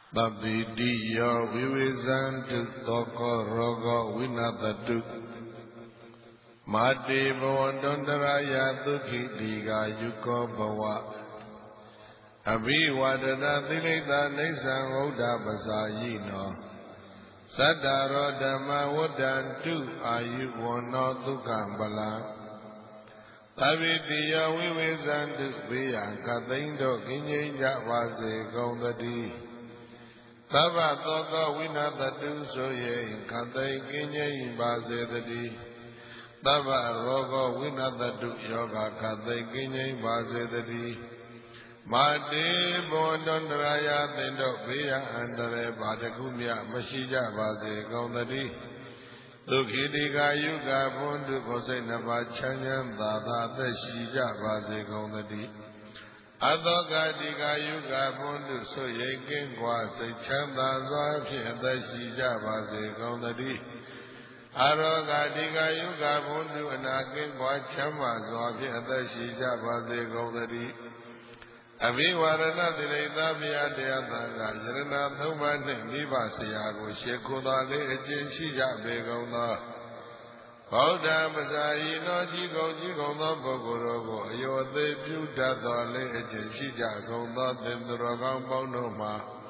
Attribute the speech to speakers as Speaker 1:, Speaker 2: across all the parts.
Speaker 1: Tabidiya vivisantu toko rogo vinatatu Mati bhavantantaraya dukhi diga yuko bhava Abhiwadana thilita nisan uddha pasayino Saddharo dhamma vadantu ayuvono dukkam bala Tabidiya vivisantu viya kathindo kinyinja vase kaundati Tava toka vinatatu soye kathai kinyai vasedati Tava rogo vinatatu yoga kathai kinyai vasedati Mati bhavantantaraya tindo viya antare bhadakumya mashija vase kaundati Dukhidika yuga bundu kosainapa chanyan dada tashija vase kaundati Adhogadika yuga bundu soyekin kwa saichanda zwaphya tashija vase kaundati Arogadika yuga bundu anakin kwa chamma zwaphya tashija vase kaundati Abhivarana dilita vyadhyatanga yarana thumane mivasyago shekhudale echin shija begaunda Bauddha masayino jigong bogorogo ayode pyudatale echin shija gaunda tendrogam paunoma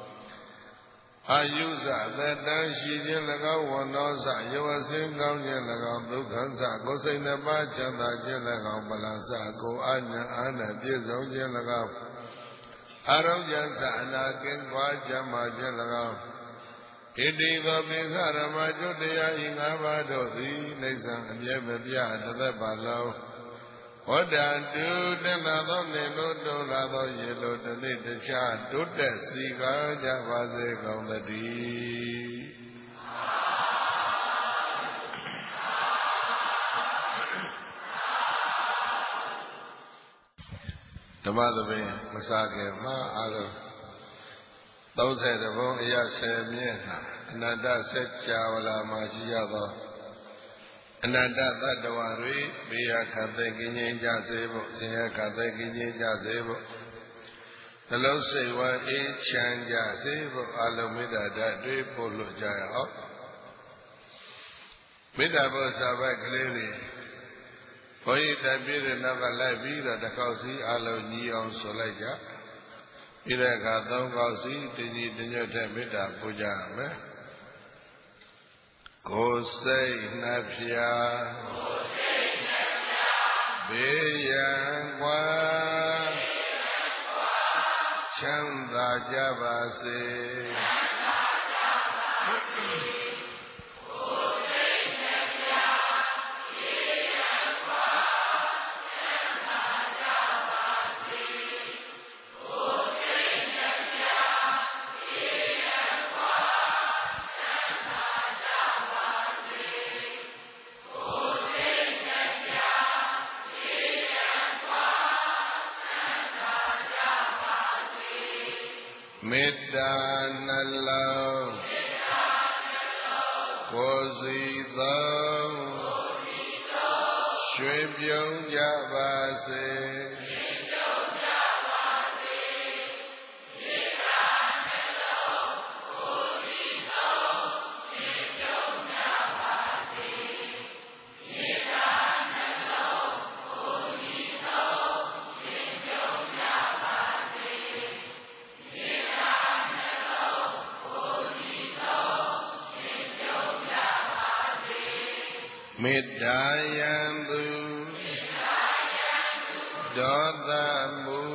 Speaker 1: Ayusa letan shijin lagaw wanosa yawasin gaunyin lagaw dukhansa kosainapa chanda jin lagaw balansa ko anya ana pyesong jin lagaw Araujansa anakin kwa jama jin lagaw Iti gopi sarama judaya ingaba dodi Naisan amye mabya tatapa law Wadantu tenado nilo dolado yelo tani tasha Tutte sika javase kaundati Dhammadabe masake ma alo 30 ဘုံအရာ10မြင့်အနန္တဆက်ကြာဝလာမှာရှိရသောအနန္တသတ္တဝါတွေဘေးရခတ်သိကင်းငြိမ်းကြစေဖို့ဆင်းရဲခတ်သိကင်းငြိမ်းကြစေဖို့နှလုံးစိတ်ဝမ်းအေးချမ်းကြစေဖို့အလုံးမေတ္တာဓာတ်တွေပို့လို့ကြရအောင်မေတ္တာဘုရားဘက်ကလေးတွေဘုန်းကြီးတက်ပြည့်တဲ့နောက်ကလိုက်ပြီးတော့တစ်ခေါက်စီအလုံးညီအောင်ဆိုလိုက်ကြပြီးတဲ့အခါ3ခေါက်စီတညီတညွတ်တဲ့မေတ္တာပို့ကြရမယ်ကိုယ်စိတ်နှဖျားဘေးရန်ကွာချမ်းသာကြပါစေမေတ္တာနှလုံးကိုယ်စီသောရွှေပြုံးကြပါစေမေတ္တာယံသူဒေါသမူ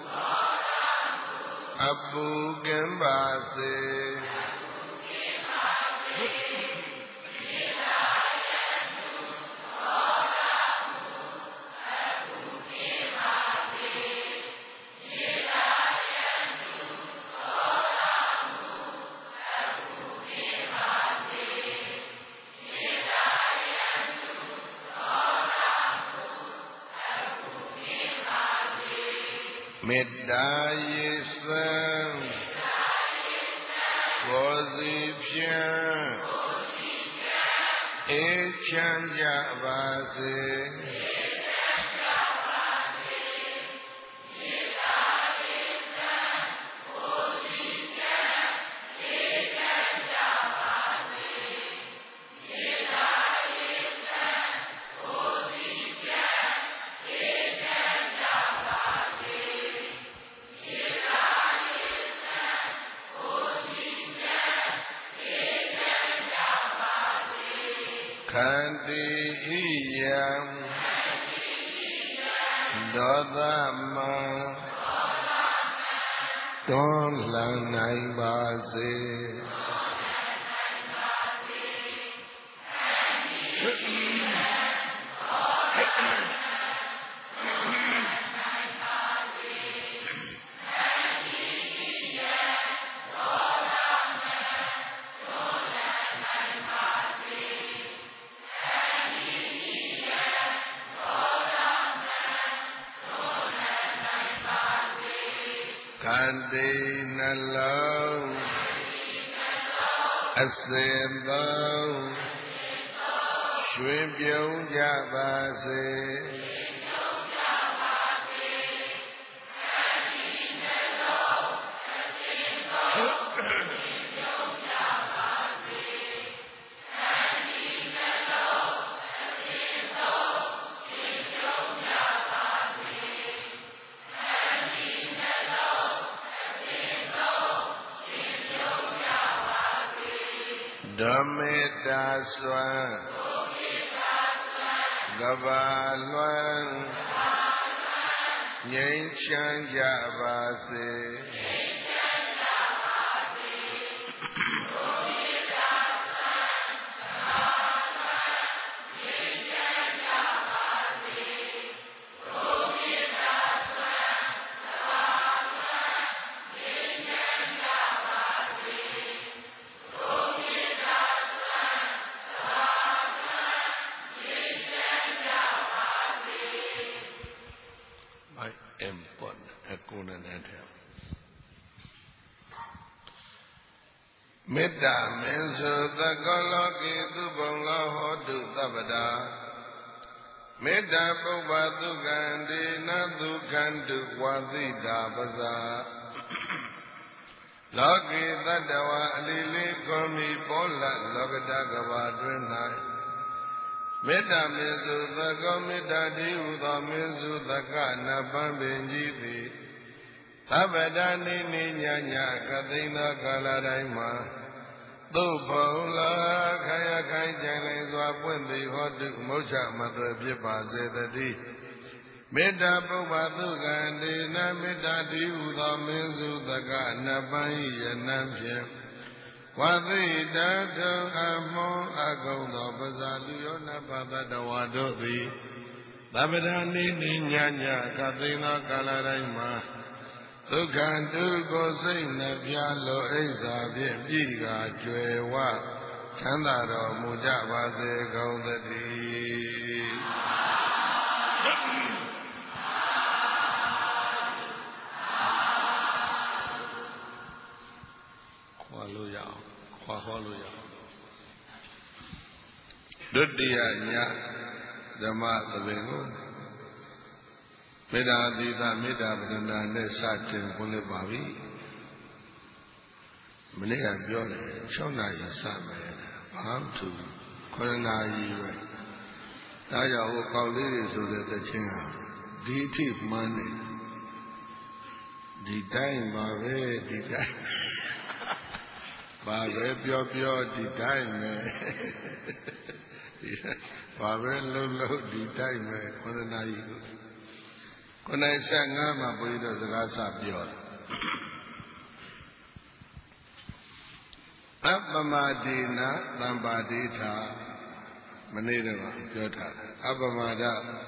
Speaker 1: အပူကင်းပါစေမေတ္တာယေသံကိုယ်စီဖြင့်အေးချမ်းကြပါစေ Khandi iyam Dodama Don lang nai ba se Khandi nalau Asin thau Shwin pyong ja ba se Dhammita swan Gaba luan Ngin chan ja ba se Metta menso takalo ki tu bonglo hotu tabada Metta pubbha tukandi na tukhandu wadita pasa Loki tadawa alili komi pola lokata kabaတွင်၌မေတ္တာမေစုသကောမေတ္တာတိဟုသောမေစုသကနပံပင်ကြီးသည်သဗ္ဗဒနိနိညာညာကသိန်းသောကာလတိုင်းမှာသို့ဖုံလာခိုင်ခိုင်ကြံလည်စွာပွင့်သည်ဟောတုမုချမသွေဖြစ်ပါစေတည်းမေတ္တာပုဗ္ဗသုကံဒေနမေတ္တာတိဟုသောမေစုသကနပံယနံဖြင့်ဝသိတထုံအမောအကုံသောပဇာလူယောနပသတ္တဝါတို့သည်သဗ္ဗဒနိနိညာညာကသိန်းသောကာလတိုင်းမှာဒုက္ခဒုက္ခစိတ်နှပြလိုအိဇာဖြင့်ပြည်ကားကျွယ်ဝချမ်းသာတော်မူကြပါစေကုန်သတည်းခွာလို့ရအောင်ခွာဟောလို့ရအောင်ဒုတိယညဓမ္မသဘင်ကိုမေတ္တာသီသမေတ္တာပဒနာနဲ့စတင်ခွင့်လစ်ပါပြီမနေ့ကပြောတယ်6နာရီစမယ်ဘာမှသူ9နာရီပဲဒါကြောင့်ဟိုကောက်လေးတွေဆိုတဲ့တခြင်းဟာဒီအထိမှန်းနေဒီတိုင်းပါပဲဒီတိုင်းပါပဲပြောဒီတိုင်းပဲပါပဲလုံးဒီတိုင်းပဲ9နာရီ9:15မှာဘုရားတော်စကားစပြောတယ်အပမဒေနသံပါတိထာမနေ့ကပြောထားတယ်အပမဒ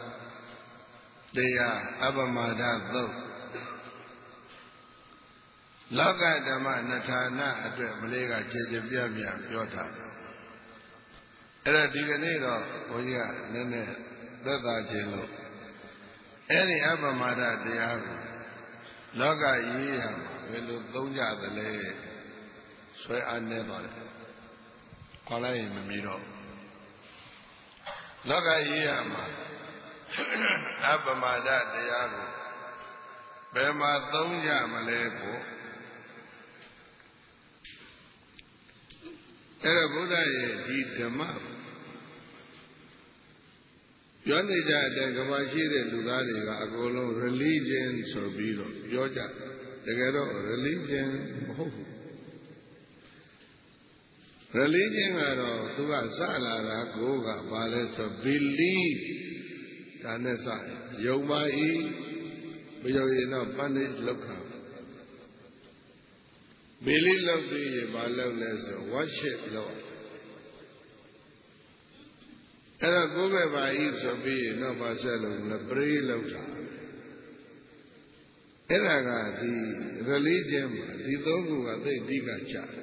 Speaker 1: တရားအပမဒသုတ်လောကဓမ္မနှစ်ဌာနအတွက်မလေးကခြေခြေပြပြပြောထားတယ်အဲ့တော့ဒီကနေ့တော့ဘုန်းကြီးကနည်းနည်းသက်သာခြင်းလို့အဲ့ဒီအပမဒတရားကိုလောကရေးရမှာဘယ်လိုသုံးကြသလဲဆွဲအားနေပါတယ်ခေါ်လိုက်ရင်မမီတော့လောကရေးရမှာအပမဒတရားကိုဘယ်မှာသုံးကြမလဲကိုအဲ့တော့ဘုရားရဲ့ဒီဓမ္မပြောနေကြတဲ့ကမ္ဘာရှိတဲ့လူသားတွေကအကုန်လုံး religion ဆိုပြီးတော့ပြောကြတကယ်တော့ religion မဟုတ်ဘူး religion ကတော့သူကစလာတာကိုကဘာလဲဆို believe ဒါနဲ့စယုံပါ၏မယုံရင်တော့ punish လုပ်ခံ believe လုပ်ပြီးရင်ဘာလုပ်လဲဆို worship လုပ်အဲ့တော့ကိုယ်ပဲပါ၏ဆိုပြီးရင်တော့ဘာဆက်လို့လဲ pray လုပ်တာအဲ့ဒါကဒီ religion မှာဒီသုံးခုကသိအဓိကကျတယ်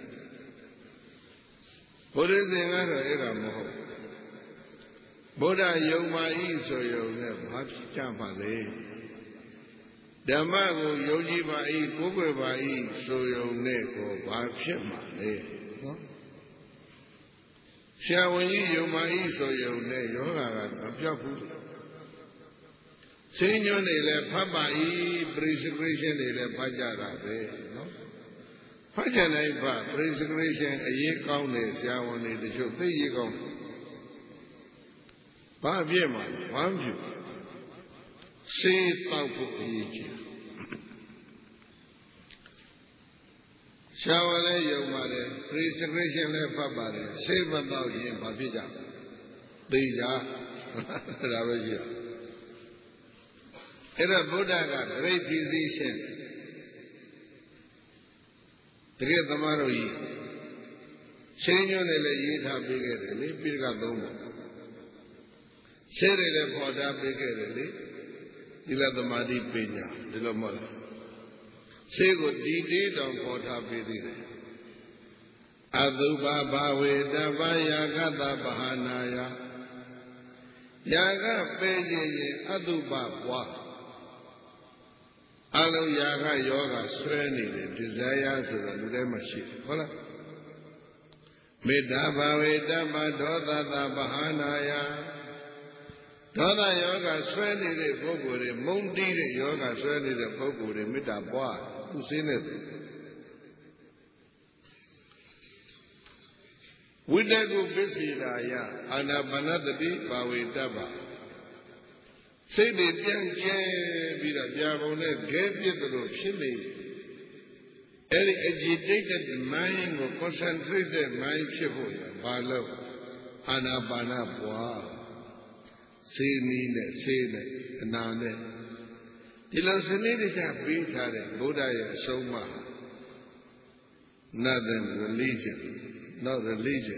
Speaker 1: ဘုရားရှင်ကတော့အဲ့ဒါမဟုတ်ဗုဒ္ဓယုံပါ၏ဆိုရုံနဲ့ဘာကြပါလဲဓမ္မကိုယုံကြည်ပါ၏ကိုးကွယ်ပါ၏ဆိုရုံနဲ့ကိုဘာဖြစ်မှာလဲနော်ဆရာဝန်ကြီးယုံပါ၏ဆိုရုံနဲ့ယောဂကမပြောက်ဘူးစိတ်ညွှန်းနေလဲဖတ်ပါ၏ prescription တွေလည်းဖတ်ကြတာပဲနော်ဖတ်ကြနိုင်ဖတ် prescription အရေးကောင်းတယ်ဆရာဝန်တွေတချို့သိရေးကောင်းဘာအပြည့်မှာဝမ်းပြူစေးတောက်ဖို့အရေးကြီးဆရာဝန်လည်းယုံပါတယ် prescription လည်းဖတ်ပါတယ်စေးမတော့ရင်ဘာဖြစ်ကြသိကြဒါပဲရှိတယ်အဲ့တော့ဗုဒ္ဓက great physician တကယ်သမားတို့ကြီးရှင်းညွှန်းတယ်လည်းရေးထားပေးခဲ့တယ်လေပိဋကသုံးပုံရှင်းတယ်လည်းဖော်ထားပေးခဲ့တယ်လေသီလသမာဓိပညာဒီလိုမဟုတ်လားရှင်းကိုဒီတေးတောင်ဖော်ထားပေးသေးတယ်အတုပဘာဝေတပယာကတပဟာနာယယာကပဲ့ခြင်းရင်အတုပပွားအလုံးယာကယောဂဆွဲနေတယ် desire ဆိုတာလူထဲမှာရှိတယ်ဟုတ်လားမေတ္တာဘာဝေတ္မဒေါသတပဟာနာယဒေါသယောဂဆွဲနေတဲ့ပုဂ္ဂိုလ်တွေမုန်းတီးတဲ့ယောဂဆွဲနေတဲ့ပုဂ္ဂိုလ်တွေမေတ္တာပွားသူစင်းနေတယ်ဝိတကုပစ္စေတာယအာနာပါနတတိဘာဝေတ္တပစိတ်တွေပြန့်ကျဲပြီးတော့ပြာပုံနဲ့ခဲပြစ်သလိုဖြစ်နေအဲ့ဒီ agitated mind ကို concentrated mind ဖြစ်ဖို့ဘာလို့အာနာပါနပွားစေနီးနဲ့စေးနဲ့အနာနဲ့ဒီလိုစနစ်တကျပေးထားတဲ့ဘုရားရဲ့အဆုံးအမ nothing religion not religion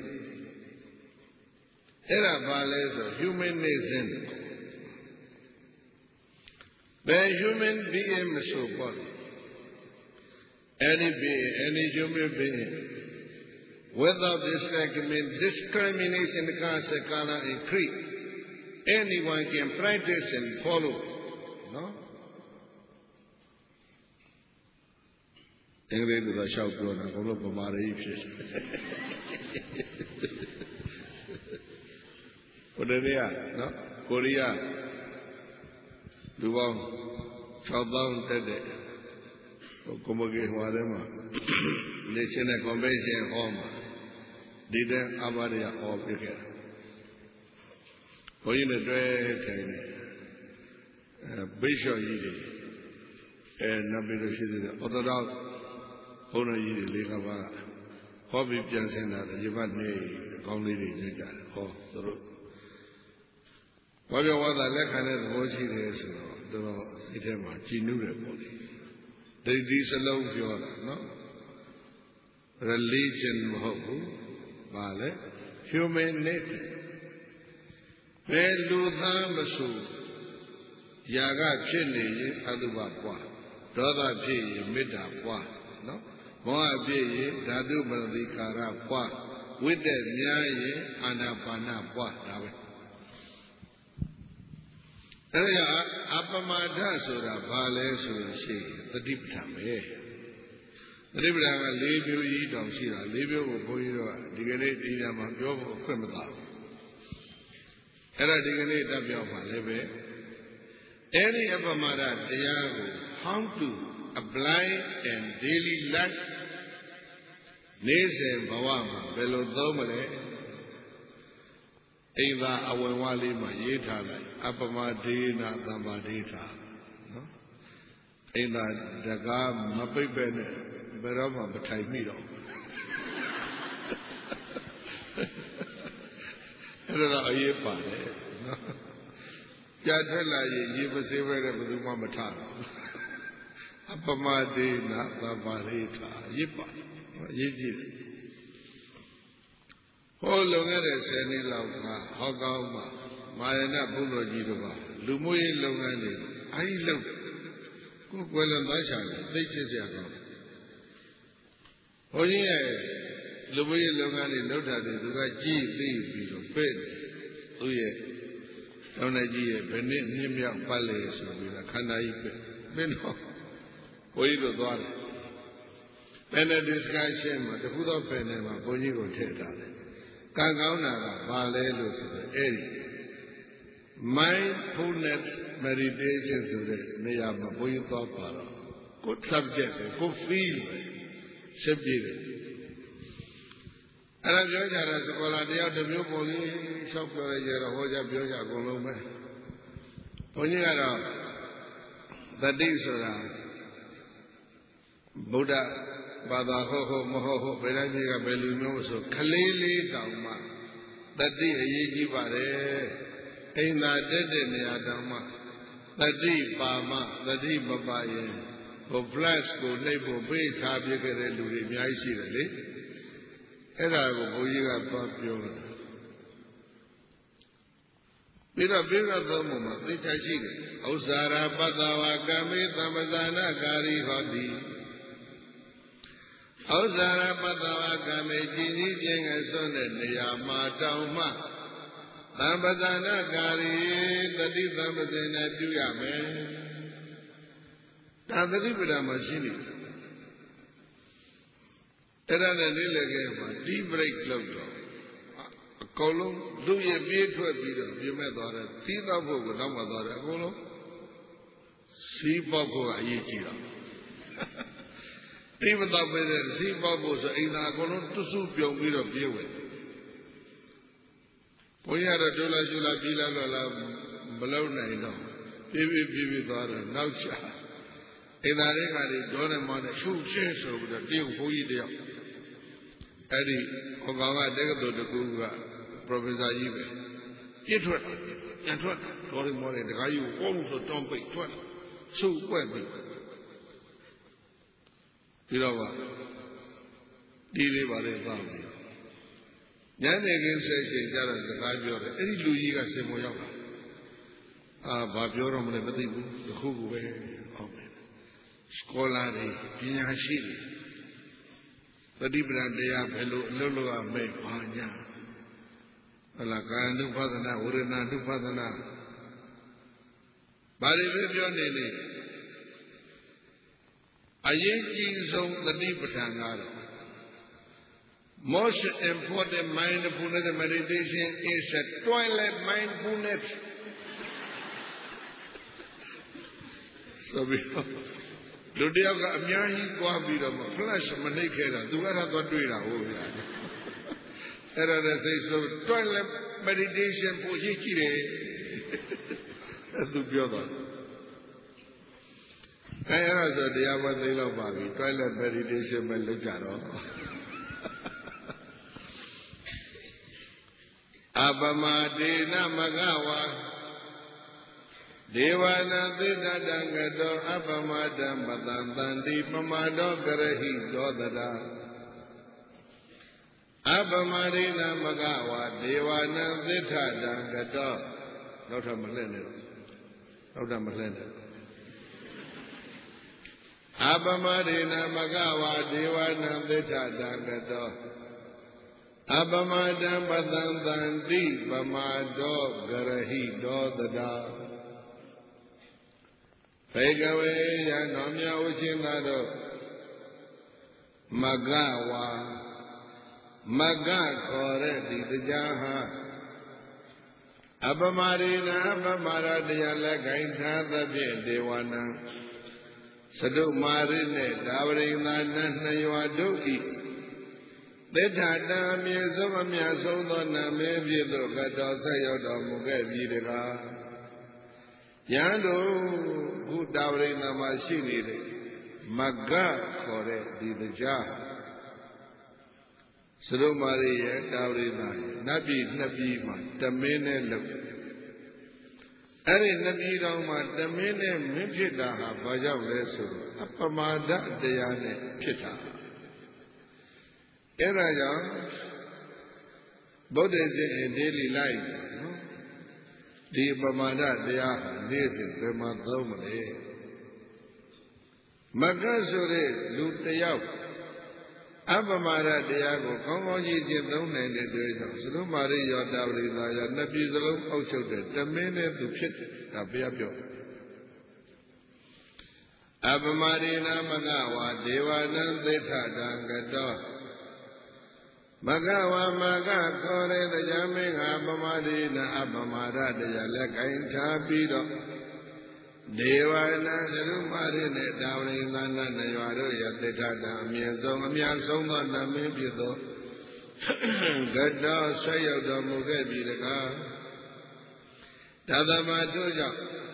Speaker 1: အဲ့ဒါဘာလဲဆို humanism ဘယ် human being မဆိုပေါ့ any being any human being without discrimination caste color and creed anyone can practice and follow no အင်္ဂလိပ်လိုသာရှောက်ပြောတာဘုလို့ဗမာတွေဖြစ်ဟိုတည်းကနော်ကိုရီးယားလူပေါင်း6000တက်တဲ့ကွန်မကေဟွာထဲမှာ National Convention Hall မှာဒီတဲ့အဘာရဟောပြခဲ့တာဘုန်းကြီးနဲ့တွေ့ထိုင်နေဘိရှော့ကြီးတွေနပ်ပြီးလို့ရှိသေးတယ် Orthodox ဘုန်းတော်ကြီးတွေလေးကပါဟောပြီးပြန်ဆင်းတာဒီဘက်နေကောင်းလေးတွေညွှန်ကြတယ်ဟောသူတို့ဘာပြောဝါသာလက်ခံတဲ့သဘောရှိတယ်ဆိုတော့တော်စိတ်ထဲမှာကြည်နူးတယ်ပေါ့လေဒီစလုံးပြောတာနော် religion မဟုတ်ဘူးဘာလဲ humanity ဘယ်လူသားမဆိုယာကဖြစ်နေရင်အတုပပွားဒေါသဖြစ်ရင်မေတ္တာပွားနော်မောဟဖြစ်ရင်ဓာတုပရတိကာရပွားဝိတ္တများရင်အာနာပါနပွားဒါပဲအဲ့ဒါအပမဒဆိုတာဘာလဲဆိုရင်ရှိသတိပဋ္ဌာန်ပဲသတိပဋ္ဌာန်က၄မျိုးကြီးတောင်ရှိတာ၄မျိုးကိုဘုန်းကြီးတို့ကဒီကနေ့ဒီညမှာပြောဖို့အခွင့်မသာဘူးအဲ့ဒါဒီကနေ့တက်ပြောပါလေပဲအဲ့ဒီအပမဒတရားကို how to apply in daily life နေ့စဉ်ဘဝမှာဘယ်လိုသုံးမလဲအိမ်သာအဝင်ဝါလေးမှာရေးထားလိုက်အပမဒေနာသမ္ပါဒိဋ္ဌာနော်အိမ်သာတကားမပိတ်ပဲနဲ့ဘယ်တော့မှမထိုင်မိတော့အဲ့ဒါအရေးပါတယ်နော်ကြာထွက်လာရင်ရေမစေးပဲတဲ့ဘယ်သူမှမထတော့အပမဒေနာသဗ္ဗရိထာအရေးပါတယ်အရေးကြီးတယ်ဟောလွန်ခဲ့တဲ့10နှစ်လောက်ကဟောကောင်းမှာမာယနာဘုလိုကြီးတို့ကလူမျိုးရေးလုပ်ငန်းတွေအဲ့ဒီလုပ်ကိုယ်ကွယ်လွန်သားရှာတယ်သိချစ်စရာကောင်းဘုန်းကြီးရဲ့လူမျိုးရေးလုပ်ငန်းတွေလုပ်တာတွေသူကကြည့်သိပြီးတော့ပဲ့သူရဲ့တောင်းတကြီးရဲ့ဘယ်နှစ်မြင့်မြောက်ပတ်လဲဆိုပြီးတော့ခန္ဓာကြီးပဲမင်းတော့ဘုန်းကြီးတို့သွားတယ်panel discussion မှာတခုသော panel မှာဘုန်းကြီးကိုထည့်ထားတယ်ကံကောင်းတာကဘာလဲလို့ဆိုတော့အဲ့ဒီ mindfulness meditation ဆိုတဲ့နေရာမှာဘုန်းကြီးသွားပါတော့ကို subject ကို feel ပဲရှင်းပြတယ်အဲ့ဒါပြောကြတာစကောလာတယောက်တစ်မျိုးပုံလေးလျှောက်ပြောရကြတော့ဟောကြပြောကြအကုန်လုံးပဲဘုန်းကြီးကတော့တတိဆိုတာဗုဒ္ဓဘာသာဟုတ်မဟုတ်ဘယ်တိုင်းကြီးကဘယ်လူမျိုးဆိုခလေးလေးတောင်မှတတိအရေးကြီးပါတယ်အိမ်သာတက်တဲ့နေရာတောင်မှတတိပါမှတတိမပါရင်ဟို flash ကိုနှိပ်ဖို့ပေးထားပြခဲ့တဲ့လူတွေအများကြီးရှိတယ်လေအဲ့ဒါကိုဘုန်းကြီးကသွားပြောတယ်ပြီးတော့သုံးပုံမှာသိချရှိတယ်ဥစ္စာရပတ္တဝါကမေသမ္ပဇာနာကာရီဟောတိဥစ္စာရပတ္တဝါကမေကြည်စည်းခြင်းငယ်စွန့်တဲ့နေရာမှာတောင်မှသမ္ပဇာနာကာရီတတိသမ္ပဇင်နဲ့ပြုရမယ်ဒါသတိပဋ္ဌာန်မှာရှိနေတယ်အဲ့ဒါနဲ့လေးလည်းကဲမှာ deep break လုပ်တော့အကုန်လုံးလူရပြေးထွက်ပြီးတော့ပြမဲ့သွားတယ်သီးသောဖို့ကိုနောက်မှသွားတယ်အကုန်လုံးစီးပေါက်ဖို့ကအရေးကြီးတာတိမတော့ပဲစီးပေါက်ဖို့ဆိုအိမ်သာအကုန်လုံးတွစုပြုံပြီးတော့ပြေးဝင်ဘုရားတော့ဒုလာရှုလာပြီးလာတော့လားမလုံနိုင်တော့ပြေးသွားတော့နောက်ချအိမ်သာတွေကတွေဒေါ်နဲ့မောင်းနဲ့ရှုရှင်းဆိုပြီးတော့တရုတ်ဘုန်းကြီးတယောက်အဲ့ဒီဟောကောင်ကတက္ကသိုလ်တကူက professor ကြီးပဲပြစ်ထွက်ပြန်ထွက်ဒေါ်နဲ့မောင်းနဲ့တခါကြီးကိုဝုန်းဆိုတွန်းပိတ်ထွက်ဆုပ်ပွက်ပြီးတော့ဒီလေးပါလေသွားပြီညနေခင်းဆက်ချိန်ကြတော့စကားပြောတယ်အဲ့ဒီလူကြီးကစင်ပေါ်ရောက်လာဘာပြောတော့မလဲမသိဘူးတခုခုပဲဟုတ်မယ်စကောလာတွေပညာရှိတွေသတိပဋ္ဌာန်တရားဘယ်လိုအလုပ်လုပ်ရမလဲဘာညာဟလာကာယ ानु ပသနာဝေဒနာ ानु ပသနာဘာတွေပြောနေလေအရေးကြီးဆုံးသတိပဋ္ဌာန်ကတော့ most important mindfulness meditation is a toilet mindfulness ဆိုပြီးလူတယောက်ကအများကြီးသွားပြီးတော့မှ flash မနှိပ်ခဲ့တာသူအဲ့ဒါသွားတွေ့တာဟုတ်ဗျာအဲ့ဒါလည်းစိတ်ဆို toilet meditation ကိုရေးကြည့်တယ်အဲ့သူပြောတော့အဲ့ဒါဆိုတရားပွဲသိလောက်ပါပြီ toilet meditation ပဲလုပ်ကြတော့အပမဒေနမဂဝါဒေဝနာသေတတံကတောအပမတံပတံတန္တိပမတောကရဟိသောတရာအပမဒေနမဂဝါဒေဝနာသေတတံကတောနောက်ထပ်မလှည့်နဲ့အပမဒေနမဂဝါဒေဝနာသေတတံကတောအပမတံပတံတန္တိပမတောကရဟိသောတရာဘေကဝေယံတော်မြတ်ဥချင်းသာတို့မဂဝါမဂခေါ်တဲ့ဒီတရားဟာအပမရိနာအပမရတရားလက်ခိုင်ထားသဖြင့်ဒေဝနံသတုမာရိနဲ့ဒါဝရိနာနနှစ်ရွာတို့ဤသစ္စာတံအမြင့်ဆုံးအမြတ်ဆုံးသောနာမည်ဖြစ်သောကတော်ဆက်ရောက်တော်မူခဲ့ပြီတကားယံတို့ဘုဒ္ဓဝိနာမှာရှိနေတဲ့မဂ္ဂခေါ်တဲ့ဒီတရား Surumari ye Tavrina Nabi ma Tamene look. Ari Nabi Rama Tamene Mipita Baja Vesu Apamada Dayane Pita Eraya Buddhism in daily life the Pamada Daya Nisi Pemadomane Magasure Lutayao Abamara Diago, Kongoji Jindon and the Dredon, Surumari Yodavrina, Nabizalo, Ochote, the minute to pit, Tabiapo. Abamarina Magawa, Devanan Zeta Dangado Magawa Maga Kore, the Yamin Abamarina, Abamara, the Yalakain Tabido. Devana Sarumarine Davrina Nayaro Yateta Miazong on the Mipido Gada Sayo the Mugebiraka Tadamatuja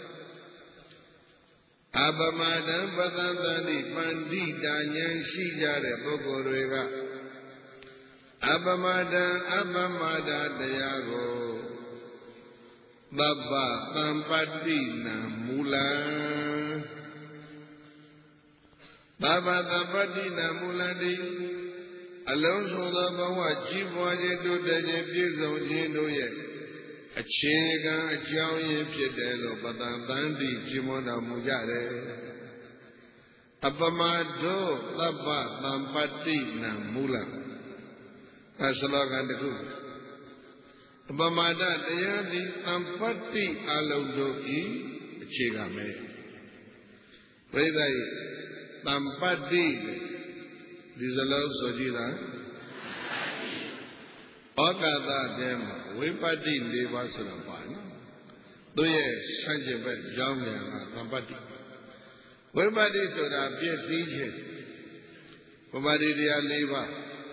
Speaker 1: Abamadan Patantani Pandita Yan Shijare Bogorega Abamada Dayago Baba Tampatina Mula Baba Tampatina Muladi Alonso the Bawa Chief Wajedo de Jepizo Jendo Ye a Chega a Chiaoye Piedelo Patantandi Chimona Mujare Abamado Baba Tampatina Mula Asalogan the group Bamada Dayadi Tampati Alodoki Chigame. Whether Tampati is a love Sojira Okada Dem, Wipati Deva Surapan. Do ye Sanjabet Jamia Tampati. Wipati Sura Piesije Wipati Dia Leva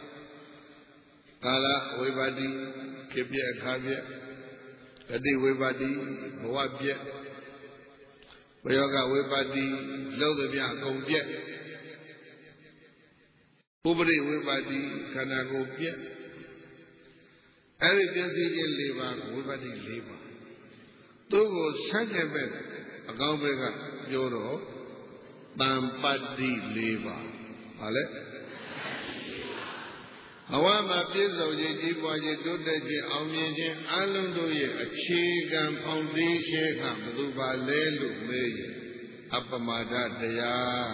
Speaker 1: Kala Wipati. Kibia Kavia, Kadi Webadi, Moabia, Wayoga Webadi, Lodavia Gombia, Ubri Webadi, Kanagopia, Aridian Leva, Webadi Leva. Togo Sanjabet, Agambega, Yoro, Tampadi Leva. Ale? Awama Pizo Yijibaji Dudaji Amijin Alunduye, a Chigan Foundation, Maduba Lelu May, Apamada Daya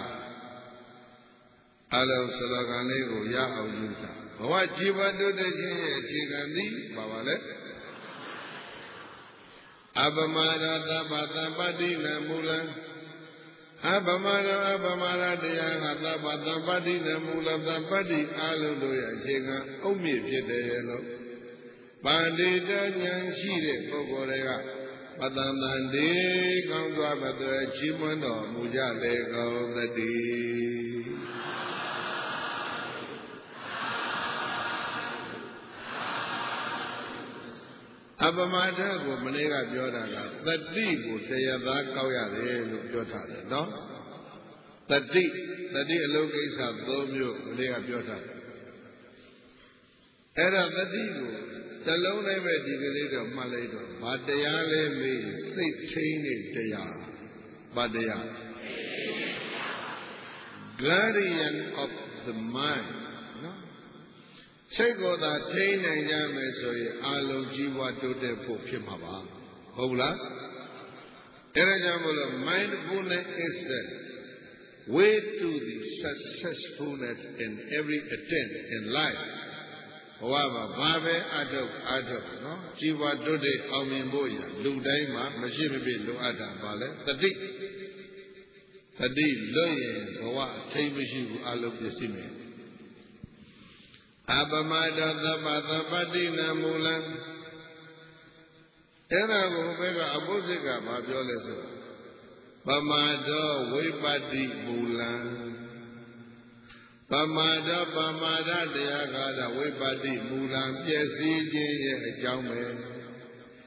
Speaker 1: Alam Salaganego Ya Aujuta. What Jiba Dudaji, Chigandi, Babale Abamada Tabata Badina Mulan. Abamara Daya Tabata Badina Mulan Tabadi Aludoya Chiga, Omi Piedelo. Bandita Yan Shire, Pogorega, Patandandi, Gondwabata, Chimono, Mujale, Gondadi. Abamada go Manega Biodaga, that deep would say a Kauya, Jota, no? That deep, allocates of Domio, Manega Biota. Era the deep, the low never deviated of Malato, but the Yale may say chain but they are guardian of the mind. Sego da Tain and Yamesoy, Alo Jiwa Dote Pokimaba. Hola? Erajamula mindfulness is the way to the successfulness in every attempt in life. However, Babe Adok, no? Jiwa Dote Amimboya, Ludaima, Mashimibi Luada Bale, the deep lawyer, Hoa, Tamishi, Alo Yasime. Abamada Badina Mulan Era Vega Abuzika Babioleso Bamada Webadi Mulan Bamada Deagada Webadi Mulan Piesi Jaume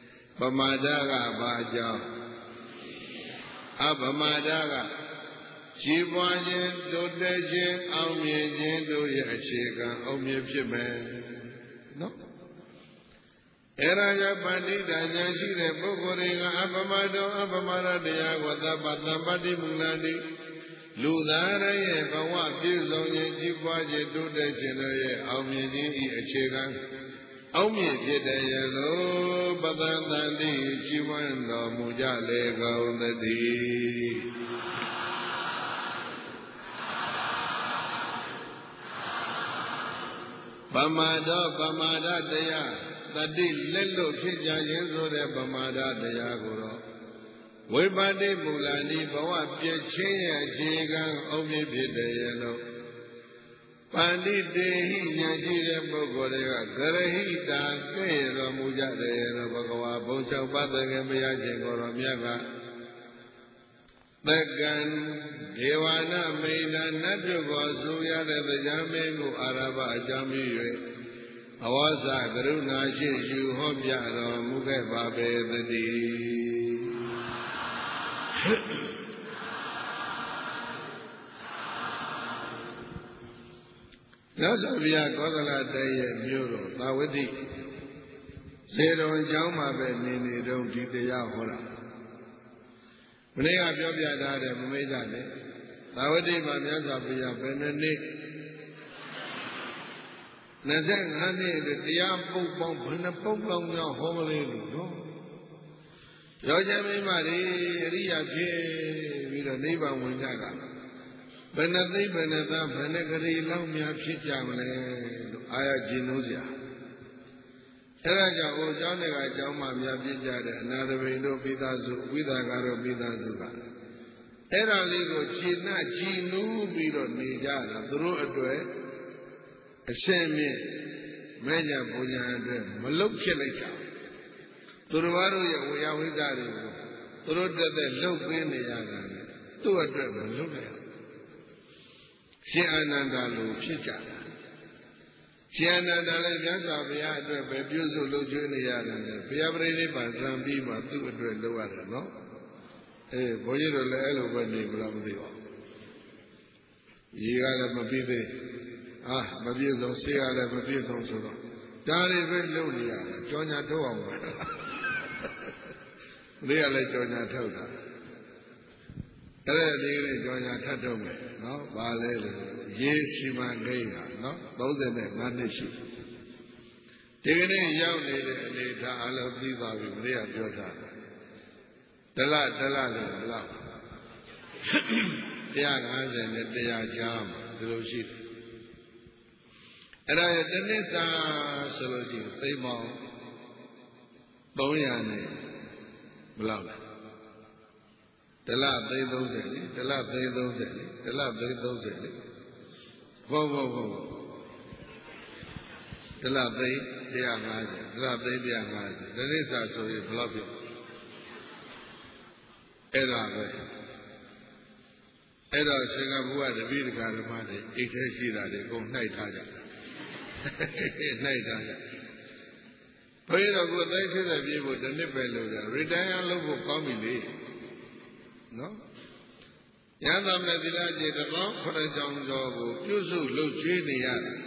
Speaker 1: Bamada Baja Abamada ကြီးပွားခြင်းတိုးတက်ခြင်းအောင်မြင်ခြင်းတို့ရဲ့အခြေခံအောင်မြင်ဖြစ်မယ်နော်အဲ့ဒါကြောင့်ပဏိတာဉာဏ်ရှိတဲ့ပုဂ္ဂိုလ်တွေကအပမတောအပမရတရားကိုသဗ္ဗတံပတိမူလတိလူသားရဲ့ဘဝပြည့်စုံခြင်းကြီးပွားခြင်းတိုးတက်ခြင်းတို့ရဲ့အောင်မြင်ခြင်းဤအခြေခံအောင်မြင်ဖြစ်တဲ့ရသောပသံတန်တိជីဝံတော်မူကြလေကုန်သတည်းပမာတော်ပမာဒတရားတတိလက်လို့ဖြစ်ကြခြင်းဆိုတဲ့ပမာဒတရားကိုတော့ဝိပါတိမူလနိဘဝပြည့်ချင်းရဲ့အခြေခံအောင်မြင်ဖြစ်တဲ့ရလို့ပန္တိတေဟိဉာဏ်ရှိတဲ့ပုဂ္ဂိုလ်တွေကဂရဟိတာကဲ့တော်မူကြတယ်လို့ဘဂဝါဘုံ၆ပါးတကယ်မရခြင်းကိုတော့မြတ်ကသက္ကံဒေဝနာမိန်နာနတ်တို့ကိုဆိုရတဲ့တရားမင်းကိုအာရဘအကြောင်းပြု၍အဝါစကရုဏာရှိယူဟောပြတော်မူခဲ့ပါပေသတည်းရသော်ဗျာကောသလတဲရဲ့မြို့တော်သာဝတိစေတော်ကျောင်းမှာပဲနေတော့ဒီတရားဟောတာမနေ့ကပြောပြထားတယ်မမေ့ကြနဲ့သာဝတိမှာမြတ်စွာဘုရားဘယ်နှစ်နှစ်25နှစ်တရားပုတ်ပေါင်းဘယ်နှပုတ်ပေါင်းများဟောမလဲလို့နော်ယောဇမိမတွေအရိယာဖြစ်ပြီးတော့နိဗ္ဗာန်ဝင်ကြတာဘယ်နှသိဘယ်နှသားဘယ်နှကလေးလောက်များဖြစ်ကြမလဲလို့အာရကျင်လို့စရာအဲ့ဒါကြောင့်ဟိုเจ้าတွေကအเจ้าမှများပြကြတဲ့အနာတပိန်တို့ပိသားစုဝိသကာတို့ပိသားစုကအဲ့ဒါလေးကိုခြေနှကြည်နူးပြီးတော့နေကြတာသူတို့အတွက်အရှင်မြင့်မဲ့ညာပူညာအတွက်မလုတ်ဖြစ်လိုက်ကြသူတို့ဘာတို့ရဲ့ဝေယဝိဇ္ဇတွေကိုသူတို့တက်တဲ့လှုပ်ပင်းနေရတာလေသူ့အတွက်မလုတ်လိုက်ရှင်အာနန္ဒာလိုဖြစ်ကြတာရှင်အာနန္ဒာလည်းမြတ်စွာဘုရားအတွက်ပဲပြုစုလုပ်ကျွေးနေရတယ်လေဘုရားပရိနိဗ္ဗာန်ဇံပြီးမှသူ့အတွက်လုပ်ရတယ်နော်အေးဘုန်းကြီးတို့လည်းအဲ့လိုပဲနေမလားမသိပါဘူးရေကလည်းမပြီးသေးမပြည့်စုံဆေးရလည်းမပြည့်စုံဆိုတော့ဒါတွေပဲလုပ်နေရတယ်ကြောညာထုတ်အောင်ပဲဒီကလည်းကြောညာထုတ်တာအဲ့ဒီလေးကြောညာထပ်ထုတ်မယ်နော်ဘာလဲလို့ရေစီမံကိန်းဟာနော်35နှစ်ရှိဒီကနေ့ရောက်နေတဲ့အနေထားအလုံးပြီးသွားပြီမနေ့ကပြောထားတလလည်းဘလောက်150နဲ့100ကြားမှာဒီလိုရှိတယ်အဲ့ဒါရဲ့တနည်းစာဆိုလို့ရှိရင်သိမ်းပေါင်း300နဲ့ဘလောက်လဲတလသိန်း30လေတလသိန်း30လေတလသိန်း30လေဟုတ်တလသိန်း150တလသိန်း150တနည်းစာဆိုရင်ဘလောက်ဖြစ်အဲ့ဒါပဲအဲ့တော့စင်္ကာပူကတပည့်တကာဓမ္မတွေအိတ်ထဲရှိတာတွေအကုန်နှိုက်ထားကြနှိုက်ထားကြဘုရားတော်ကိုသိသိတဲ့ပြေဖို့တစ်နှစ်ပဲလို့ရ retire လုပ်ဖို့ကောင်းပြီလေနော်ရသမေသီလကျေ1900ကျောင်းကျော်ကိုပြုစုလုပ်ကျွေးနေရတယ်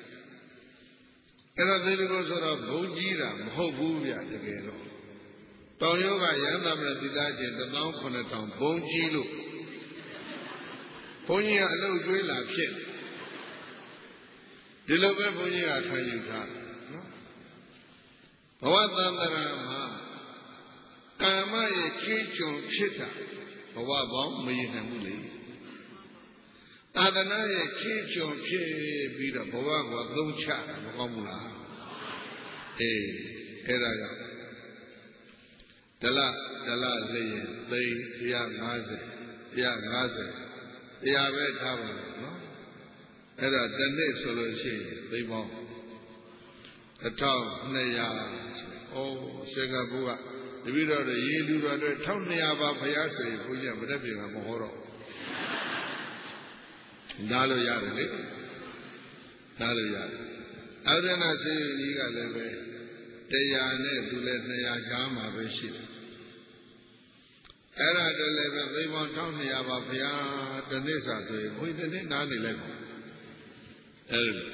Speaker 1: အဲ့တော့ဒီလိုဆိုတော့ဘုံကြီးတာမဟုတ်ဘူးဗျတကယ်တော့တောင်ယောဂရသမေသီလကျေ18000ဘုံကြီးလို့ဘုန်းကြီးကအလုပ်ကျွေးလာဖြစ်ဒီလိုပဲဘုန်းကြီးကခံယူထားနော်ဘဝတန္တရာမှာကာမရဲ့ချွေးချွန်ဖြစ်တာဘဝပေါင်းမရနိုင်ဘူးလေသာသနာရဲ့ချွေးချွန်ဖြစ်ပြီးတော့ဘဝကိုသုံးချမကောင်းဘူးလားအေးအဲ့ဒါကြောင့်ဒလလျင်သိန်း150တရားပဲထားပါတော့နော်အဲ့ဒါတစ်နှစ်ဆိုလို့ရှိရင်သိန်းပေါင်း1200စင်္ကာပူကတပည့်တော်တွေရေလူတော်တွေ1200ပါဘုရားဆိုရင်ဘုရားမတတ်ပြင်ကမဟောတော့နားလို့ရတယ်လေနားလို့ရတယ်အာရဏစေကြီးကလည်းပဲ100နဲ့သူလည်း200ကြားမှာပဲရှိတယ်အဲ့ဒါတည်းလည်းပဲသိပေါင်း1200ပါဗျာတနေ့စာဆိုရင်ဘုရားတနေ့နားနေလိုက်အဲ့ဒါ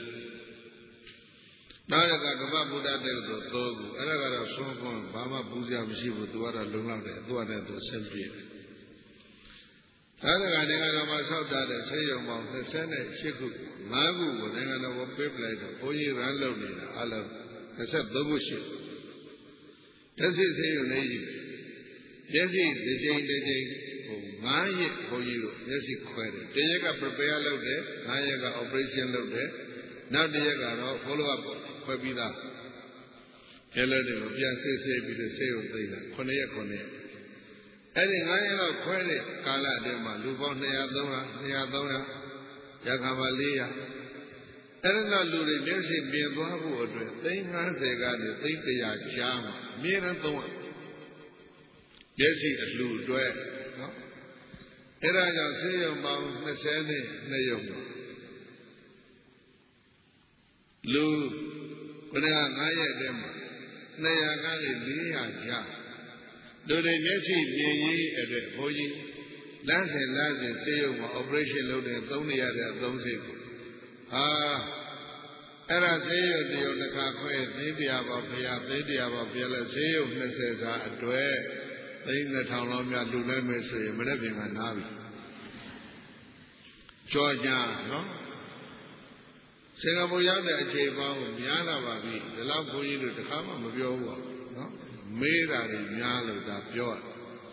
Speaker 1: နောက်တစ်ခါကမ္ဘာဗုဒ္ဓတေကိုသုံးခုအဲ့ဒါကတော့ဆုံးခွန်းဘာမှပူဇော်မရှိဘူးသူကတော့လုံလောက်တယ်သူကလည်းသူဆင်းပြေတယ်အဲ့ဒါကနိုင်ငံတော်မှာဆောက်တာတဲ့ဆေးရုံပေါင်း28ခု5ခုကိုနိုင်ငံတော်ကပေးပလိုက်တော့ဘုန်းကြီးရန်လုပ်နေတာအလုံး23ခုရှိတယ်လက်ရှိဆေးရုံလေးကြီးမျက်စိတစ်ကြိမ်ဟို9ရက်ဘုန်းကြီးတို့မျက်စိခွဲတယ်တစ်ရက်က prepare လုပ်တယ်9ရက်က operation လုပ်တယ်နောက်တစ်ရက်ကတော့ follow up ခွဲပြီးသားကျလဲတယ်ကိုပြန်ဆေးပြီးတော့ဆေးရုံသိမ်းတာ9ရက်အဲ့ဒီ9ရက်လောက်ခွဲတဲ့ကာလအတွင်းမှာလူပေါင်း200 300ရခါမှာ400အဲ့ဒီတော့လူတွေမျက်စိမြင်သွားဖို့အတွက်350ကနေ300ကြားမှာအမြဲတမ်း300မျက်စိအလှအတွက်နော်အဲ့ဒါကြောင့်ဆေးရုံပေါင်း22ရုံပါလူဘယ်က9ရက်တည်းမှာ200ကနေ400ကြားလူတွေမျက်စိမြင်ရေးအတွက်ဘုန်းကြီးလမ်းစဉ်ဆေးရုံမှာ operation လုပ်တဲ့3ရက်တဲ့အသုံးစိတ်ကိုအဲ့ဒါဆေးရုံတရုံတစ်ခါခွဲသိတရားပါဘုရားသိတရားပါဘုရားလဲဆေးရုံ20စာအတွက်3,000လောက်များလူလိုက်မယ်ဆိုရင်မနေ့ပြင်ကနားပြီကြောကြနော်စင်ကာပူရောက်တဲ့အချိန်ပေါင်းများလာပါပြီဒီလောက်ဘုန်းကြီးတို့တခါမှမပြောဘူးပေါ့နော်မေးတာတွေများလို့ဒါပြောရ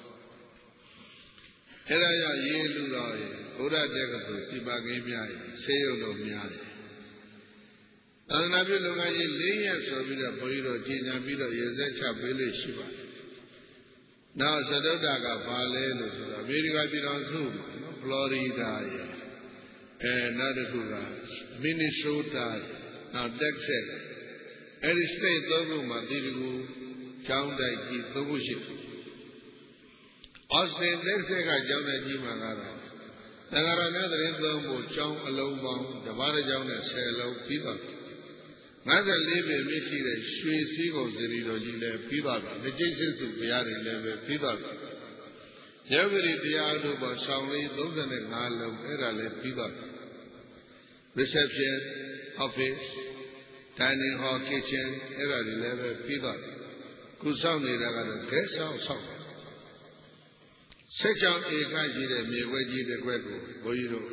Speaker 1: အဲ့ဒါကြောင့်ရေးလူတော်ရေဘုရားတက်ကဆိုစီပါကိန်းများရေဆေးရုံတို့များရေသာသနာပြုလုပ်ငန်းကြီး4ရက်ဆိုပြီးတော့ဘုန်းကြီးတို့ကြီးညာပြီးတော့ရေစက်ချပေးလို့ရှိပါတယ်နောက်သဒ္ဒတာကဘာလဲလို့ဆိုတော့အမေရိကန်ပြည်ထောင်စုမှာနော်ဖလော်ရီဒါရေနောက်တစ်ခုကမင်နီဆိုးတာနောက်တက်ဆက်အဲ့ဒီ state 3ခုမှာဒီကူကျောင်းတိုက်ကြီး3ခုရှိအော်စတင်တက်ဆက်ကကျောင်းတိုက်ကြီးမှာကတော့သံဃာတော်များသတင်းသုံးဖို့ကျောင်းအလုံးပေါင်းတပါးတစ်ကျောင်းနဲ့10လုံးပြီးသွားပြီ54ပေမြင့်ရှိတဲ့ရွှေစည်းကုံစေတီတော်ကြီးလည်းပြီးသွားပြီလက်ကျိတ်စစ်စုဘုရားတွေလည်းပဲပြီးသွားပြီယောဂရီတရားတို့ပေါ်ဆောင်လေး35လုံးအဲ့ဒါလည်းပြီးသွားပြီ reception office dining hall kitchen အဲ့ဒါတွေလည်းပဲပြီးသွားပြီခုဆောင်နေတာကတော့ guest house ဆောက်ဆက်ကြောင်ဧကကြီးတဲ့မြေခွဲကြီးတစ်ခွက်ကိုဘုန်းကြီးတို့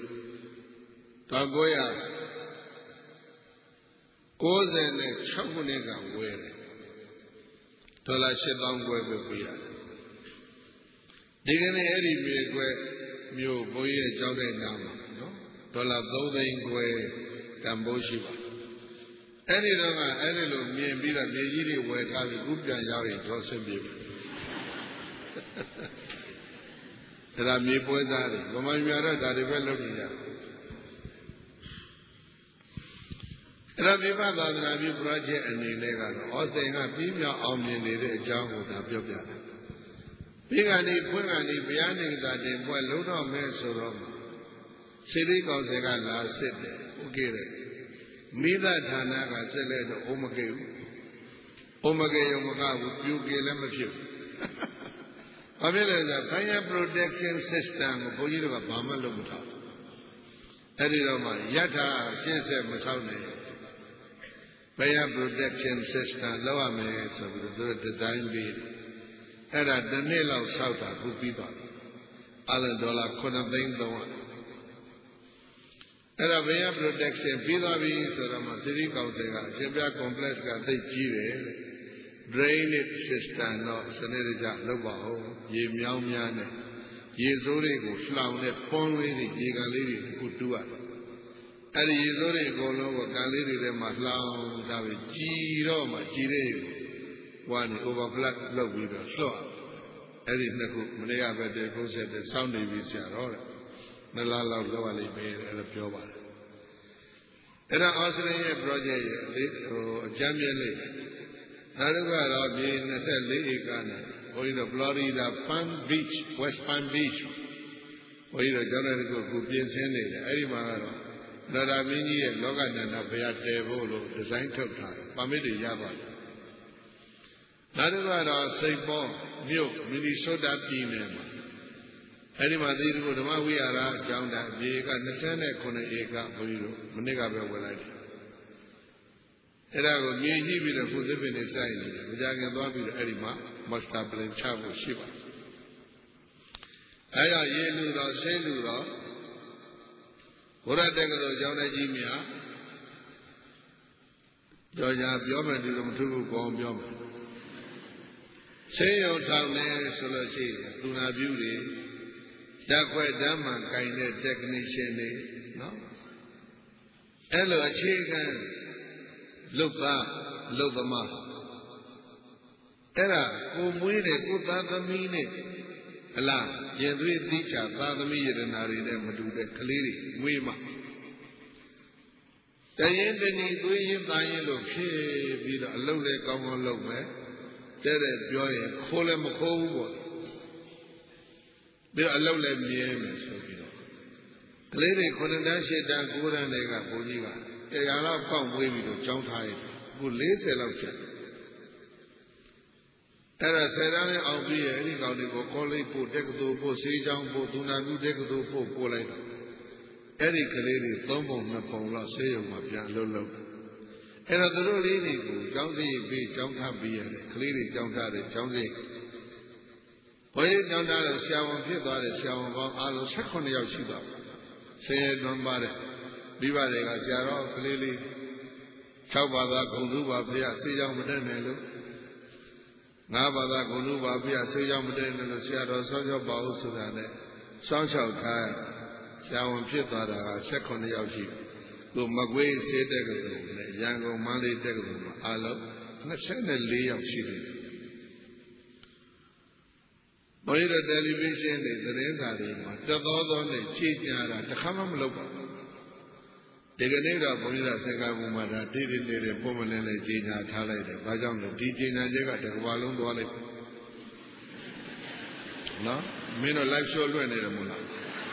Speaker 1: 1996ခုနှစ်ကဝယ်တယ်ဒေါ်လာ8000ကျွဲပဲပေးရတယ်ဒီကနေ့အဲ့ဒီမြေခွဲမြို့ဘုန်းကြီးရဲ့ကျောင်းတဲ့နာမှာနော်ဒေါ်လာ3သိန်းကျွဲတန်ဖိုးရှိပါအဲ့ဒီတော့ကအဲ့ဒီလိုမြင်ပြီးတော့မြေကြီးတွေဝယ်ထားပြီးခုပြန်ရောက်ရင်တော့ဆင်းပြေပြီဒါမြေပွဲစားတွေဗမာပြည်တော့ဒါတွေပဲလုပ်နေကြတယ်အဲ့တော့ဒီပသာသနာပြု project အနေနဲ့ကတော့ဩစိန်ကပြီးမြောက်အောင်မြင်နေတဲ့အကြောင်းကိုဒါပြောပြတယ်ပြီးကနေဖွင့်ကနေဘုရားနေသာတင်ပွဲလုံးတော့မယ်ဆိုတော့စိရိကောင်စေကလာစစ်တယ်ဟုတ်ကဲ့တယ်မိသဌာနကစစ်လဲတော့အိုးမကဲဘူးအိုးမကဲရုံမကဘူးပြူကဲလည်းမဖြစ်ဘူးဘာဖြစ်လဲဆိုတော့ fire protection system ကိုဘုန်းကြီးတို့ကဘာမှလုပ်မထားဘူးအဲ့ဒီတော့မှယထာရှင်းဆက်မဆောက်နိုင်fire protection system လောက်ရမယ်ဆိုပြီးတော့သူတို့ဒီဇိုင်းပြီးအဲ့ဒါတစ်နှစ်လောက်ဆောက်တာခုပြီးသွားပြီအလုံးဒေါ်လာ9သိန်း300အဲ့ဒါ fire protection ပြီးသွားပြီဆိုတော့မှသတိကောင်းတယ်ကအရှင်ပြ complex ကသိကြီးတယ်တဲ့ drainage system တော့စနစ်တကျလုပ်ပါဦးရေမြောင်းများနဲ့ရေစိုးတွေကိုလှောင်တဲ့ဖုံးလေးတွေရေကန်လေးတွေခုတူးရတယ်အဲ့ဒီရေစိုးတွေအကုန်လုံးကကန်လေးတွေထဲမှာလှောင်တာပဲကြည်တော့မှကြည်တဲ့ဟိုကနေ overflow လုပ်ပြီးတော့လွှတ်အဲ့ဒီနှစ်ခုမနေ့ကပဲတဲ့ကိုယ်ဆက်တဲ့စောင့်နေပြီဆရာတော်တဲ့နှစ်လလောက်လောက်ရလိမ့်မယ်အဲ့ဒါပြောပါတယ်အဲ့ဒါဩစတြေးလျ project ရဲ့အကြမ်းမြင့်လေးနောက်တစ်ခါတော့ဒီ24ဧကနဲ့ဘုန်းကြီးတို့ Florida Palm Beach West Palm Beach ဘုန်းကြီးတို့ကျောင်းတော်ကိုပြင်ဆင်နေတယ်အဲ့ဒီမှာကတော့နာရာမင်းကြီးရဲ့လောကနန္ဒဘုရားတည်ဖို့လို့ဒီဇိုင်းထုတ်ထားတယ်ပါမစ်တွေရပါတယ်နောက်တစ်ခါတော့စိတ်ပေါ်မြို့မီနီဆိုတာပြည်နယ်မှာအဲ့ဒီမှာသီရိကိုဓမ္မဝိဟာရအကြောင်းတာအပြေက29ဧကဘုန်းကြီးတို့မနေ့ကပဲဝင်လိုက်တယ်အဲ့ဒါကိုမြင်ကြည့်ပြီးတော့ခုသစ်ပင်တွေစိုက်နေတယ်မကြခင်သွားပြီးတော့အဲ့ဒီမှာမတ်စတာပလင်ချဖို့ရှိပါတယ်အဲ့ဒါရေလူတော်ဆေးလူတော်ဘုရားတက္ကသိုလ်ကျောင်းသားကြီးများကြော်ညာပြောမယ်ဒီလိုမထူးဘူးကောင်းပြောမယ်ဆေးရုံထောင်နေဆိုလို့ရှိရင်သူနာပြုတွေဓာတ်ခွဲဓာတ်မှန်ကင်တဲ့ technician တွေနော်အဲ့လိုအခြေခံလုပ်သားလုပ်သမားအဲ့ဒါကိုမွေးတဲ့ကိုသားသမီးနဲ့ဟလားရင်သွေးသီးချသားသမီးယတနာတွေနဲ့မတူတဲ့ကလေးတွေမွေးမှတရင်တနည်းသွေးရင်သားရင်လို့ဖြစ်ပြီးတော့အလုပ်လည်းကောင်းကောင်းလုပ်မယ်တဲ့ပြောရင်ခိုးလည်းမခိုးဘူးပေါ့ပြီးတော့အလုပ်လည်းမြဲမယ်ဆိုပြီးတော့ကလေးတွေ9တန်း10တန်း9တန်းတွေကဘုန်းကြီးကတရားလောက်ပေါက်မွေးပြီးတော့ကြောင်းထားရတယ်အခု40လောက်ကျန်အဲ့ဒါ10တန်းနဲ့အောင်ပြီးရဲ့အဲ့ဒီကောင်တွေကိုကောလိပ်ပို့တက္ကသိုလ်ပို့ဆေးကျောင်းပို့သူနာပြုတက္ကသိုလ်ပို့လိုက်တော့အဲ့ဒီကလေးတွေ3ပုံ2ပုံလောက်ဆေးရုံမှာပြန်လှုပ်အဲ့တော့သူတို့လေးတွေကိုကျောင်းစရိတ်ပြီးကျောင်းထားပြီးရတယ်ကလေးတွေကျောင်းထားတယ်ကျောင်းစရိတ်ဘုန်းကြီးကျောင်းထားလို့ဆရာဝန်ဖြစ်သွားတယ်ဆရာဝန်ပေါင်းအားလုံး18ယောက်ရှိသွားတယ်ဆယ်ရလွန်ပါတဲ့မိဘတွေကဆရာတော်ကလေးလေး6ဘာသာဂုဏ်သူပါဖေရဆေးကြောင်းမတက်နိုင်လို့9ဘာသာဂုဏ်သူပါဖေရဆေးကြောင်းမတက်နိုင်လို့ဆရာတော်ဆောင်းချောက်ပါဦးဆိုတာနဲ့ဆောင်းချောက်ထားဆရာဝန်ဖြစ်သွားတာက18ယောက်ရှိတယ်သူမကွေးဆေးတက်ကလေးနဲ့ရန်ကုန်မန္တလေးတက်ကလေးမှာအားလုံး24ယောက်ရှိတယ်ဘုန်းကြီးတို့တယ်လီဗီရှင်းတွေသတင်းစာတွေမှာတသောနဲ့ကြည်ကြတာတစ်ခါမှမလုပ်ပါဘူးဒီကနေ့တော့ဘုန်းကြီးတို့စင်္ကာပူမှာဒါတိတိလေးတွေပုံမလင်းလေးကြီးညာထားလိုက်တယ်ဘာကြောင့်လဲဒီကြီးညာချက်ကတစ်ကမ္ဘာလုံးသွားလိုက်နော်မင်းတို့ live show လွှင့်နေတယ်မို့လား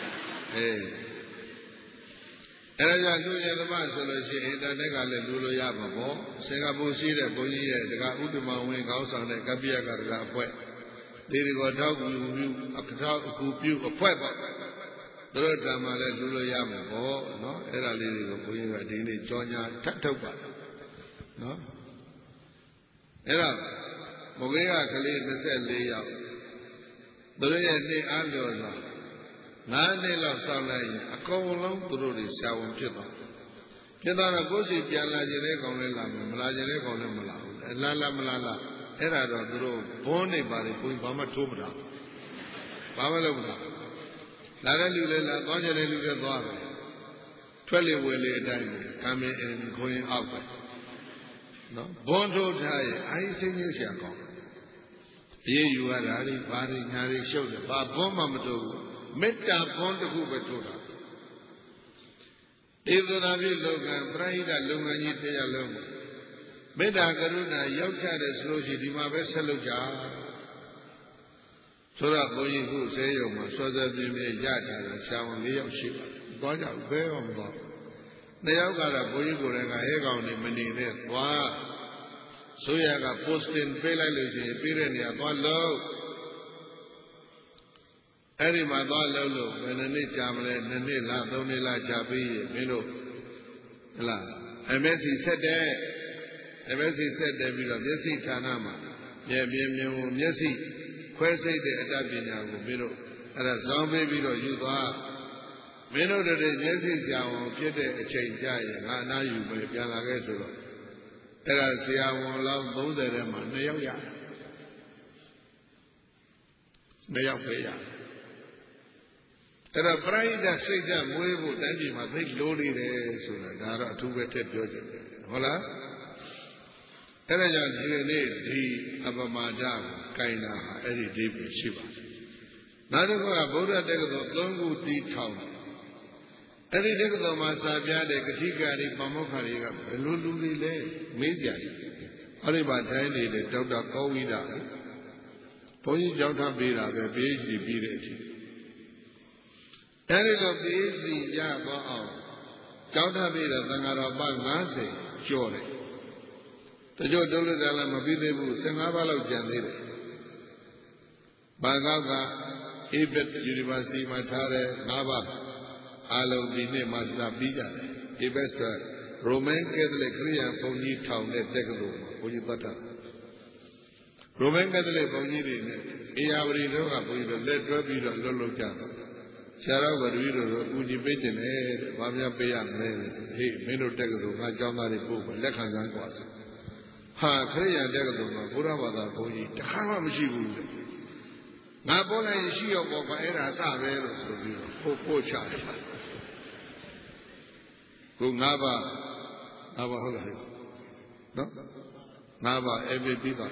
Speaker 1: အဲ့ဒါကြောင့်လူရသမားဆိုလို့ရှိရင်အင်တာနက်ကလည်းလူလို့ရမှာပေါ့စင်္ကာပူရှိတဲ့ဘုန်းကြီးရဲ့တက္ကဥဒ္ဓမဝင်ခေါင်းဆောင်တဲ့ကပ္ပိယကတက္ကအဖွဲ့ဒီကိုထောက်ကူပြုအကူပြုအဖွဲ့ပေါ့သူတို့ဓမ္မလည်းလူလို့ရမှာပေါ့နော်အဲ့ဒါလေးတွေကိုဘုန်းကြီးကဒီနေ့ကြောညာထပ်ထုတ်ပါနော်အဲ့ဒါဘုရားကလေး24ယောက်သူတို့ရဲ့နေ့အားလျော်စွာ9နှစ်လောက်ဆောက်လိုက်ရင်အကုန်လုံးသူတို့တွေဆရာဝန်ဖြစ်သွားတော့ကိုယ်စီပြန်လာခြင်းတဲ့ကောင်လည်းလာမယ်မလာခြင်းတဲ့ကောင်လည်းမလာဘူးလာမလာအဲ့ဒါတော့သူတို့ဘုန်းနေပါလေဘုန်းဘာမှထိုးမတာဘာမှလုပ်မတာလာတဲ့လူလည်းလာသွားကြတဲ့လူလည်းသွားပဲထွက်လေဝင်လေအတိုင်းပဲကံမင်းခွင်အောက်ပဲနော်ဘုန်းထိုးထားရင်အိုင်းစင်းကြီးဆရာကောင်းအေးယူရတာဒီဘာတွေညာတွေရှုပ်တယ်ဘာဘုန်းမှမတိုးဘူးမေတ္တာဘုန်းတစ်ခုပဲထိုးတာဧသနာပြုလောကပရိဟိတလုပ်ငန်းကြီးတရားလုံးမေတ္တာကရုဏာရောက်ကြတယ်ဆိုလို့ရှိရင်ဒီမှာပဲဆက်လုပ်ကြဆိုတော့ဘုန်းကြီးခုဆေးရုံမှာစောစောပြင်းပြရထားတာဆရာဝန်4ယောက်ရှိပါတယ်သွားကြဘဲရောမသွား2ယောက်ကတော့ဘုန်းကြီးကိုယ်တိုင်ကဟဲကောင်နေမနေနဲ့သွားဆိုရက posting ပေးလိုက်လို့ရှိရင်ပြီးတဲ့နေရာသွားလို့အဲ့ဒီမှာသွားလို့ဘယ်နှစ်ကြာမလဲ2နှစ်လား3နှစ်လားကြာပြီးရင်မင်းတို့ဟလား MSc ဆက်တဲ့ MSc ဆက်တယ်ပြီးတော့မျက်စိဌာနမှာမြင်မျက်စိခွဲစိတ်တဲ့အတတ်ပညာကိုမင်းတို့အဲ့ဒါဇောင်းပေးပြီးတော့ယူသွားမင်းတို့တွေမျက်စိဆရာဝန်ဖြစ်တဲ့အချိန်ကြာရင်ငါအနားယူမယ်ပြန်လာခဲ့ဆိုတော့အဲ့ဒါဆရာဝန်လောင်း30ထဲမှာ2ယောက်ရတယ်2ယောက်ပဲရတယ်အဲ့တော့ပရိဒတ်စိတ်ဓာတ်မွေးဖို့တိုင်းပြည်မှာသိလိုနေတယ်ဆိုတာဒါတော့အထူးပဲထည့်ပြောချင်တယ်ဟုတ်လားအဲ့ဒါကြောင့်ဒီနေ့ဒီအပမာဒကိုကိုင်တာဟာအဲ့ဒီဒီပဲရှိပါတယ်နောက်တစ်ခုကဗုဒ္ဓတက္ကသိုလ်3ခုတီးထောင်အဲ့ဒီတက္ကသိုလ်မှာစာပြတဲ့ကတိကာရီပမောက္ခတွေကဘယ်လိုလူတွေလဲမေးကြတယ်အဲ့ဒီမှာတိုင်းနေတဲ့ဒေါက်တာကောဝိဒဘုန်းကြီးကြောင်းထားပေးတာပဲ PhD ပြီးတဲ့အချိန်အဲဒီလို PhD ရသွားအောင်ကြောင်းထားပေးတဲ့သံဃာတော်ပါ90ကျော်တယ်တချို့တုလို့တယ်လည်းမပြီးသေးဘူး15ပါးလောက်ကျန်သေးတယ်ဘာကောက်က ABET University မှာထားတဲ့5ပါးအားလုံးဒီနေ့မှာစပြီးကြတယ် ABET ဆို Roman Catholic ခရစ်ယာန်ဘုန်းကြီးထောင်တဲ့တက္ကသိုလ်မှာဘုန်းကြီးသွားတာ Roman Catholic ဘုန်းကြီးတွေနဲ့အေယာဝတီတို့ကဘုန်းကြီးတို့လက်တွဲပြီးတော့လှုပ်ကြတယ်ဆရာတော်ကတပည့်တို့အကူကြီးပေးခြင်းနဲ့ဘာများပေးရမလဲဆိုဟေးမင်းတို့တက္ကသိုလ်ငါကျောင်းသားတွေပို့ပါလက်ခံစမ်းกว่าဆိုဟာခရစ်ယာန်တက္ကသိုလ်မှာဘုရားဘာသာဘုန်းကြီးတခါမှမရှိဘူးငါပေါ်လိုက်ရှိရောပေါ့ကွာအဲ့ဒါစပဲလို့ဆိုပြီးတော့ပို့ချတယ်ကို၅ပါးဟုတ်လားနော်၅ပါးအဲ့ပြီးသွား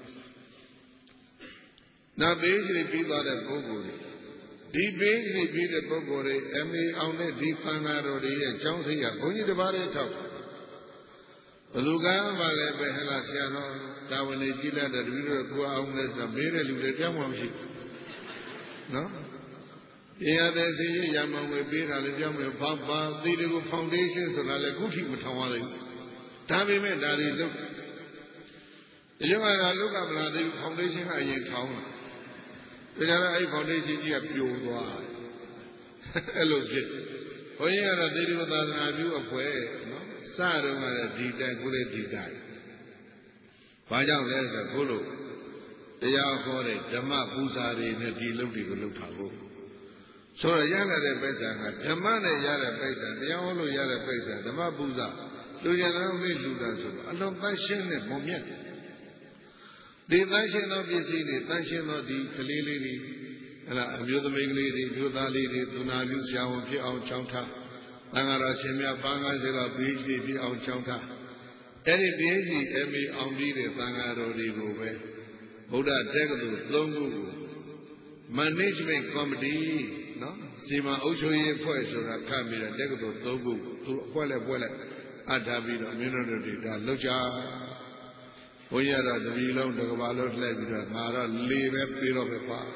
Speaker 1: နောက်ဘေးကြီးပြီးသွားတဲ့ပုဂ္ဂိုလ်တွေဒီဘေးကြီးပြီးတဲ့ပုဂ္ဂိုလ်တွေအမေအောင်တဲ့ဒီသံဃာတော်တွေရဲ့ကျောင်းစိတ်ကဘုန်းကြီးတစ်ပါးလေးထောက်ဘယ်သူကမှလည်းပဲဟဲ့လားဆရာတော်တာဝန်ကြီးကြီးလက်တဲ့တပည့်တော်ကိုအောင်လဲဆိုမေးတဲ့လူတွေတယောက်မှမရှိနော်ပြင်ရတဲ့စီရရမောင်ဝေပေးတာလည်းတယောက်မှဘာပါသီတကူဖောင်ဒေးရှင်းဆိုတာလည်းခုထိမထောင်ရသေးဘူးဒါပေမဲ့ဒါတွေလုပ်ဒီလိုမှလာလုပ်ကမလားသေးဘူးဖောင်ဒေးရှင်းကအရင်ထောင်လာဒါကြတော့အဲ့ဖောင်ဒေးရှင်းကြီးကပြိုသွားအဲ့လိုဖြစ်ဘုန်းကြီးကတော့သေဒီသာသနာပြုအဖွဲ့နော်စတော့ကလည်းဒီတိုင်ကိုလည်းဒီတိုင်ဘာကြောင့်လဲဆိုတော့ဘုလို့တရားဟောတဲ့ဓမ္မပူဇာတွေနဲ့ဒီလုပ်တွေကိုလုပ်တာကိုဆိုတော့ရလာတဲ့ပိဿာကဓမ္မနဲ့ရတဲ့ပိဿာတရားဟောလို့ရတဲ့ပိဿာဓမ္မပူဇာလူရံတော်လေးလူတာဆိုတော့အလုံးသန့်ရှင်းတဲ့မုံမြတ်ဒီသန့်ရှင်းသောပစ္စည်းတွေသန့်ရှင်းသောဒီကလေးလေးတွေအဲ့ဒါအမျိုးသမီးကလေးတွေမျိုးသားလေးတွေသူနာပြုဆရာဝန်ဖြစ်အောင်ချောင်းထားသံဃာတော်ရှင်များပန်းကားစေတော့ဘီကြီးဖြစ်အောင်ချောင်းထားအဲ့ဒီဘီကြီးအမေအောင်ပြီးတဲ့သံဃာတော်တွေကိုပဲဗုဒ္ဓတက္ကသိုလ်3ခုကို management committee နော်စီမံအုပ်ချုပ်ရေးအဖွဲ့ဆိုတာခန့်ပြီးတော့တက္ကသိုလ်3ခုသူအဖွဲ့လိုက်အထားပြီးတော့မင်းတို့တွေဒါလောက်ကြဘုန်းကြီးကတော့တပီလုံးတစ်ကဘာလုံးလှည့်ပြီးတော့ငါတော့လေပဲပြေးတော့ပဲပါ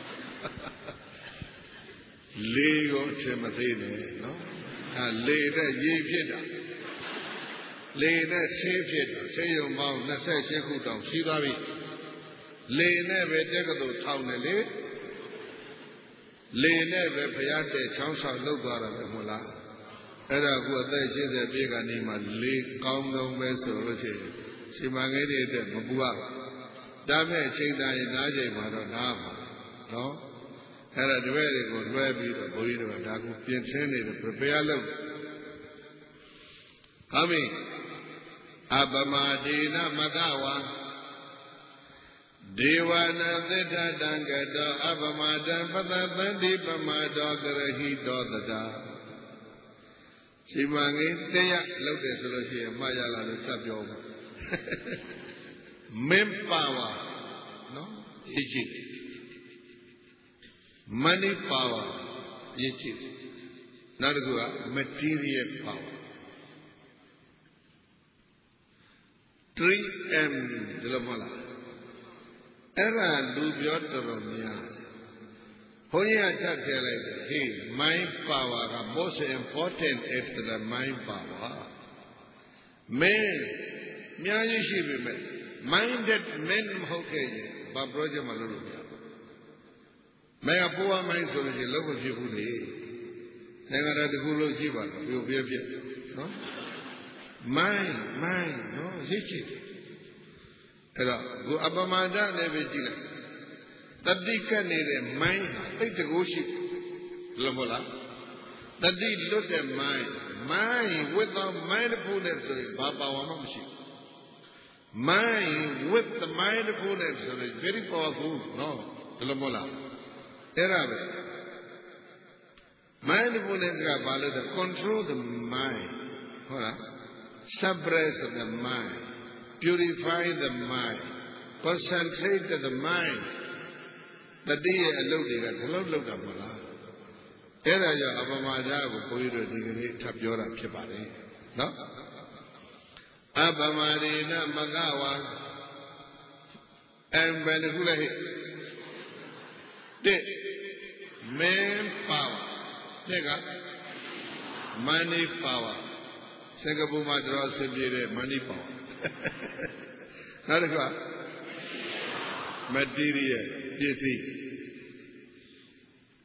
Speaker 1: လေကိုအထင်မသေးနဲ့နော်အဲလေတဲ့ရေဖြစ်တာလေနဲ့ဆေးဖြစ်တာဆေးရုံပေါင်း28ခုတောင်ရှိသွားပြီလေနဲ့ပဲတက္ကသိုလ်ထောင်တယ်လေလေနဲ့ပဲဘုရားတဲ့ချောင်းဆောင်လုပ်သွားတာပဲမဟုတ်လားအဲ့ဒါကအသက်80ပြည့်ကနေမှလေကောင်းဆုံးပဲဆိုလို့ရှိရင်စီမံကိန်းတွေအတွက်မပူရပါဒါမဲ့အချိန်တိုင်းနားချိန်မှာတော့နားပါနော်အဲ့ဒါတပည့်တွေကိုလွှဲပြီးတော့ဘုန်းကြီးတို့ကဒါကိုပြင်ဆင်နေတယ် prepare လုပ်ဟုတ်ပြီအပမဒေနမကဝါဒေဝနာသစ္ထတံကတောအပမတံပတသန္တိပမတောကရဟိတောတတာစီမံကိန်းတရားလုပ်တယ်ဆိုလို့ရှိရင်မှားရလာလို့စပ်ပြောပါmain power နော်ရည်ကြည် money power ရည်ကြည်နောက်တစ်ခုက material power 3M ဒီလိုမဟုတ်လားအဲ့ဒါလူပြောတော်တော်များဘုန်းကြီးကထပ်ထည့်လိုက်တယ်ဟေး mind power က most important is the mind power man များကြီးရှိပြီမဲ့ minded men မဟုတ်ခဲ့ရင်ဘာ project မှလုပ်လို့မရဘူး။မင်းကပိုးဝမိုင်းဆိုလို့ရှိရင်လုံးဝဖြစ်ဘူးလေ။နိုင်ငံတော်တခုလုံးကြည့်ပါတော့ပြပြနော်။ mind နော်ရစ်ချစ်အဲ့တော့ကိုအပမဒနဲ့ပဲကြည့်လိုက်။တတိကနေတဲ့ mind သိတကိုရှိလို့မဟုတ်လား။တတိလွတ်တဲ့ mind without mindfulness ဆိုရင်ဘာပါဝါမှမရှိဘူး။ mind with the mindfulness ဆိုရင် very powerful နော်ဘယ်လိုမဟုတ်လားအဲ့ဒါပဲ mindfulness ကဘာလဲဆို control the mind ဟုတ်လား suppress the mind purify the mind concentrate the mind တတိရဲ့အလုပ်တွေကဒီလောက်လောက်တာမဟုတ်လားအဲ့ဒါကြောင့်အပမဒကိုဘုန်းကြီးတို့ဒီကနေ့ထပ်ပြောတာဖြစ်ပါတယ်နော်အပမဒေနမကဝါဘယ်တစ်ခုလဲဟဲ့တဲ့ main power တဲ့က money power စင်ကာပူမှာတော်ဆင်ပြေတဲ့ money power နောက်တစ်ခါ material ပစ္စည်း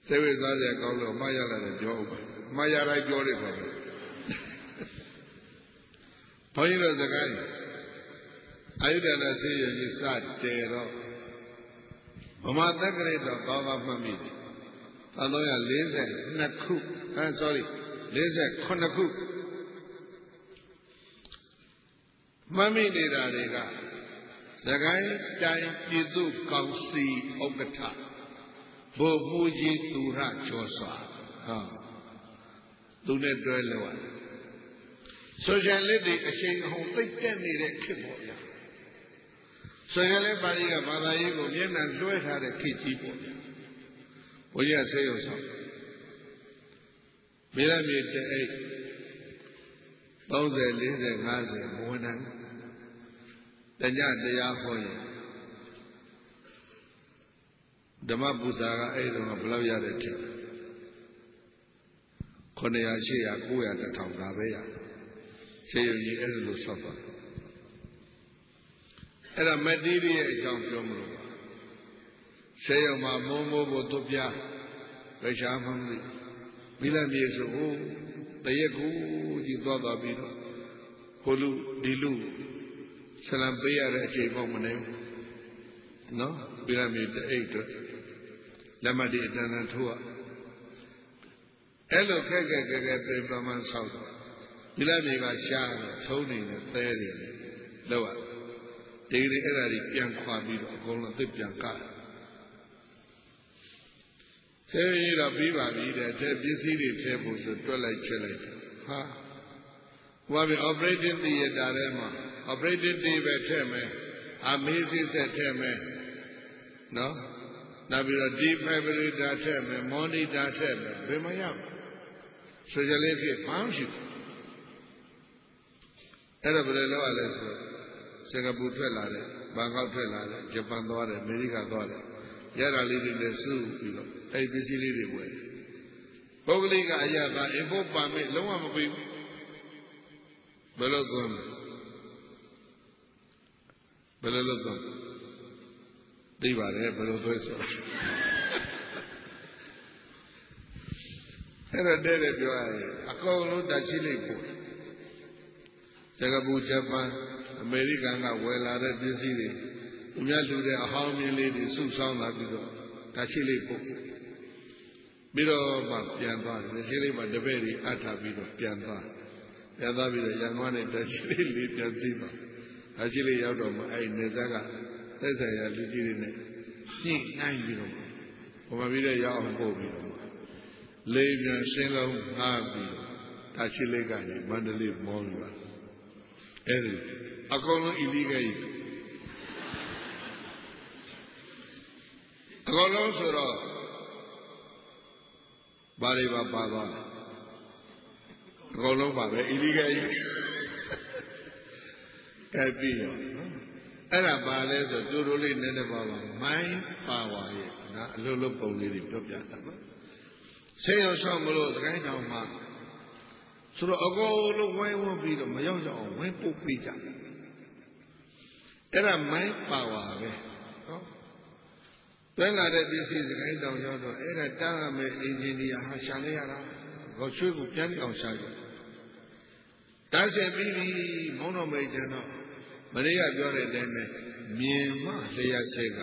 Speaker 1: စိတ်ဝိသားစရာကောင်းလို့မှားရလာတယ်ပြောဥပါမှားရလိုက်ပြောတယ်ပါပဲဘုန်းကြီးတို့စကားအာယုဒနာဆေးရုံကြီးစတယ်တော့ဗမာတက္ကရာတော့ကောင်းကောင်းမှတ်မိတယ်1342ခု48ခုမှတ်မိနေတာတွေကစကိုင်းတိုင်းပြည်သူ့ကောင်စီဥက္ကဋ္ဌဘိုလ်မှူးကြီးသူရကျော်စွာသူနဲ့တွဲလို့ရတယ်ဆိုရှယ်လစ်တွေအချိန်အဟုန်သိပ်တက်နေတဲ့ခေတ်ပေါ့ဗျာဆိုရှယ်လစ်ပါတီကဘာသာရေးကိုမျက်နှာလွှဲထားတဲ့ခေတ်ကြီးပေါ့ဗျာဘုရားဆေးရုံဆောင်မိရမြေတအိတ်30 40 50မဝင်နိုင်တညတရားဟောရင်ဓမ္မပူဇာကအဲ့တုန်းကဘယ်လောက်ရတဲ့ထင်900 800 900 1000ဒါပဲရဆေးရုံကြီးအဲ့လိုဆောက်သွားအဲ့ဒါမတိရိရဲ့အကြောင်းပြောမလို့ပါဆေးရုံမှာမိုးကိုသူပြဝိရှားမှမသိမိလက်မြေဆိုတရက်ကူကြီးသွားပြီးတော့ဟိုလူဒီလူဆလံပေးရတဲ့အချိန်ပေါ့မနေဘူးနော်မိလက်မြေတအိတ်တော့လက်မတည်းအတန်တန်ထိုးရအဲ့လိုခက်ပြေပမှန်းဆောက်တော့မိလက်မြေကရှားတော့သုံးနေတဲ့သဲတွေလောက်ရဒီအဲ့ဒါကြီးပြန်ခွာပြီးတော့အကုန်လုံးအစ်ပြန်ကဆေးရည်တော့ပြီးပါပြီတဲ့အဲပစ္စည်းတွေထည့်ဖို့ဆိုတွက်လိုက်ချက်လိုက်ဟာဟိုက operating theater ထဲမှာ operating table ထည့်မယ်အမေးစစ်ဆက်ထည့်မယ်နော်နောက်ပြီးတော့ defibrillator ထည့်မယ် monitor ထည့်မယ်ဘယ်မှာရမလဲဆိုကြလေဖြစ်ဘာမှရှိဘူးအဲ့တော့ဘယ်လိုလုပ်ရလဲဆိုစင်ကာပူထွက်လာတယ်ဘန်ကောက်ထွက်လာတယ်ဂျပန်သွားတယ်အမေရိကသွားတယ်ရတာလေးတွေလည်းစုပြီးတော့အဲ့ပစ္စည်းလေးတွေဝယ်ပုဂ္ဂလိကအရာက import permit လုံးဝမပေးဘူးဘယ်လိုသွားမလဲဘယ်လိုလုပ်သွားသိပါတယ်ဘယ်လိုသွားဆိုအဲ့တော့တဲ့ပြောရရင်အကုန်လုံးတက်ချိလိုက်ပို့စင်ကာပူဂျပန်အမေရိကန်ကဝယ်လာတဲ့ပစ္စည်းတွေသူများလူတဲ့အဟောင်းမြင်လေးတွေစုဆောင်းလာပြီးတော့တက်ချိလိုက်ပို့ပြီးတော့မှပြန်သွားတယ်ရှိလေးမှတပည့်တွေအပ်ထားပြီးတော့ပြန်သွားပြီးတော့ရန်ကုန်နဲ့တက်ချိလေးပြန်စီးသွားတက်ချိလေးရောက်တော့မှအဲ့နေသက်ကသက်ဆိုင်ရာလူကြီးတွေနဲ့ညှိနှိုင်းပြီးတော့ဘုမပြီးတော့ရောက်အောင်ပို့ပြီးတော့လေးပြန်ရှင်းလုံးငှားပြီးတက်ချိလေးကနေမန္တလေးမောင်းလာအဲ့ဒီအကုန်လုံး illegal ကြီးအကုန်လုံးဆိုတော့ဘာတွေပါသွားလဲအကုန်လုံးပါပဲ illegal ကြီးအဲ့ပြီးတော့အဲ့ဒါပါလဲဆိုသူတို့လေးနည်းနည်းပါမိုင်းပါဝါရဲ့နော်အလုံးလုံးပုံလေးတွေပြောပြတာနော်ဆေးရုံဆောင်မလို့သခိုင်းတောင်မှာဆိုတော့အကုန်လုံးဝိုင်းဝန်းပြီးတော့မရောက်ကြအောင်ဝင်းပုတ်ပြီးကြအဲ့ဒါမိုင်းပါဝါပဲနော်တွဲလာတဲ့ပစ္စည်းသခိုင်းတောင်ရောက်တော့အဲ့ဒါတားရမယ်အင်ဂျင်နီယာဟာရှာလိုက်ရတာကိုချွေးကိုပြန်အောင်ရှာကြတားဆက်ပြီးပြီမုန်းတော်မိတ်ကျန်တော့မရိယပြောတဲ့အတိုင်းပဲမြင်မှလျှက်ဆဲ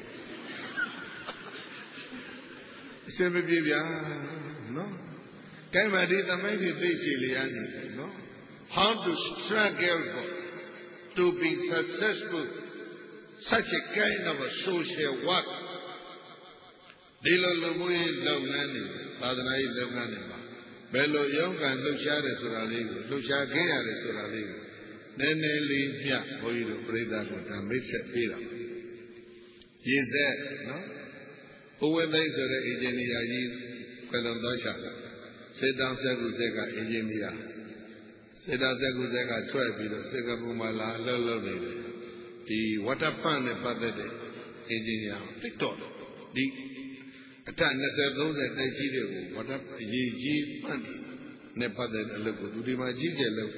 Speaker 1: ကအစင်မပြေဗျာနော်ကဲမဒီသမိုင်းတွေသိချင်လျာနေတယ်နော် how to struggle to be successful such a kind of a social work ဒီလိုလူမှုရေးလုပ်ငန်းတွေသာသနာရေးလုပ်ငန်းတွေပါဘယ်လိုရုန်းကန်လှုပ်ရှားတယ်ဆိုတာလေးကိုလှုပ်ရှားခဲ့ရတယ်ဆိုတာလေးကိုနည်းနည်းလေးမျှဘုန်းကြီးတို့ပြိဿကိုဒါမိတ်ဆက်ပေးတာရည်သက်နော်ဘဝသိဆိုတဲ့အင်ဂျင်နီယာကြီးပြလုံသွားချတာစေတံစက္ကုဇက်ကအင်ဂျင်နီယာစေတံစက္ကုဇက်ကထွက်ပြီးတော့စင်ကာပူမှာလာအလုပ်လုပ်နေတယ်ဒီဝတ္တပန့်နဲ့ပတ်သက်တဲ့အင်ဂျင်နီယာတိတ်တော့ဒီအထက်20 30တိုက်ကြီးတွေကိုဝတ္တအရေးကြီးပန့်နဲ့ပတ်သက်တဲ့အလုပ်ကိုသူဒီမှာကြီးကျယ်လုပ်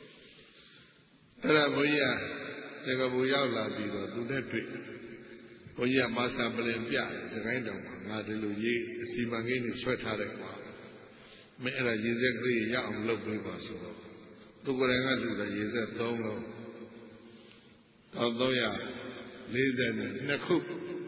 Speaker 1: အဲ့ဒါဘုရားစင်ကာပူရောက်လာပြီးတော့သူနဲ့တွေ့ဘုန်းကြီးကမာစတာပလင်ပြတယ်စကိုင်းတောင်မှာငါဒီလိုရေးအစီမံကိန်းတွေဆွဲထားတယ်ကွာမင်းအဲ့ဒါရေစက်ကလေးရအောင်လုပ်ပေးပါဆိုတော့သူကိုယ်တိုင်ကလူတာရေစက်3လုံး1342ခု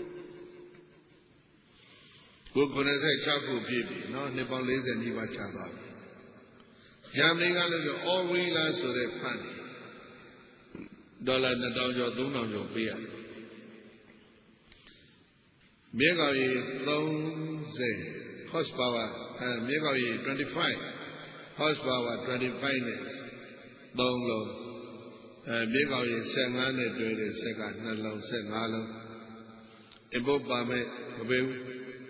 Speaker 1: ကို96ခုပြည့်ပြီနော်နှစ်ပေါင်း40နီးပါးချသွားပြီဂျာမနီကလည်းအော်ဝီလာဆိုတဲ့ဖန်ဒေါ်လာ2000ကျော်3000ကျော်ပေးရတယ်မြေကောက်ကြီး30 horsepower မြေကောက်ကြီး25 horsepower 25နဲ့3လုံးမြေကောက်ကြီး15နဲ့တွဲတဲ့ဆက်က2လုံး15လုံးအပုပ်ပါမဲ့မပေးဘူး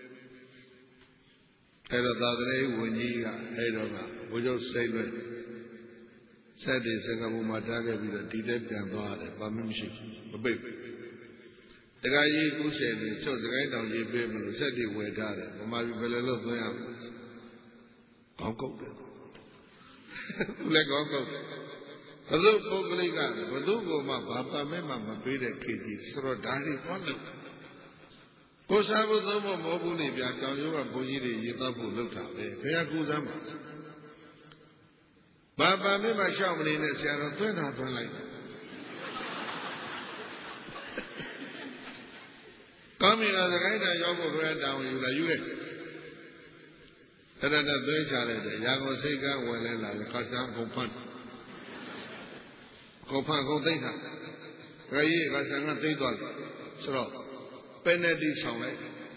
Speaker 1: အဲ့တော့သာသနာ့ဝန်ကြီးကအဲ့တော့ကဘုရားစိတ်လွဲစက်တွေစင်ကာပူမှာထားခဲ့ပြီးတော့ဒီတက်ပြန်သွားတယ်ဘာမှမရှိဘူးမပိတ်ဘူးတခါကြီးကုဆယ်တွေချုပ်စကိုင်းတောင်ကြီးပေးမလို့စက်တွေဝယ်ထားတယ်ဗမာပြည်ဘယ်လိုလုပ်သွင်းရမလဲကောင်းကုတ်တယ်သူလည်းကောင်းကုတ်တယ်ဘုသူပုဂ္ဂလိကဘုသူကမှဘာပါမဲ့မှမပေးတဲ့ခေတ်ကြီးဆိုတော့ဒါတွေသွားလို့ကိုယ်စားဖို့သုံးဖို့မဟုတ်ဘူးလေဗျာတောင်ရိုးကဘုန်းကြီးတွေရေတော့ဖို့လုပ်တာပဲဘယ်ကူစမ်းမှာဘာပါမဲ့မှရှောက်မနေနဲ့ဆရာတော်သွင်းတာသွင်းလိုက်ကောင်းပြီလားစကိုင်းတန်ရောက်ဖို့ဘယ်တောင်းယူလာယူခဲ့အဲ့ဒါနဲ့သွေးချလိုက်တယ်ရာကိုစိတ်ကဝင်လဲလာခါစမ်းကုန်ဖတ်ကုန်သိမ့်တာခရီးခါစမ်းကသိမ့်သွားပြီဆိုတော့ပယ်နယ်တီဆောင်လိုက်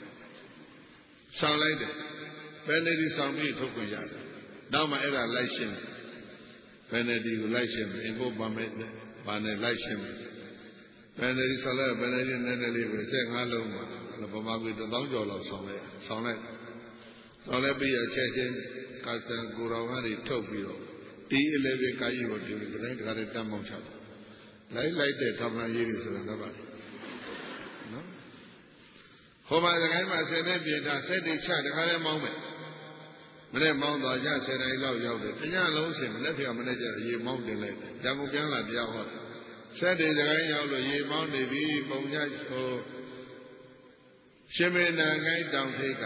Speaker 1: တယ်ပယ်နယ်တီဆောင်ပြီးထုတ်ခွင့်ရတယ်နောက်မှအဲ့ဒါလိုက်ရှင်းပယ်နယ်တီကိုလိုက်ရှင်းအင်ကိုပါမယ်ဘာနဲ့လိုက်ရှင်းပယ်နယ်တီဆောင်လိုက်ပယ်နယ်တီနည်းနည်းလေးပဲ15လုံးပါဗမာပြည်1000ကျော်လောက်ဆောင်လိုက်ပြီးအချက်ချင်းကာစံကိုတော်ကနေထုတ်ပြီးတော့ဒီအလေးပဲကာကြီးကိုဒီလိုတိုင်းတခါတည်းတမ်းမောက်ချတယ်လိုက်တဲ့ထောင်မှန်ရေးတွေဆိုတာလည်းပါတယ်နော်ဟောမှာစကိုင်းမှာဆယ်နဲ့ပြေတာစက်တွေချတခါတည်းမောင်းမယ်မနေ့မောင်းသွားကြ10နာရီလောက်ရောက်တယ်တညလုံးစင်မနေ့ဖြောင်မနေ့ကျရေမောင်းတင်လိုက်တယ်ဂျာမူပြန်လာပြောင်းဟောစက်တွေစကိုင်းရောက်လို့ရေမောင်းနေပြီပုံညဟိုရှင်မေနာကိုင်းတောင်ထိပ်က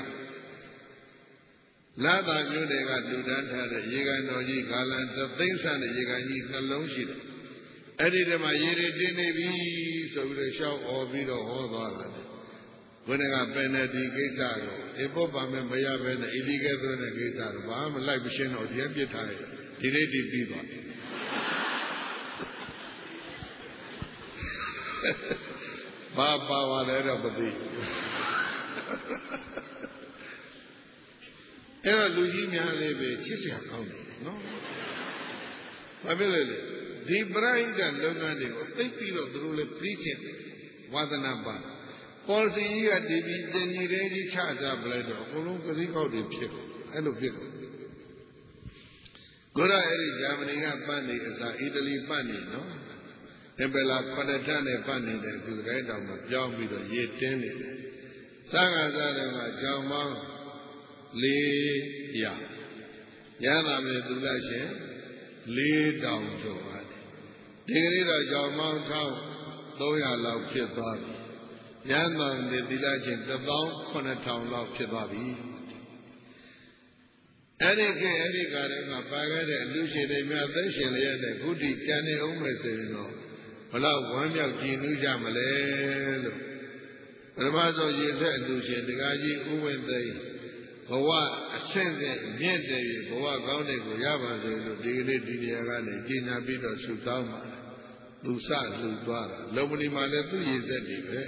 Speaker 1: လာသာမြို့နယ်ကလူတန်းထားတဲ့ရေကန်တော်ကြီးဂါလန်သိန်းဆန်းတဲ့ရေကန်ကြီးနှလုံးရှိတယ်အဲ့ဒီတည်းမှာရေတွေတင်းနေပြီဆိုပြီးတော့ရှောက်អော်ပြီးတော့ဟောသွားတာဘုန်းကပယ်နေဒီကိစ္စတော့အပုပ်ပါမဲ့မရဘဲနဲ့အီလီကဲသွင်းတဲ့ကိစ္စတော့ဘာမှလိုက်မရှင်းတော့ဒီပြစ်ထားတယ်ဒီနေ့ဒီပြီးသွားဘာပါဝါလဲတော့မသိအဲ့တော့လူကြီးများလေးပဲချစ်စရာကောင်းတယ်နော်ဘာဖြစ်လဲဒီပရိဒတ်လုပ်ငန်းတွေကိုသိပြီးတော့သူတို့လည်းပြီးချင်ဝါသနာပါပေါ်စီကြီးကဒီပြီးတင်ကြီးတဲ့ကြီးချကြပလဲတော့အကုန်လုံးကတိကောက်တွေဖြစ်တယ်အဲ့လိုဖြစ်တယ်ကိုရအဲ့ဒီဂျာမနီကပတ်နေအစားအီတလီပတ်နေနော်အင်ပလာပတတနဲ့ပတ်နေတဲ့သူစကိုင်းတောင်မှာပြောင်းပြီးတော့ရေတင်းနေတယ်စားကစားတယ်ကကြောင်မောင်း400ရဟနာမြေသူလိုက်ရှင်4000ကျော်ပါတယ်ဒီကနေ့တော့ကြောင်မောင်း1300လောက်ဖြစ်သွားပြီရဟနာမြေသူလိုက်ရှင်18000လောက်ဖြစ်သွားပြီအဲ့ဒီခေတ်အဲ့ဒီကာလကပါခဲ့တဲ့အလူရှင်တွေများသိရှင်လျက်နဲ့ခုထိကြံနေအောင်မယ်ဆိုရင်တော့ဘလောက်ဝမ်းမြောက်ကြည်နူးကြမလဲလို့ပထမဆုံးရေဆက်အလူရှင်တကားကြီးဥဝင်သိဘဝအဆင့်ဆင့်မြင့်တယ်ဘဝကောင်းတဲ့ကိုရပါစေလို့ဒီကနေ့ဒီနေရာကနေကျင့်ညာပြီးတော့ဆုတောင်းပါတယ်သူစလှူသွားတာလုံမဏီမှာလည်းသူ့ရေဆက်တွေပဲ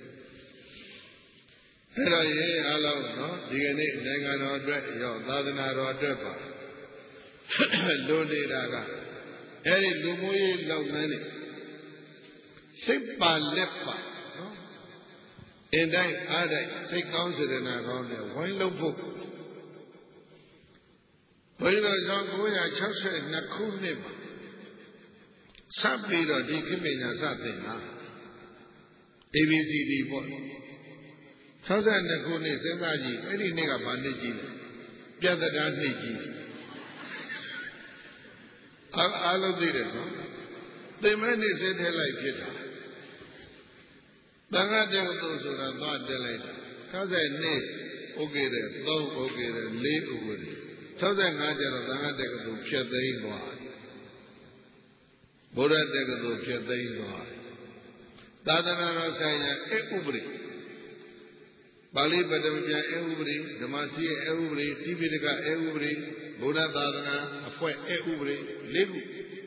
Speaker 1: အဲ့တော့ရေအားလုံးနော်ဒီကနေ့နိုင်ငံတော်အတွက်ရောသာသနာတော်အတွက်ပါလူနေတာကအဲ့ဒီလူမျိုးရေးလုပ်ငန်းတွေစိတ်ပါလက်ပါနော်အင်းတိုင်းအားတိုင်းစိတ်ကောင်းစေတနာကောင်းနဲ့ဝိုင်းလုပ်ဖို့ဘုရားတော်1962ခုနှစ်မှာစပြီးတော့ဒီခိမညာစတင်တာ ABCD ပေါ့62ခုနှစ်စဉ်းစားကြည့်အဲ့ဒီနေ့ကဘာနှစ်ကြီးလဲပြဿနာနှစ်ကြီးအားလုံးသိတယ်နော်သင်္မဲနှစ်စဲထဲလိုက်ဖြစ်တာတန်ခါတက္ကသိုလ်ဆိုတာသွားတက်လိုက်တာ62 OK တဲ့3 OK တဲ့4 OK တဲ့65ကျတော့တန်ခါတက္ကသိုလ်ဖြတ်သိမ်းသွားဗုဒ္ဓတက္ကသိုလ်ဖြတ်သိမ်းသွားသာသနာတော်ဆိုင်ရာဥပဒေပါဠိပထမပြန်ဥပဒေဓမ္မစီရဲ့ဥပဒေတိပိဋကဥပဒေဗုဒ္ဓသာသနာအဖွဲ့ဥပဒေ၄ခု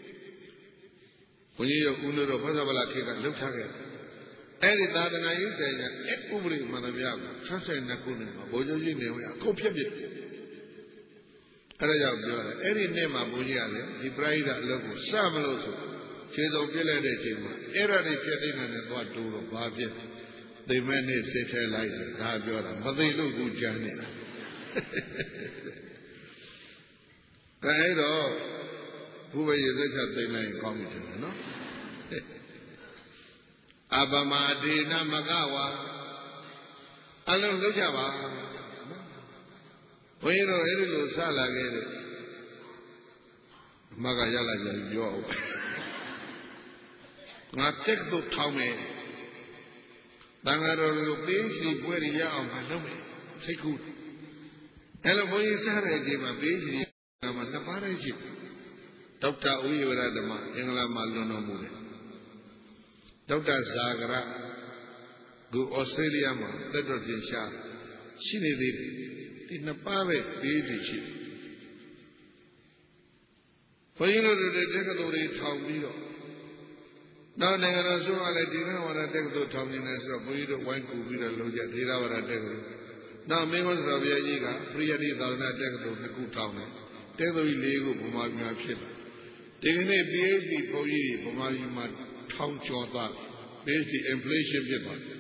Speaker 1: ဘုန်းကြီးတို့ဦးတို့ဘုရားဗလာခေတ်ကလှုပ်ထားခဲ့တယ်အဲ့ဒီသာသနာရေးဆိုင်ရာဥပဒေမှန်သမျှကို62ခုနှစ်မှာဘုန်းကြီးနေဝင်အခုဖြစ်ဖြစ်အဲ့ဒါကြောင့်ပြောတယ်အဲ့ဒီနေ့မှာဘုန်းကြီးကလည်းဒီပရိဒအလုပ်ကိုစမလို့ဆိုခြေစုံပြည့်လိုက်တဲ့အချိန်မှာအဲ့ဒါတွေဖြစ်နေတဲ့နဲ့သွားတိုးတော့ဘာဖြစ်သိမဲ့နေ့စစ်ထဲလိုက်တယ်ဒါပြောတာမသိလို့ကူကြမ်းနေတာအဲ့တော့ဘုရားရေသက်ချသိလိုက်ကောင်းပြီတယ်နော်အပမဒေနမကဝါအလုံးလုပ်ကြပါဘုန်းကြီးတို့အဲ့ဒီလိုစလာခဲ့တယ်အမကရလာကြပြောအောင်ငါတက်တော့ထောင်းမယ်တန်ဃာတော်တို့ပေးစီပွဲရအောင်မလုပ်မယ်စိတ်ကူးအဲ့လိုဘုန်းကြီးစားတဲ့အချိန်မှာပေးစီမှာနှစ်ပါးတည်းရှိဒေါက်တာဥယျာရဓမ္မအင်္ဂလာမှာလွန်တော်မူတယ်ဒေါက်တာဇာဂရကိုဩစတြေးလျမှာသက်တော်တင်ရှားရှိနေသေးတယ်ဒီနှစ်ပါးပဲပေးစီရှိဘုန်းကြီးတို့တက္ကသိုလ်တွေထောင်ပြီးတော့နောက်နိုင်ငံတော်ဆိုရလည်းဒီကဝါဒတက္ကသိုလ်ထောင်နေတယ်ဆိုတော့ဘုန်းကြီးတို့ဝိုင်းကူပြီးတော့လုံးကြဒေသဝါဒတက္ကသိုလ်နောက်မင်းတို့ဆိုဘုရားကြီးကပရိယတိသာသနာတက္ကသိုလ်2ခုထောင်တယ်တက္ကသိုလ်ကြီး4ခုဗမာပြည်မှာဖြစ်လာဒီကနေ့ PhD ဘုန်းကြီးဗမာပြည်မှာထောင်ကျော်သွား PhD inflation ဖြစ်သွားတယ်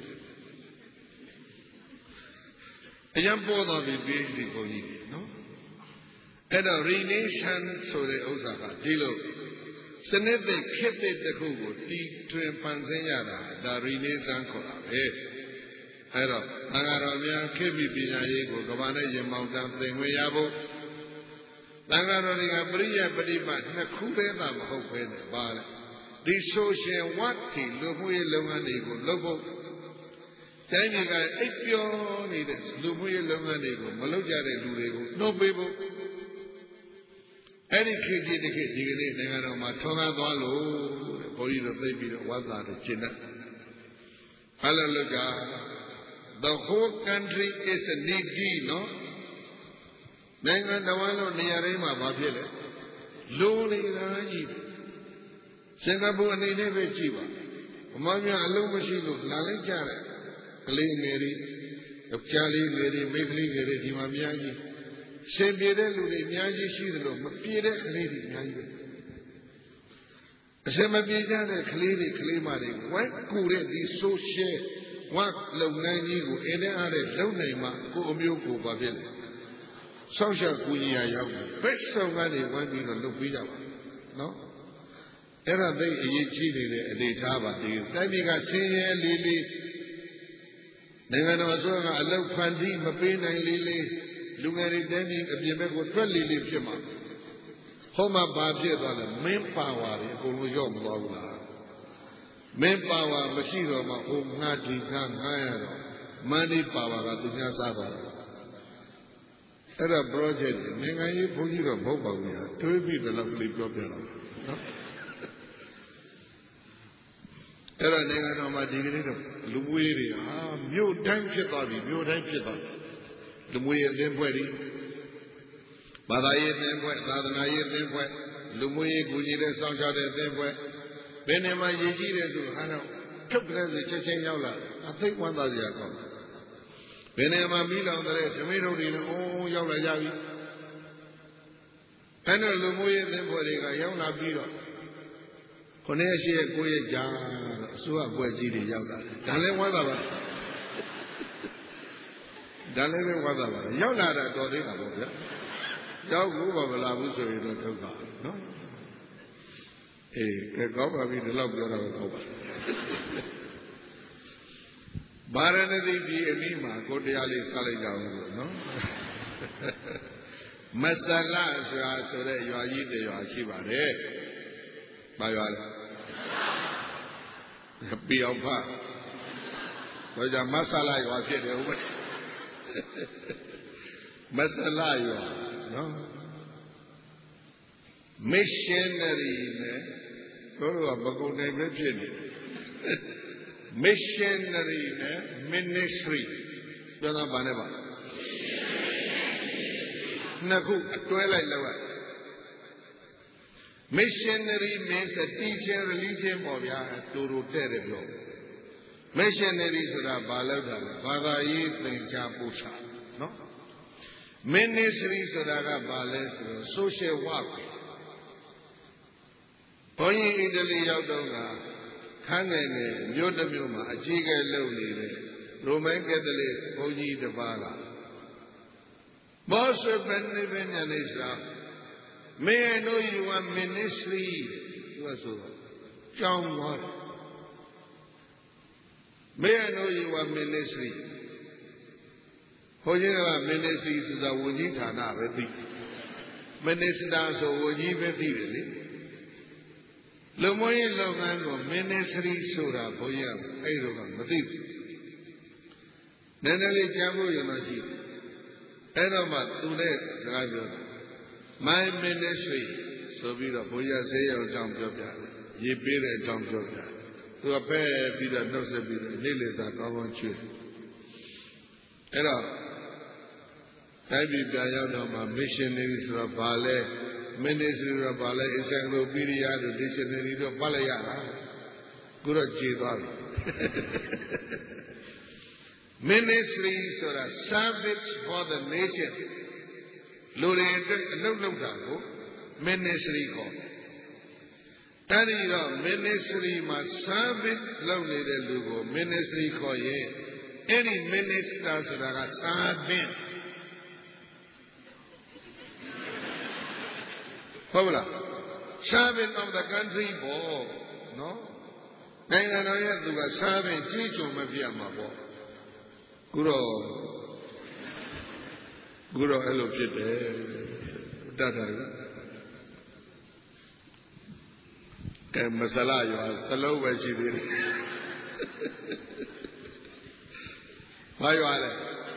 Speaker 1: အရင်ပေါ်တော့ဒီ PhD ဘုန်းကြီးနော်အဲ့တော့ renation ဆိုတဲ့ဥစ္စာကဒီလိုစနစ်တဲ့ခေတ်တဲ့တစ်ခုကိုတီထွင်ပန်ဆင်းရတာဒါ renation ခေါ်တာပဲအဲ့တော့သံဃာတော်များခေတ်ပြီးပညာရေးကိုကမ္ဘာနဲ့ရင်မောင်တန်းသင်ခွင့်ရဖို့သံဃာတော်တွေကပရိယပฏิပတ်နှစ်ခုတည်းသာမဟုတ်ပဲနဲ့ပါလေဒီ social work တွေလူမှုရေးလုပ်ငန်းတွေကိုလုပ်ဖို့တိုင်းပြည်ကအိပ်ပျော်နေတဲ့လူမှုရေးလုပ်ငန်းတွေကိုမလုပ်ကြတဲ့လူတွေကိုနှုတ်ပေးဖို့အဲ့ဒီခေတ်ကြီးတစ်ခေတ်ဒီကနေ့နိုင်ငံတော်မှာထွန်းကားသွားလို့တဲ့ဘုန်းကြီးတို့သိပြီးတော့ဝါသာတယ်ရှင်းတယ်အဲ့လိုလုပ်ကြ The whole country is needy နော်နိုင်ငံတော်လုံးနေရာတိုင်းမှာဘာဖြစ်လဲလိုနေတာကြီးစင်ကာပူအနေနဲ့ပဲကြည့်ပါဗမာများအလုံးမရှိလို့လာလိုက်ကြတယ်ကလေးငယ်တွေယောက်ျားလေးငယ်တွေမိန်းကလေးငယ်တွေဒီမှာအများကြီးရှင်ပြေတဲ့လူတွေအများကြီးရှိသလိုမပြေတဲ့ကလေးတွေအများကြီးပဲအရှင်မပြေကြတဲ့ကလေးတွေကလေးမတွေဝိုင်းကူတဲ့ဒီ social work လုပ်ငန်းကြီးကိုအင်းနဲ့အားနဲ့လုပ်နိုင်မှကိုအမျိုးကိုပါဖြစ်လေဆောက်ရှောက်ကူညီရရောက်တယ်ဘက်ဆောင်ကနေဝိုင်းပြီးတော့လုပ်ပေးကြပါနော်အဲ့ဒါသိအရေးကြီးနေတဲ့အနေထားပါဒီတိုင်းပြည်ကဆင်းရဲလေးလေးနိုင်ငံတော်အစိုးရကအလုပ်ဖန်တီးမပေးနိုင်လေးလေးလူငယ်တွေတိုင်းပြည်အပြင်ဘက်ကိုတွက်လေးလေးဖြစ်မှာဟောမှာဘာဖြစ်သွားလဲမင်းပါဝါတွေအကုန်လုံးရောက်မသွားဘူးလားမင်းပါဝါမရှိတော့မှဟိုငါဒီငါရတော့မန္တိပါဝါကသူများစားသွားတယ်အဲ့ဒါ project နိုင်ငံရေးဘုန်းကြီးတော့မဟုတ်ပါဘူးညာတွေးပြီးတော့ကလေးပြောပြတော့နော်အဲ့ဒါနိုင်ငံတော်မှာဒီကနေ့တော့လူမွေးတွေဟာမြို့တိုင်းဖြစ်သွားပြီမြို့တိုင်းဖြစ်သွားပြီလူမွေးရဲ့အသင်းဖွဲ့တွေဘာသာရေးအသင်းဖွဲ့သာသနာရေးအသင်းဖွဲ့လူမွေးရေးကူညီတဲ့စောင့်ရှောက်တဲ့အသင်းဖွဲ့ဘယ်နေမှာရည်ကြီးတယ်ဆိုဟာတော့ဖြုတ်ကလေးဆိုချက်ချင်းရောက်လာအသိဝမ်းသာစရာကောင်းဘယ်နေမှာပြီးလောင်တဲ့ဓမိတို့တွေလည်းအိုးရောက်လာကြပြီအဲ့တော့လူမွေးရေးအသင်းဖွဲ့တွေကရောက်လာပြီးတော့ခုနှစ်ရှိရဲ့9ရက်ကြာတော့အစိုးရပွဲကြီးတွေရောက်လာတယ်ဒါလည်းဝမ်းသာပါဒါလည်းပဲဝမ်းသာပါရောက်လာတာတော်သေးတာပေါ့ဗျာရောက်ဘူးပါမလာဘူးဆိုရင်တော့ဒုက္ခနော်အေးကဲကောင်းပါပြီဒီလောက်ပြောတော့ကောင်းပါဗာရဏသီပြည်အနီးမှာကိုတရားလေးဆက်လိုက်ကြအောင်လို့နော်မဆလဆိုတာဆိုတဲ့ရွာကြီးတရွာရှိပါတယ်ဘာရွာလဲပြအောင်ဖဘာကြောင့်မဆလာရွာဖြစ်တယ်ဟုတ်ပဲမဆလာရွာနော် missionary နဲ့တို့ကဘကုံနိုင်ပဲဖြစ်နေ missionary နဲ့ ministry ပြောတာဘာနဲ့ပါနှစ်ခုအတွဲလိုက်လောက် missionary means a teaching religion ပေါ့ဗျာတူတူတဲ့တယ်ပြော missionary ဆိုတာဘာလောက်တာလဲဘာသာရေးသင်ကြားပို့ချနော် ministry ဆိုတာကဘာလဲဆိုတော့ social work ဘုန်းကြီးအီတလီရောက်တော့ကခန်းငယ်ငယ်မြို့တစ်မြို့မှာအကြီးအကဲလုပ်နေတဲ့ရိုမန်ကက်သလစ်ဘုန်းကြီးတစ်ပါးက Most benevolent May I know your ministry လို့ဆိုတော့ကြောင်းသွားတယ် May I know your ministry ဘုန်းကြီးက ministry ဆိုတာဝန်ကြီးဌာနပဲသိ Minister ဆိုဝန်ကြီးပဲသိတယ်လေလူမျိုးရေးလုပ်ငန်းကို ministry ဆိုတာဘုန်းကြီးကအဲ့လိုကမသိဘူးနည်းနည်းလေးကြားဖို့ရမှရှိတယ်အဲ့တော့မှသူနဲ့စကားပြောတယ် My ministry ဆိုပြီးတော့ဘုရားဆေးရုံအကြောင်းပြောပြတယ်ရေးပေးတဲ့အကြောင်းပြောပြတယ်သူကဖဲပြီးတော့နှုတ်ဆက်ပြီးတော့နေ့လည်စာကောင်းကောင်းချွေအဲ့တော့တိုင်းပြည်ပြန်ရောက်တော့မှ missionary ဆိုတော့ဘာလဲ ministry ဆိုတော့ဘာလဲ encyclopedia တို့ dictionary တို့ဖတ်လိုက်ရတာခုတော့ကြည်သွားပြီ ministry ဆိုတာ service for the nation လူတွေအတွက်အလုပ်လုပ်တာကို ministry ခေါ်တယ်အဲဒီတော့ ministry မှာ service လုပ်နေတဲ့လူကို ministry ခေါ်ရင်အဲ့ဒီ minister ဆိုတာက servant ဟုတ်ပါလား servant of the country ပေါ့နော်နိုင်ငံတော်ရဲ့သူက servant ကြီးချုံမပြတ်မှာပေါ့ခုတော့အဲ့လိုဖြစ်တယ်တတ်တယ်ကဲမဆလာရွာသလုံးပဲရှိသေးတယ်ဘာရွာလဲ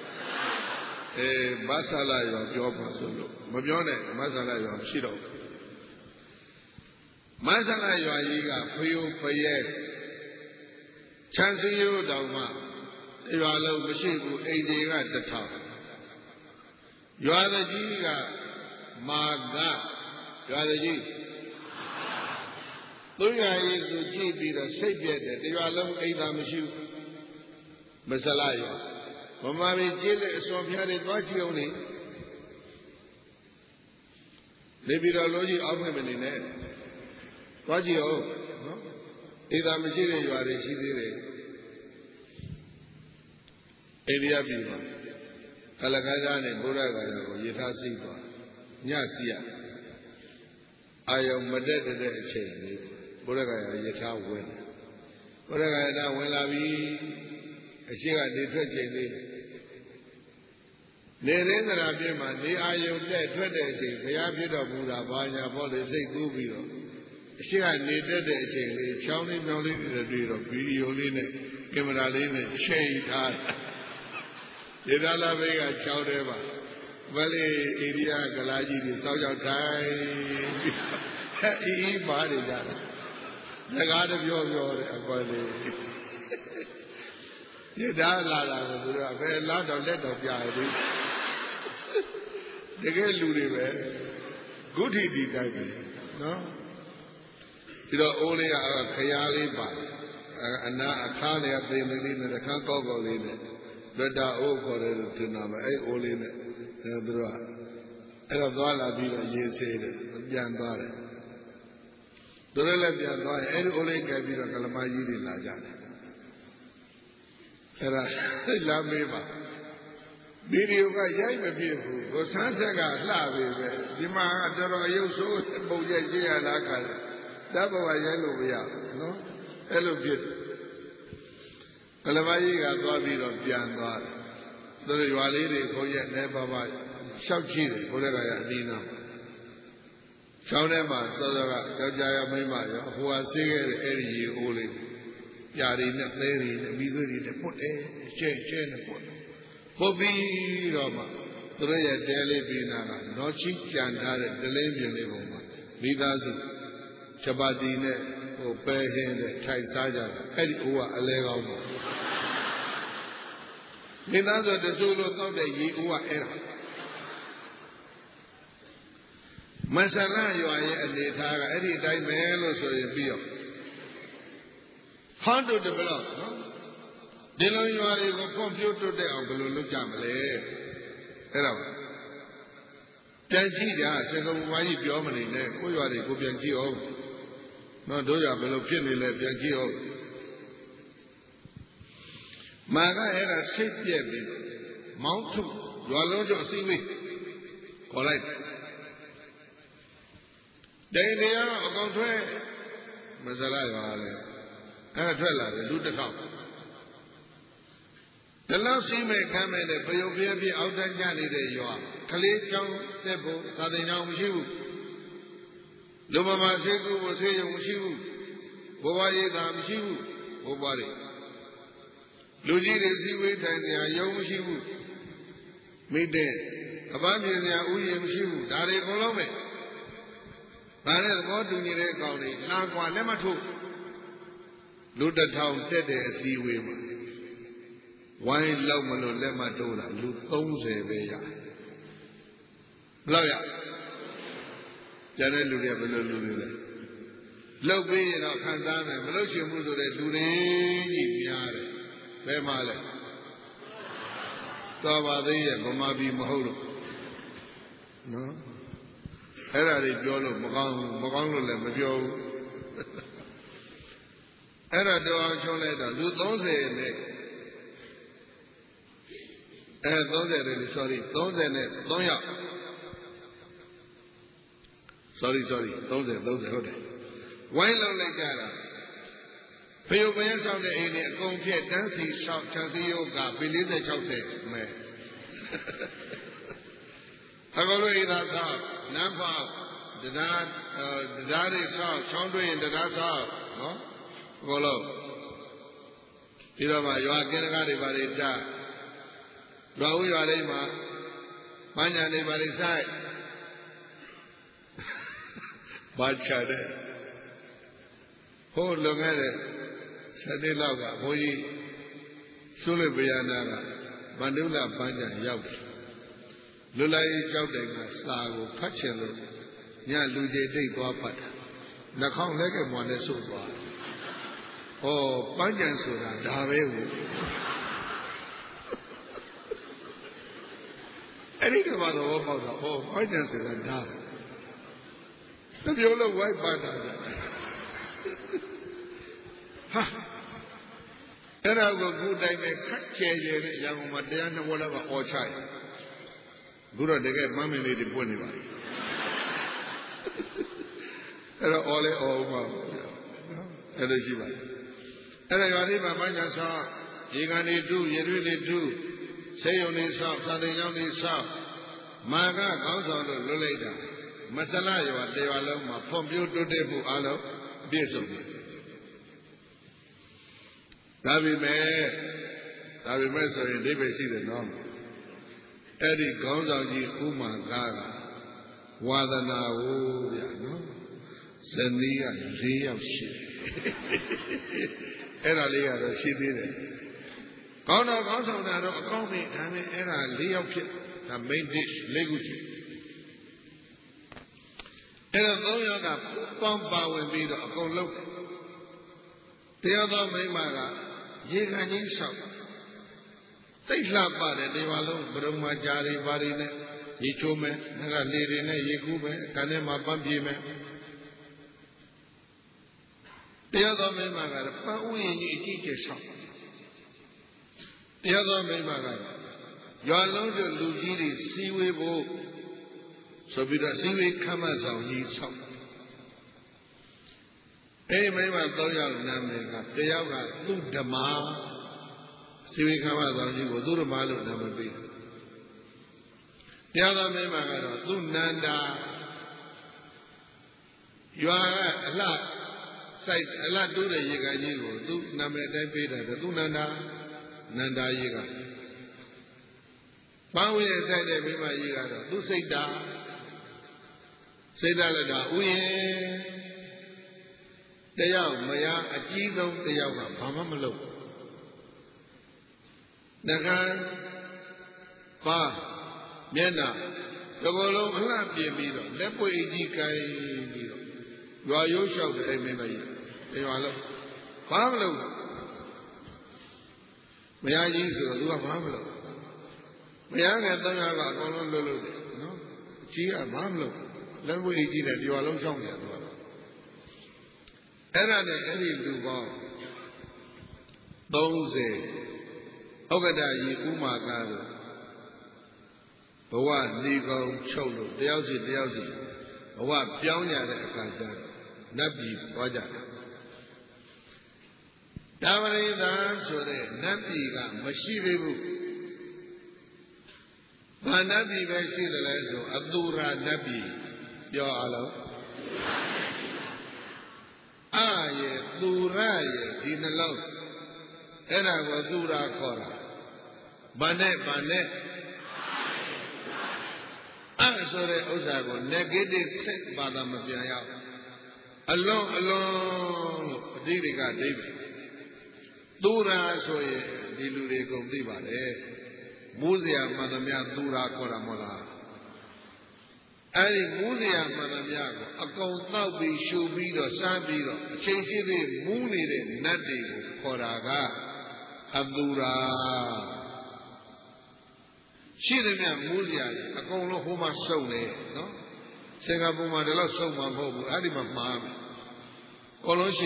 Speaker 1: မဆလာရွာပြောပါဆိုလို့မပြောနဲ့မဆလာရွာရှိတော့မဆလာရွာကြီးကဖယိုဖယဲချမ်းစည်းရိုးတောင်မှရွာလုံးမရှိဘူးအိမ်ကြီးကတစ်ထောင်ရွာသားကြီးကမာကရွာသားကြီးသူရရေးကိုကြည့်ပြီးတော့စိတ်ပြက်တယ်တရွာလုံးအိမ်သာမရှိဘူးမဆလာရွာဗမာပြည်ကျေးလက်အစော်ဖျားတွေသွားကြည့်အောင်နေပြီးတော့လုံးကြီးအောက်မဲ့မနေနဲ့သွားကြည့်အောင်နော်အိမ်သာမရှိတဲ့ရွာတွေရှိသေးတယ်အိန္ဒိယပြည်မှာကလကားကားနဲ့ဘုရားကာယကိုယထာစီးသွားညစီရအာယုံမတက်တဲ့အချိန်လေးဘုရားကာယယထာဝင်ဘုရားကာယတာဝင်လာပြီအရှိကနေထွက်ချိန်လေးနေရင်းသရာပြည့်မှာနေအာယုံတက်ထွက်တဲ့အချိန်ဘုရားပြတော်မူတာဘာညာဘောလေစိတ်ကူးပြီးတော့အရှိကနေတက်တဲ့အချိန်လေးချောင်းလေးမြောင်းလေးတွေတွေ့တော့ဗီဒီယိုလေးနဲ့ကင်မရာလေးနဲ့ချိန်ထားဒေသလာဘေးက6တဲပါမလေးအိန္ဒိယကလာကြီးတွေစောက်ရောက်ထိုင်အေးပါနေကြတာငကားတပြောတယ်အကွက်လေးဒေသလာတာကိုသူတို့ကဘယ်လောက်တော့လက်တော့ပြရတယ်တကယ်လူတွေပဲဂုဋ္ဌိတီတိုက်ပြီနော်ပြီးတော့အိုးလေးကခရားလေးပါအနာအခါလေးကသိမလေးနဲ့တခါကောက်ကောက်လေးနဲ့လွတ်တာအိုးခေါ်တယ်လို့ထင်တာပဲအဲ့အိုးလေးနဲ့သူတို့ကအဲ့တော့သွားလာပြီးတော့ရေးဆေးတယ်ပြန်သွားတယ်သူတို့လည်းပြန်သွားရင်အဲ့ဒီအိုးလေးကဲပြီးတော့ကလမကြီးတွေလာကြတယ်အဲ့ဒါလာမေးပါဗီဒီယိုကရိုက်မဖြစ်ဘူးကိုဆန်းဆက်ကလှပြီပဲဒီမှာကတော်တော်ရုပ်ဆိုးပုံရက်ရေးရလားခါတဘဝရိုက်လို့မရဘူးနော်အဲ့လိုဖြစ်ကလမကြီးကသွားပြီးတော့ပြန်သွားတယ်သူတို့ရွာလေးတွေခေါ်ရက်နေပါပါရှောက်ကြည့်တယ်ဘုရားကရအနီးနားချောင်းထဲမှာစောစောကယောက်ျားရမိန်းမရောဟိုဟာဆေးခဲ့တဲ့အဲ့ဒီရေအိုးလေးညပြာတွေနဲ့သဲတွေနဲ့မိသွေးတွေနဲ့ပုတ်တယ်ကျဲနဲ့ပုတ်ပြီးတော့မှသူတို့ရဲ့တဲလေးပြီးနာကနော်ချီကြံထားတဲ့တလင်းပြင်းလေးပေါ်မှာမိသားစုချပါတီနဲ့ပဲဟင်းနဲ့ထိုင်စားကြတာအဲ့ဒီအိုးကအလဲကောင်းပါမိသားစုတချို့လို့တောက်တဲ့ရေအိုးကအဲ့ဒါမဆလရွာရဲ့အနေထားကအဲ့ဒီအတိုင်းပဲလို့ဆိုရင်ပြီးတော့ဟောင်းတို့တပလောက်နော်ဒီလိုရွာတွေကိုဖွံ့ဖြိုးတိုးတက်အောင်ဘယ်လိုလုပ်ကြမလဲအဲ့ဒါပြန်ကြည့်ကြစေကုံဝါကြီးပြောမနေနဲ့ကိုရွာတွေကိုပြန်ကြည့်အောင်နော်တို့ရွာဘယ်လိုဖြစ်နေလဲပြန်ကြည့်အောင်မာကအဲ့ဒါစိတ်ပြက်ပြီးမောင်းထုရွာလုံးကျော်အစည်းအဝေးခေါ်လိုက်တိန်တရားအကောင်ထွက်မစရရွာလဲအဲ့ထွက်လာတယ်လူတစ်ခေါက်ဒီလောက်ရှိမဲ့ခံမဲ့တဲ့ပယုတ်ပြည့်ပြည့်အောက်တန်းကြနေတဲ့ရွာကလေးကျောင်းတက်ဖို့သာသင်ကျောင်းမရှိဘူးလူမမာစေကူကိုဆေးရုံမရှိဘူးဘဝရည်သာမရှိဘူးဘဝတွေလူကြီးတွေစည်းဝေးထိုင်စရာရုံမရှိဘူးမိတဲ့အပန်းပြေစရာဥယျာဉ်မရှိဘူးဒါတွေအကုန်လုံးပဲဒါနဲ့သဘောတူညီတဲ့အကောင်တွေလာကွာလက်မထုတ်လူတစ်ထောင်တက်တဲ့အစည်းအဝေးမှာဝိုင်းလောက်မလို့လက်မထိုးတာလူ30ပဲရဘယ်လောက်ရကျန်တဲ့လူတွေဘယ်လိုလူတွေလဲလောက်ပြီးရင်တော့ခံစားမယ်မလို့ရှင်မှုဆိုတဲ့လူတွေကြီးများတယ်ဘယ်မှာလဲတော်ပါသေးရဲ့ဗမာပြည်မဟုတ်လို့နော်အဲ့ဒါတွေပြောလို့မကောင်းလို့လည်းမပြောဘူးအဲ့ဒါတော့အောင်ချုံးလိုက်တော့လူ30နဲ့30တယ် sorry 33ယောက် sorry 30ဟုတ်တယ်ဝိုင်းလောက်လိုက်ကြတာဖယုတ်ပယက်ဆောင်တဲ့အိမ်နဲ့အကုန်ပြည့်တန်းစီ6ချန်စီယောကပေ40 60မဲအကုန်လုံးဣသာသာနန်းဖောက်တရားတွေဆောက်ချောင်းတွင်းတရားဆောက်နော်အကုန်လုံးဒီတော့မှရွာကင်းကားတွေပါတွေတရွာဦးရွာလေးမှာမညာနေပါလိဆိုင်ဘာချတဲ့ဟိုလွန်ခဲ့တဲ့7နှစ်လောက်ကဘုန်းကြီးသုလိပယနာကဗန္ဓုလပန်းချံရောက်တယ်လွတ်လိုက်ကြောက်တယ်ကစာကိုဖတ်ချင်လို့ညလူကြီးတိတ်သွားဖတ်တာနှာခေါင်းလက်ကမွန်နဲ့ဆုပ်သွားဩပန်းချံဆိုတာဒါပဲကိုအဲ့ဒီတော့သဘောပေါက်တာဟောပန်းချံဆိုတာဒါတပြောလို့ဝိုက်ပါတာဟာအဲ့ဒါကိုခုတိုင်းပဲခက်ကျဲတဲ့ရန်ကုန်မှာတရားနှစ်ဘောလောက်ကအော်ချရခုတော့တကယ်မမ်းမင်းလေးတွေပွင့်နေပါပြီအဲ့တော့အော်လဲအော်ဦးမှာအဲ့လိုရှိပါတယ်အဲ့ဒါရွာလေးမှာပန်းချံဆောက်ရေကန်တွေတူရေတွေတွေတူဆေးရုံတွေဆောက်စာသင်ကျောင်းတွေဆောက်မာကကောင်းဆောင်လို့လွတ်လိုက်တာမဆလရွာတေရွာလုံးမှာဖွံ့ဖြိုးတိုးတက်မှုအလုံးပြည့်စုံတယ်ဒါပေမဲ့ဆိုရင်အိဗယ်ရှိတယ်နော်အဲ့ဒီခေါင်းဆောင်ကြီးဥမာကဝါဒနာကိုဗျာနော်ဇနီးက4ယောက်ရှိအဲ့ဒါလေးကတော့ရှိသေးတယ်ခေါင်းဆောင်တာတော့အကောင်းပြီဒါပေမဲ့အဲ့ဒါ4ယောက်ဖြစ်ဒါ main dish 4ခုရှိအဲ့တော့3ယောက်ကပေါင်းပါဝင်ပြီးတော့အကုန်လုံးတရားတော်မိမကရေခံကြီးလျှောက်တိတ်လှပတယ်ဒီမှာလုံးဘုရုံမှာကြားတွေဘာတွေနဲ့ရေချိုးမယ်အဲ့ဒါလေတွေနဲ့ရေကူးမယ်ကန်ထဲမှာပန်းပြေးမယ်တရားတော်မိမကတော့ပန်းဥယျာဉ်ကြီးအကြီးကျယ်လျှောက်တရားတော်မိမကရွာလုံးကျလူကြီးတွေစီဝေးဖို့ဆိုပြီးတော့စီဝေးခမ်းမဆောင်ကြီးဆောက်အဲ့ဒီမိမ3ယောက်နာမည်ကတယောက်ကသူဓမ္မစီဝေးခမ်းမဆောင်ကြီးကိုသူဓမ္မလို့နာမည်ပေးတရားတော်မိမကတော့သူနန္ဒာရွာကအလှတိုးတဲ့ရေကန်ကြီးကိုသူနနာမည်အတိုင်းပေးတယ်သူနန္ဒာကြီးကပန်းဝင်ရဲ့ဆိုင်တဲ့မိမကြီးကတော့သူစိတ်တာလည်းဒါဥယျာဉ်တယောက်မယားအကြီးဆုံးတယောက်ကဘာမှမလုပ်နှကန်းပါမျက်နှာတကောလုံးအလှပြင်ပြီးတော့လက်ပွေအကြီးကိုင်းပြီးတော့ရွာရိုးလျှောက်တဲ့မိမကြီးရွာလုံးဘာမလုပ်မယားကြီးဆိုတော့သူကဘာမလုပ်မယားငယ်3ယောက်ကအကုန်လုံးလွတ်တယ်နော်အကြီးကဘာမလုပ်လက်ပွေအကြီးတဲ့ရွာလုံးလျှောက်နေတယ်သူကအဲ့ဒါနဲ့အဲ့ဒီလူပေါင်း30ဥက္ကဋ္ဌကြီးဥမာကတို့ဘဝနေကောင်ချုပ်လို့တယောက်စီဘဝပြောင်းရတဲ့အခါကျတော့နတ်ပြည်သွားကြတယ်တာဝရိသာဆိုတဲ့နတ်ပြည်ကမရှိသေးဘူးဘာနတ်ပြည်ပဲရှိတယ်လဲဆိုအတူရာနတ်ပြည်ပြောအောင်လို့အာရဲ့သူရရဲ့ဒီနှလုံးအဲ့ဒါကိုသူရခေါ်တာဘာနဲ့အဲ့ဆိုတဲ့ဥစ္စာကို negative ဆက်ဘာသာမပြန်ရဘူးအလုံးလို့အတိတွေကဒိဗ္ဗေသူရာဆိုရင်ဒီလူတွေကုန်သိပါတယ်မူးစရာမှန်သမျှသူရာခေါ်တာမဟုတ်လားအဲ့ဒီမူးစရာမှန်သမျှကိုအကုန်တောက်ပြီးရှူပြီးတော့စမ်းပြီးတော့အချိန်ရှိသေးမူးနေတဲ့နတ်တွေကိုခေါ်တာကအသူရာရှိတယ်မြမူးစရာတွေအကုန်လုံးဟိုမှာစုံနေနော်စင်ကာပူမှာဒီလောက်စုံမှာမဟုတ်ဘူးအဲ့ဒီမှာမှားမယ်အကုန်လုံးရှိ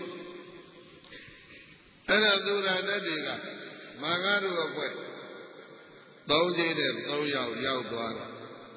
Speaker 1: အဲ့ဒါသူရာနတ်တွေကမာဂတို့အခွဲ3ချိန်နဲ့3ယောက်ရောက်သွားတော့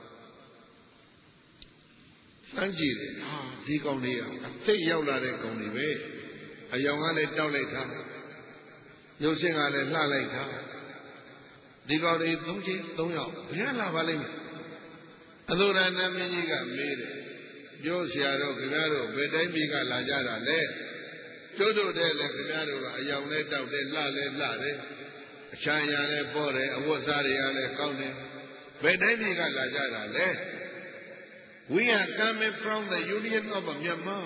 Speaker 1: စမ်းကြည့်တယ်ဒီကောင်တွေကအသိရောက်လာတဲ့ကောင်တွေပဲအယောင်ကလည်းတောက်လိုက်တာရုပ်ရှင်ကလည်းလှလိုက်တာဒီကောင်တွေ3ချိန်3ယောက်ဘယ်လာပါလိမ့်မယ်အသုရဏမင်းကြီးကမေးတယ်ပြောဆရာတော်ခင်ဗျားတို့ဘယ်တိုင်းပြည်ကလာကြတာလဲတို့တဲ့လည်းခင်ဗျားတို့ကအယောင်နဲ့တောက်တယ်လှတယ်အချမ်းရလည်းပေါ်တယ်အဝတ်စားတွေကလည်းကောင်းတယ်ဘယ်တိုင်းပြည်ကလာကြတာလဲWe are coming from the Union of Myanmar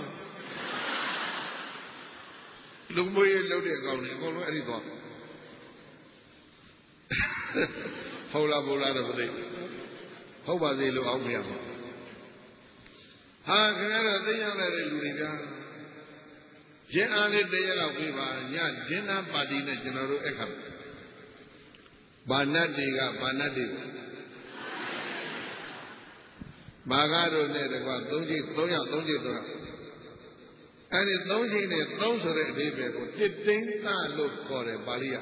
Speaker 1: လူမွေးလုပ်တဲ့အကောင်တွေအကုန်လုံးအဲ့ဒီတော့ဟုတ်လားတော့မသိဟုတ်ပါသေးလို့အောက်ပြရမှာဟာခင်ဗျားတို့သိရတဲ့လူတွေကရင်းအားလေးတရားတော့ပြပါညဂျင်းနာပါတီနဲ့ကျွန်တော်တို့အခါဘာနတ်တွေကဘာနတ်တွေမာဂတို့နဲ့တကွာ3ချိန်3ယောက်အဲ့ဒီ3ချိန်နဲ့3ဆိုတဲ့အဓိပ္ပာယ်ကိုတစ်သိန်းသလို့ခေါ်တယ်ပါဠိက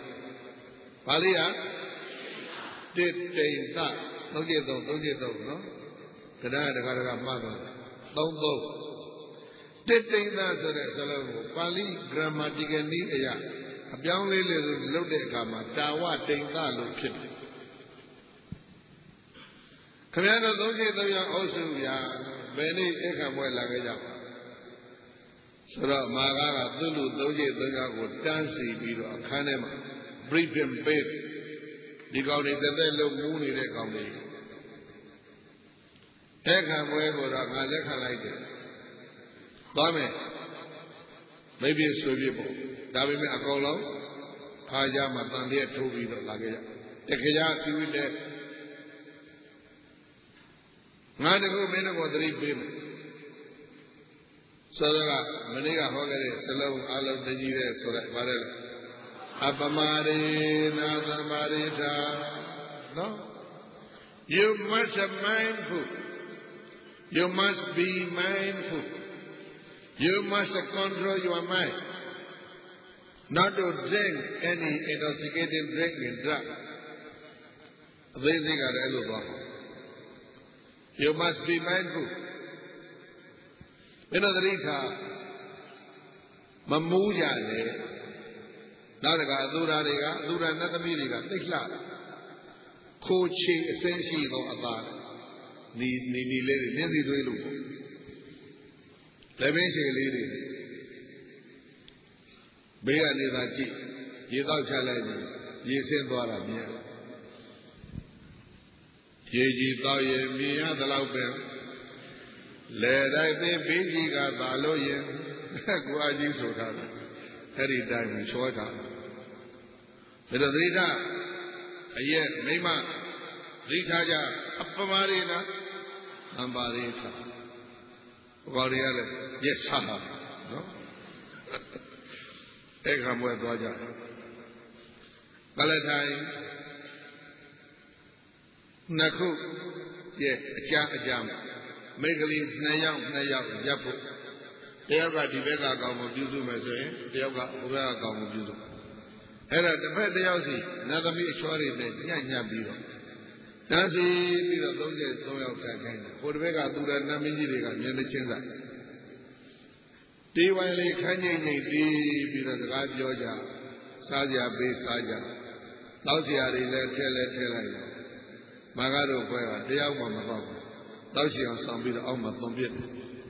Speaker 1: တစ်သိန်းသ3ချိန်3နော်ကဒါတခါမှတ်သွားတယ်3တစ်သိန်းသဆိုတဲ့စလုံးကိုပါဠိ grammatical နည်းအရအပြောင်းလေးလုပ်တဲ့အခါမှာတာဝတိန်သလို့ဖြစ်တယ်ခင်ဗျားတို့3ချိန်3ယောက်အုပ်စုဗျာဘယ်နေ့အခါပွဲလာခဲ့ကြဆိုတော့မာဂကသူ့လူ3ချိန်3ယောက်ကိုတန်းစီပြီးတော့အခန်းထဲမှာ briefing ပေးဒီကောင်တွေတစ်သက်လုံးမူးနေတဲ့ကောင်တွေအခါပွဲကိုတော့ငါလက်ခံလိုက်တယ်သွားမယ်မိပြဆိုပြပေါ့ဒါပေမဲ့အကောင်လုံးခါကြမှာတန်လျက်ထိုးပြီးတော့လာခဲ့ကြတခါစီဝိတဲ့ငါတကူမင်းတို့ကိုသတိပေးမယ်ဆိုတော့မနေ့ကဟောခဲ့တဲ့စလုံးအလုံးတကြီးတဲ့ဆိုတဲ့ဗါတယ်အပမာရိနာသမရိတာနော် You must be mindful You must be mindful You must control your mind not to drink any intoxicating drink and drug အသေးစိတ်ကလည်းအဲ့လိုသွားYou must be mindful ဘယ်လိုသတိထားမမူးကြနဲ့နောက်တကအသူရာနတ်သမီးတွေကသိလှခိုးချေအစင်းရှိသောအသားနီလေးတွေနင်းစီသွေးလို့လက်ပင်ရှည်လေးတွေဘေးကနေသာကြည့်ရေတောက်ချလိုက်ရင်ရေဆင်းသွားတာမြင်ရေကြီးတောက်ရင်မြင်ရသလောက်ပဲလေတိုင်းသိဘေးကြီးကသာလို့ရင်ကိုအကြီးဆိုထားတယ်အဲ့ဒီတိုင်းကိုချောတာဒါတော့သတိထားအရဲ့မိမသတိထားကြအပမရိနာသံပါရိထာဘောရီရလေရက်စားနော်အဲ့ခါမွဲသွားကြကလထိုင်နှစ်ခုရဲ့အကြမိတ်ကလေး2 ယောက်ရပ်ဖို့တယောက်ကဒီဘက်ကကောင်ကိုပြုစုမယ်ဆိုရင်တယောက်ကဟိုဘက်ကကောင်ကိုပြုစုအဲ့ဒါတစ်ဖက်တစ်ယောက်စီနတ်သမီးအချောတွေနဲ့ညှပ်ပြီးတော့တန်းစီပြီးတော့33ယောက်ထိုင်ခိုင်းတယ်ဟိုတစ်ဘက်ကသူရနတ်မင်းကြီးတွေကမျက်နှာချင်းဆိုင်တီးဝိုင်းလေးခန်းငိမ့်တီးပြီးတော့စကားပြောကြစားကြပေးစားကြတောက်စရာတွေလည်းထည့်လိုက်မာကတို့ဘွဲကတယောက်မှမတော့ဘူးတောက်ချင်အောင်ဆောင်ပြီးတော့အောက်မှာသွန်ပစ်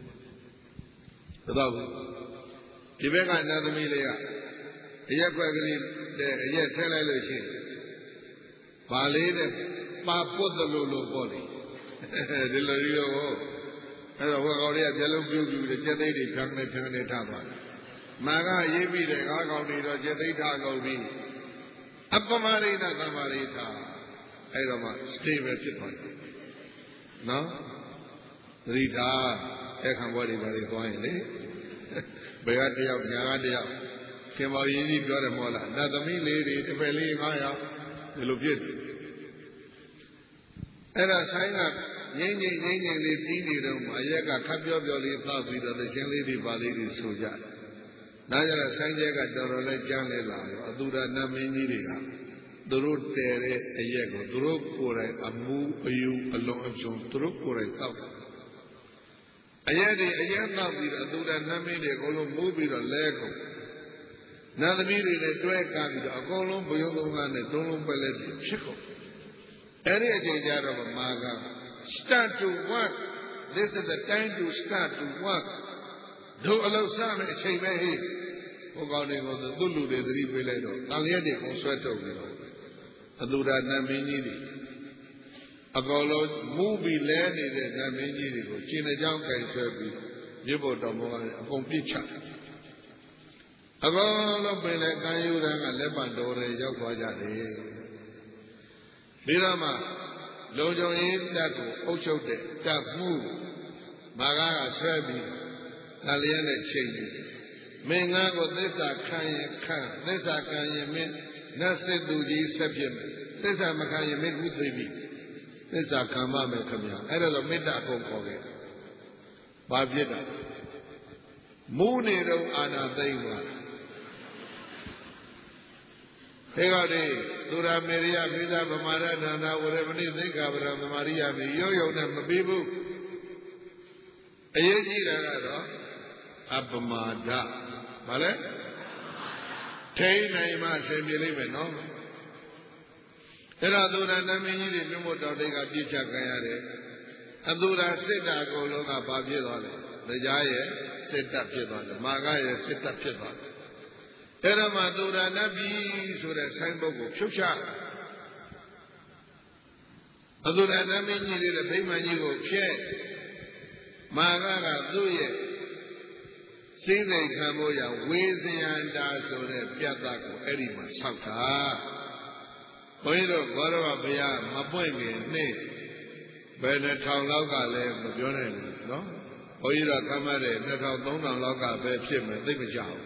Speaker 1: တော့ဒီဘက်ကနတ်သမီးလေးကအရက်ခွက်ကလေးတဲ့အရက်ထည့်လိုက်လို့ရှိရင်ဘာလေးတဲ့ပါပုတ်လို့ပေါ့လေဒီလိုရောအဲ့တော့ဟိုကောင်လေးကကျလုံးပြုတ်တယ်ကျက်သိတွေခံနေထားသွားတယ်မာကရေးပြီးတဲ့ကားကောင်တွေတော့ကျက်သိထားကုန်ပြီအပမရိဏသမာရိထာအဲ့တော့မှ stable ဖြစ်သွားတယ်နော်သတိထားအဲ့ခံဘောတွေဘာတွေသွားရင်လေဘယ်ကတယောက်ညာကတယောက်ခင်မောင်ရင်းကြီးပြောတယ်မဟုတ်လားနတ်သမီးလေးတွေတစ်ဖက်လေး9ယောက်ဒီလိုဖြစ်တယ်အဲ့ဒါဆိုင်ကငိမ့်လေးတီးနေတော့မှအရက်ကခပ်ပြောလေးသောက်ပြီးတော့သချင်းလေးတွေပါလေးတွေဆိုကြတယ်။နောက်ကျတော့ဆိုင်ကျဲကတော်တော်လေးကြမ်းလဲလာရောအတူတနတ်မင်းကြီးတွေကသူတို့တဲတဲ့အရက်ကိုသူတို့ကိုယ်တိုင်အမှုအယူအလုံးအကျုံသူတို့ကိုယ်တိုင်သောက်တယ်။အရက်သောက်ပြီးတော့အတူတနတ်မင်းတွေအကုန်လုံးမူးပြီးတော့လဲကုန်နတ်သမီးတွေနဲ့တွဲကပြီးတော့အကုန်လုံးဘယုံသုံးကားနဲ့တုံးလုံးပဲလဲဖြစ်ကုန်အဲ့ဒီအချိန်ကျတော့မာကstart to work this is the time to start to work တို့အလုပ်စမယ်အချိန်ပဲဟိဟိုကောင်တွေကိုသူ့လူတွေသတိပေးလိုက်တော့တန်လျက်တွေကိုဆွဲထုတ်ပြီးတော့အတူတာနတ်မင်းကြီးတွေအကောင်လုံးမူးပြီးလဲနေတဲ့နတ်မင်းကြီးတွေကိုခြေနှကြောင်းကင်ဆွဲပြီးမြေပေါ်တော်မောကအကုန်ပြစ်ချအကောင်လုံးပင်လေကံယူရန်ကလက်ပံတော်တွေရောက်သွားကြတယ်ဒီတော့မှလုံခြုံရေးတပ်ကိုအုပ်ချုပ်တဲ့တပ်မှုမာကဆွဲပြီးတန်လျက်နဲ့ချိန်ပြီးမင်းငါကိုသစ္စာခံရင်ခံသစ္စာခံရင်မင်းနတ်စစ်သူကြီးဆက်ဖြစ်မယ်သစ္စာမခံရင်မင်းခုသိပြီသစ္စာခံမမယ်ခင်ဗျာအဲ့ဒါဆိုမေတ္တာကုန်ခေါ်ခဲ့ဘာဖြစ်တာမူးနေတော့အာနာသိမ့်သွားခေကတိသူရမေရိယမိသဗမာရဏနာဝရမဏိသိက္ခာပရသမာရိယမိရုပ်ယုံနဲ့မပြီးဘူးအရေးကြီးတာကတော့အပမာဒဘာလဲထိန်းနိုင်မှအရှင်ပြလိမ့်မယ်နော်အဲ့ဒါသူရနမင်းကြီးတွေမြို့မတော်တိတ်ကပြစ်ချခံရတယ်အသူရစစ်တာကိုလုံးကဘာဖြစ်သွားလဲတရားရဲ့စစ်တပ်ဖြစ်သွားတယ်မာကရဲ့စစ်တပ်ဖြစ်သွားတယ်အဲ့ဒါမှသူရနတ်ပြည်ဆိုတဲ့ဆိုင်းဘုတ်ကိုဖြုတ်ချအသူရနတ်မင်းကြီးတွေဗိမာန်ကြီးကိုဖျက်မာကသူ့ရဲ့စိမ့်စိတ်ခံဖို့ရဝေဇယန္တာဆိုတဲ့ပြတ်သားကိုအဲ့ဒီမှာဆောက်တာဘုန်းကြီးတို့ဘောရဘုရားမပွင့်ခင်နေ့ဘယ်နှထောင်လောက်ကလည်းမပြောနိုင်ဘူးနော်ဘုန်းကြီးတို့ကမှတ်တဲ့2000 3000လောက်ကပဲဖြစ်မယ်သိမကြဘူး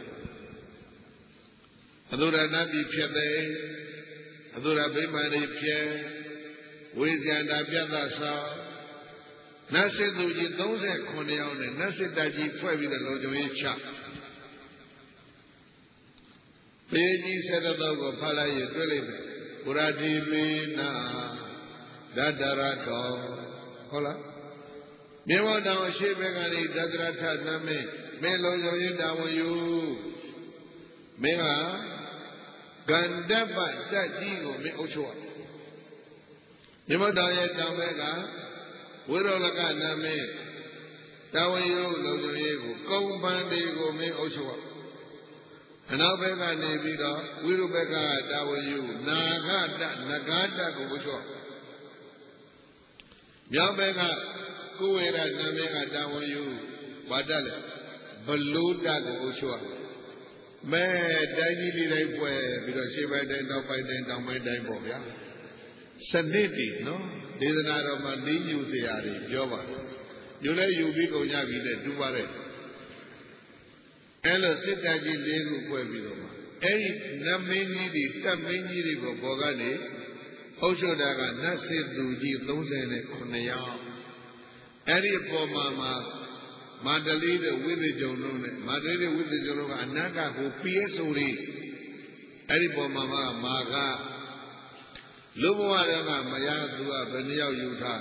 Speaker 1: အသုရနတ်ပြည်ဖြစ်တယ်အသုရဗိမာန်တွေဖြစ်ဝေဇယန္တာပြတ်သားဆောက်နတ်စစ်သူကြီး39ယောက်နဲ့နတ်စစ်တပ်ကြီးဖွဲ့ပြီးတော့လုံခြုံရေးချပေကြီး73ကိုဖတ်လိုက်ရင်တွေ့လိမ့်မယ်ပုရတိမေနာဒတရထောဟုတ်လားမြေဝတောင်အရှိဘက်ကနေဒတရထနမင်းမင်းလုံခြုံရေးတာဝန်ယူမင်းကကန္တပတက်ကြီးကိုမင်းအုပ်ချုပ်ရမြေဝတောင်ရဲ့တောင်ဘက်ကဝိရောလကနာမင်းတာဝန်ယူလုံခြုံရေးကိုကုံပန်းတွေကိုမင်းအုပ်ချုပ်ရအနောက်ဘက်ကနေပြီးတော့ဝိရုဘက်ကတာဝန်ယူနာဂတနဂတကိုဝှော့မြောက်ဘက်ကကုဝေရနာမည်ကတာဝန်ယူဘာတလဲဘလူတကိုဝှော့မဲတိုင်းကြီးလေးတိုင်းပွဲပြီးတော့ရှေ့ပိုင်းတိုင်းနောက်ပိုင်းတိုင်းတောင်ပိုင်းတိုင်းပေါ့ဗျာစနစ်တည်နော်ဒေသနာတော်မှာနေယူစရာတွေပြောပါတယ်ယူလဲယူပြီးကုန်ကြပြီတဲ့တူပါတယ်အဲ့လိုစစ်တပ်ကြီး၄ခုဖွဲ့ပြီးတော့အဲ့ဒီနတ်မင်းကြီးတွေတပ်မင်းကြီးတွေကိုဘော်ကနေအုပ်ချုပ်တာကနတ်စစ်သူကြီး39ယောက်အဲ့ဒီအပေါ်မှာမာတလီတို့ဝိသေကြုံတို့နဲ့မာတလီတို့ဝိသေကြုံတို့ကအနာကကိုပြည့်စုံလေးအဲ့ဒီပေါ်မှာမာကလူဘဝတော့ကမရသူကဘယ်နှယောက်ယူထား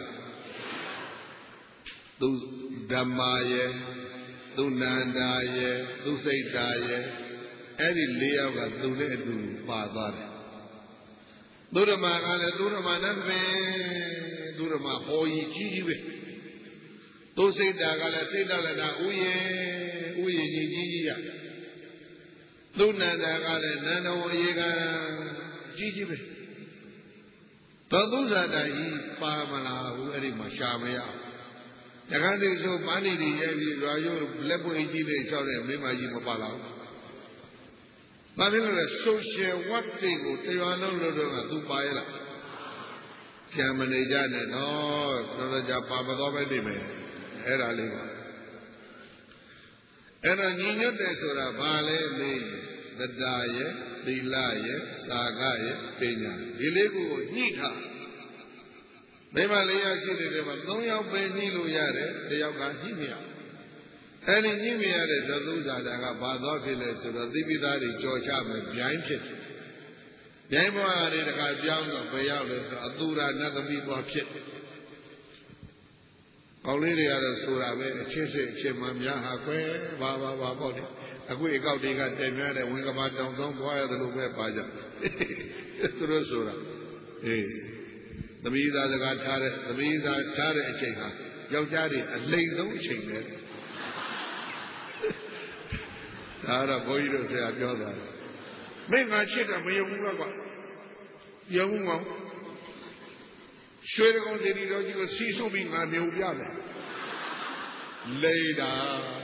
Speaker 1: သူဓမ္မာရဲ့သူနန္ဒာရဲ့သူစိတ်တာရဲ့အဲ့ဒီ၄ယောက်ကသူနဲ့အတူပါသွားတယ်သူဓမ္မာကလည်းသူဓမ္မာနဲ့ပဲသူဓမ္မာဟောကြီးကြီးပဲသူစိတ်တာကလည်းစိတ်တာလည်းဥယျာဉ်ကြီးရသူနန္ဒာကလည်းနန္ဒဝရေကကြီးပဲတော်သူဇာတာကြီးပါမလားဘူးအဲ့ဒီမှာရှာမရတခါတည်းဆိုပန်းနေတွေရိုက်ပြီးရွာရိုးလက်ပွင့်ကြီးတွေချောက်တဲ့မိမကြီးမပါလာဘူး။ဘာဖြစ်လို့လဲ social work တွေကိုတရားလုံးလို့တော့ကသူပါရလား။ပြန်မနေကြနဲ့နော်တော်ကြပါမတော်ပဲနေမယ်အဲ့ဒါလေးပါ။အဲ့တော့ညီညွတ်တယ်ဆိုတာဘာလဲမေးသတ္တရဲ့သီလရဲ့သာဂရဲ့ပညာဒီလေးခုကိုညှိထားမိမ၄ယောက်ရှိတဲ့ထဲမှာ၃ယောက်ပဲညှိလို့ရတယ်တယောက်ကညှိမရအဲ့ဒီညှိမရတဲ့သသုဇာတာကဘာသောဖြစ်လဲဆိုတော့သီပိသားတွေကြော်ချမယ်ဗျိုင်းဖြစ်တယ်ဗျိုင်းဘဝကနေတခါပြောင်းတော့ဘယ်ရောက်လဲဆိုအတူရာနတ်သမီးဘဝဖြစ်ကောင်းလေးတွေကတော့ဆိုတာပဲအချင်းစစ်အချင်းမှများဟာကွယ်ဘာပေါ့လေအခုအကောက်တွေကတင်များတဲ့ဝင်ကဘာတောင်ဆုံးသွားရတယ်လို့ပဲပါကြသူတို့ဆိုတာအေးသမီးသားစကားထားတဲ့သမီးသားထားတဲ့အချိန်ဟာယောက်ျားတွေအလိမ်ဆုံးအချိန်ပဲဒါတော့ဘုန်းကြီးတို့ဆရာပြောတာမင်းငါချစ်တာမယုံဘူးကွာယုံဘူးကောရွှေကောင်စီရီတော်ကြီးကိုစီဆုပ်ပြီးငါမြုံပြမယ်လိမ့်တာ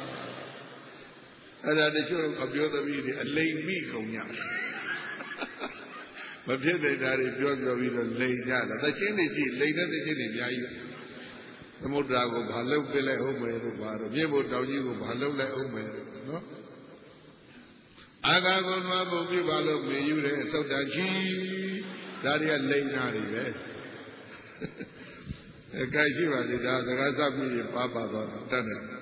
Speaker 1: အဲ့ဒါတချို့အပြောသမီးတွေအလိမ်မိကုန်ကြမဖြစ်နေတာတွေပြောပြီးတော့လိန်ကြတာသချင်းတွေကြည့်လိန်တဲ့သချင်းတွေအများကြီးသမုဒ္ဒရာကိုဘာလုပ်ပြလိုက်အောင်မယ်လို့ပါတော့မြေဖို့တောင်ကြီးကိုဘာလုပ်လိုက်အောင်မယ်နော်အာဃာကိုနွားဖို့ပြပါလို့မေယူတယ်သုတ်တန်ကြီးဒါတွေကလိန်နာတွေပဲအကြိုက်ရှိပါလေဒါစကားစပ်ပြီးပါတော့တတ်တယ်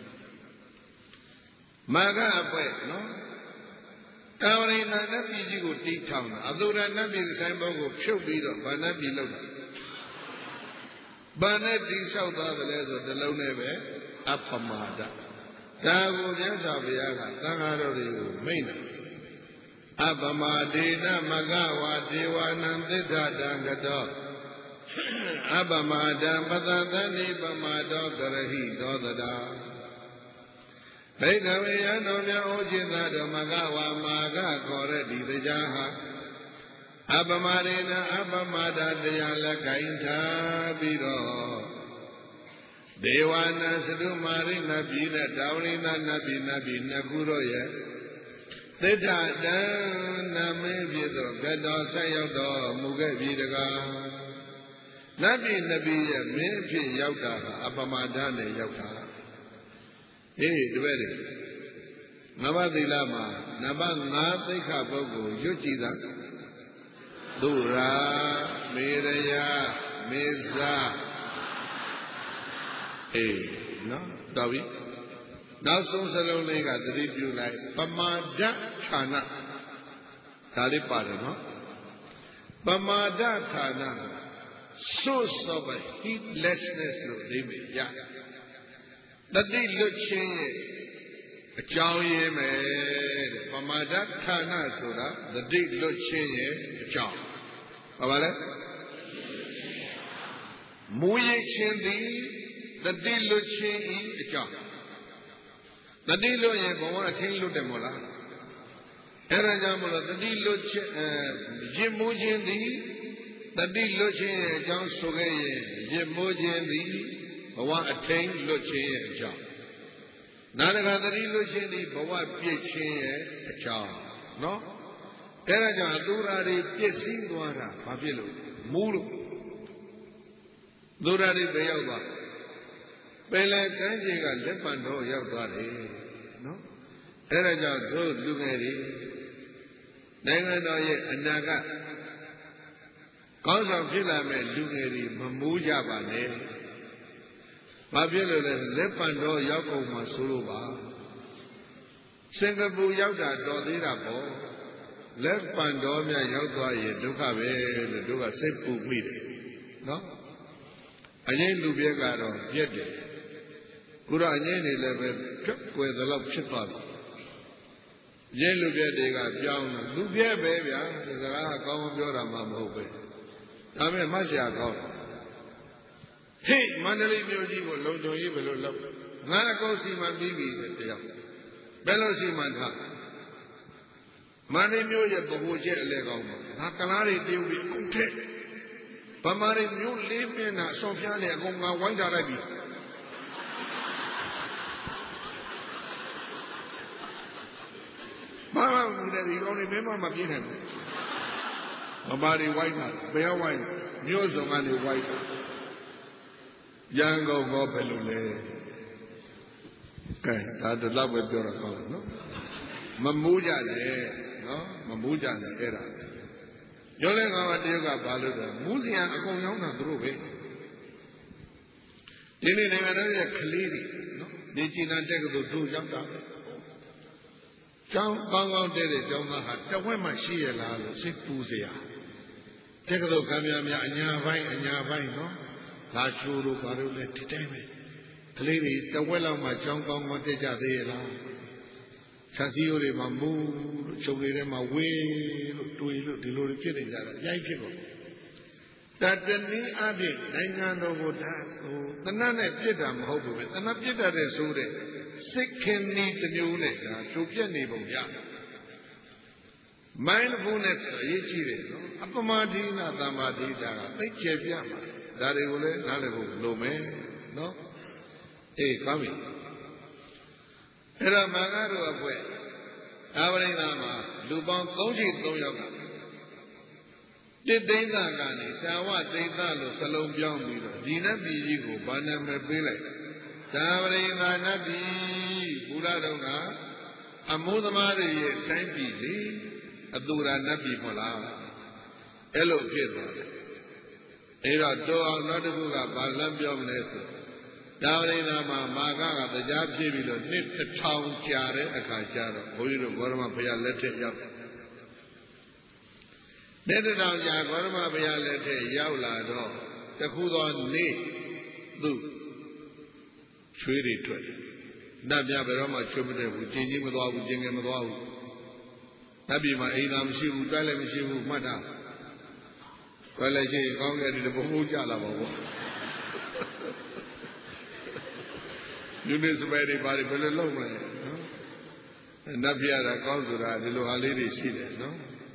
Speaker 1: မာကအပွဲနော်ကာဝရိနာနတ်ပြည်ကြီးကိုတီးထောင်တာအတူရနတ်ပြည်ဆိုင်ဘုံကိုဖြုတ်ပြီးတော့ဗာနတ်ပြည်လောက်တာဗာနတ်တီလျှောက်သွားတယ်ဆိုတလုံးနဲ့ပဲအပမာဒဒါကိုမြတ်စွာဘုရားကသံဃာတော်တွေကိုမိန့်တယ်အပမာဒေနမဂဝါဒေဝနံသစ္စာတံကတောအပမာဒံပတသန္တိပမာဒောကရဟိသောတတာဘိက္ခဝေယံတော်များဩจิตတော်မဂဝါမာဂခေါ်တဲ့ဒီတရားဟာအပမရေနအပမဒတရားလက်ကိုင်ထားပြီးတော့ဒေဝနာသတုမာရိနပြည်နဲ့တာဝရိနာနပြည်နှစ်ခုတို့ရဲ့သစ္စာတံနာမည်ဖြစ်သောကတော်ဆက်ရောက်တော်မူခဲ့ပြီတကားနတ်ပြည်နှစ်ပြည်ရဲ့မင်းဖြစ်ရောက်တာဟာအပမဒနဲ့ရောက်တာအေးတပည့်တွေငါးပါးသီလမှာနံပါတ်5သိက္ခာပုဂ္ဂိုလ်ရွတ်ကြည်တာသူရာမေရယမေဇာအေးနော်တော်ပြီနောက်ဆုံးစလုံးလေးကသတိပြုလိုက်ပမာဒဌာနဒါလေးပါတယ်နော်ပမာဒဌာန source of heedlessness လို့သိမယ်ရတတိလွတ်ခြင်းရဲ့အကြောင်းရင်းပဲတဲ့ပမာဒဌာနဆိုတာတတိလွတ်ခြင်းရဲ့အကြောင်းဘာပါလဲမူရခြင်းသည်တတိလွတ်ခြင်းဤအကြောင်းတတိလွတ်ရင်ဘဝအထင်းလွတ်တယ်မို့လားအဲ့ဒါကြောင့်မလို့တတိလွတ်ခြင်းရစ်မိုးခြင်းသည်တတိလွတ်ခြင်းရဲ့အကြောင်းဆိုခဲ့ရင်ရစ်မိုးခြင်းသည်ဘဝအထိန်လွတ်ခြင်းရဲ့အကြောင်းနာတကတတိလွတ်ခြင်းသည်ဘဝပြည့်ခြင်းရဲ့အကြောင်းနော်အဲ့ဒါကြောင့်အတူရာတွေပြည့်စည်သွားတာဘာဖြစ်လို့မူးလို့သူရာတွေပဲရောက်သွားပင်လယ်ကမ်းခြေကလက်ပံတော်ရောက်သွားတယ်နော်အဲ့ဒါကြောင့်တို့လူငယ်တွေနိုင်ငံတော်ရဲ့အနာဂတ်ကောင်းဆောင်ဖြစ်လာမဲ့လူငယ်တွေမမူးကြပါနဲ့ဘာဖြစ်လို့လဲလက်ပံတော်ရောက်ကုန်မှဆိုလို့ပါစင်ကာပူရောက်တာတော်သေးတာပေါ့လက်ပံတော်များရောက်သွားရင်ဒုက္ခပဲလို့တို့ကစိတ်ပူမိတယ်နော်အရင်လူပြက်ကတော့ပြက်တယ်ခုတော့အငိမ့်နေလည်းပဲပြက်ွယ်သလောက်ဖြစ်သွားပြီရင်းလူပြက်တွေကပြောင်းလို့လူပြက်ပဲဗျာဒီစကားအကောင်းပြောတာမှမဟုတ်ပဲဒါမဲ့မှတ်ရကောင်းဟေ့မန္တလေးမြို့ကြီးကိုလုံခြုံရေးဘယ်လိုလုပ်ငါအကောက်စီမံပြီးပြီတရားဘယ်လိုစီမံထားမန္တလေးမြို့ရဲ့ဗဟိုချက်အလဲကောင်းပါငါကလားတွေတရုပ်တွေအကုန်ထက်ဗမာတွေမြို့လေးပြင်းတာဆောင်းဖျားနေအကုန်ငါဝိုင်းထားလိုက်ပြီဘာမှမလုပ်ဒီကောင်းနေမင်းမပြေးနိုင်ဘူးဗမာတွေဝိုင်းတာဘယ်ဝိုင်းမြို့စုံကနေဝိုင်းတာရန်ကုန်ကဘယ်လိုလဲကဲဒါတော့ပဲပြောရအောင်နော်မမူးကြနဲ့နော်မမူးကြနဲ့အဲ့ဒါပြောလဲကောင်ကတရုတ်ကဘာလို့လဲမူးစရာအကုန်ရောက်တာသူတို့ပဲဒီနေ့နိုင်ငံတော်ရဲ့ကလေးတွေနော်ဒီကျင်နာတက်ကတူတို့ရောက်တာပဲကျောင်းကောင်းကောင်းတဲ့ကျောင်းသားဟာတဝက်မှရှိရလားလို့စိတ်ပူစရာတက်ကတူခံများအညာပိုင်းနော်လာချိုးလို့ဘာလို့လဲဒီတိုင်းပဲကလေးတွေတဝက်လောက်မှကျောင်းကောင်းကောင်းတက်ကြသေးရလားဆက်စည်းရိုးတွေမှာမူးလို့ချုပ်လေးထဲမှာဝေးလို့တွေးလို့ဒီလိုတွေဖြစ်နေကြတာရိုက်ဖြစ်ပါတတနည်းအပြင်နိုင်ငံတော်ကိုဒါတဏှတ်နဲ့ပြစ်တာမဟုတ်ဘူးပဲတဏှတ်ပြစ်တတ်တဲ့ဆိုတဲ့စိတ်ခင်နီးတစ်မျိုးနဲ့ဒါကျိုးပြက်နေပုံရ mindfulness အရေးကြီးတယ်နော်အပမဒိနာသမာဓိတာကသိကျယ်ပြမှာဒါတွေကိုလည်းနားလည်ဖို့လိုမယ်နော်အေးကောင်းပြီအဲ့တော့မင်္ဂတို့အဖွဲ့အာဝရိနာမှာလူပေါင်း3ယောက်ကတိသိန်းသာကနေသာဝသိန်းသာလို့စလုံးပြောင်းပြီးတော့ဒီနတ်ပြည်ကြီးကိုဗာနာမည်ပေးလိုက်သာဝရိနာနတ်ပြည်ဘုရားတော်ကအမိုးသမားတွေရဲ့တိုင်းပြည်လေအတူရာနတ်ပြည်မဟုတ်လားအဲ့လိုဖြစ်သွားတယ်အဲ့တော့တော်အောင်နောက်တစ်ခုကဗာလမ်းပြောမလဲဆိုဒါဝရိနာမှာမာကတရားဖြစ်ပြီးတော့နှစ်1000ကြာတဲ့အခါကျတော့ဘုန်းကြီးတို့ဂေါရမဘုရားလက်ထက်ရောက်နှစ်1000ကြာဂေါရမဘုရားလက်ထက်ရောက်လာတော့တခုသောနေ့သူချွေးတွေထွက်တယ်နတ်ပြဘယ်တော့မှချွေးမတတ်ဘူးကျင်ကြီးမသွားဘူးကျင်ငယ်မသွားဘူးနတ်ပြည်မှာအိမ်သာမရှိဘူးတွဲလည်းမရှိဘူးမှတ်တာတွဲလည်းရှိရင်ကောင်းတဲ့ဒီဘုံဘုံကြလာပါဘောယူနေစပယ်တွေဘာတွေဘယ်လိုလုပ်မလဲနော်နတ်ပြရတာကောင်းဆိုတာဒီလိုဟာလေးတွေရှိတယ်နော်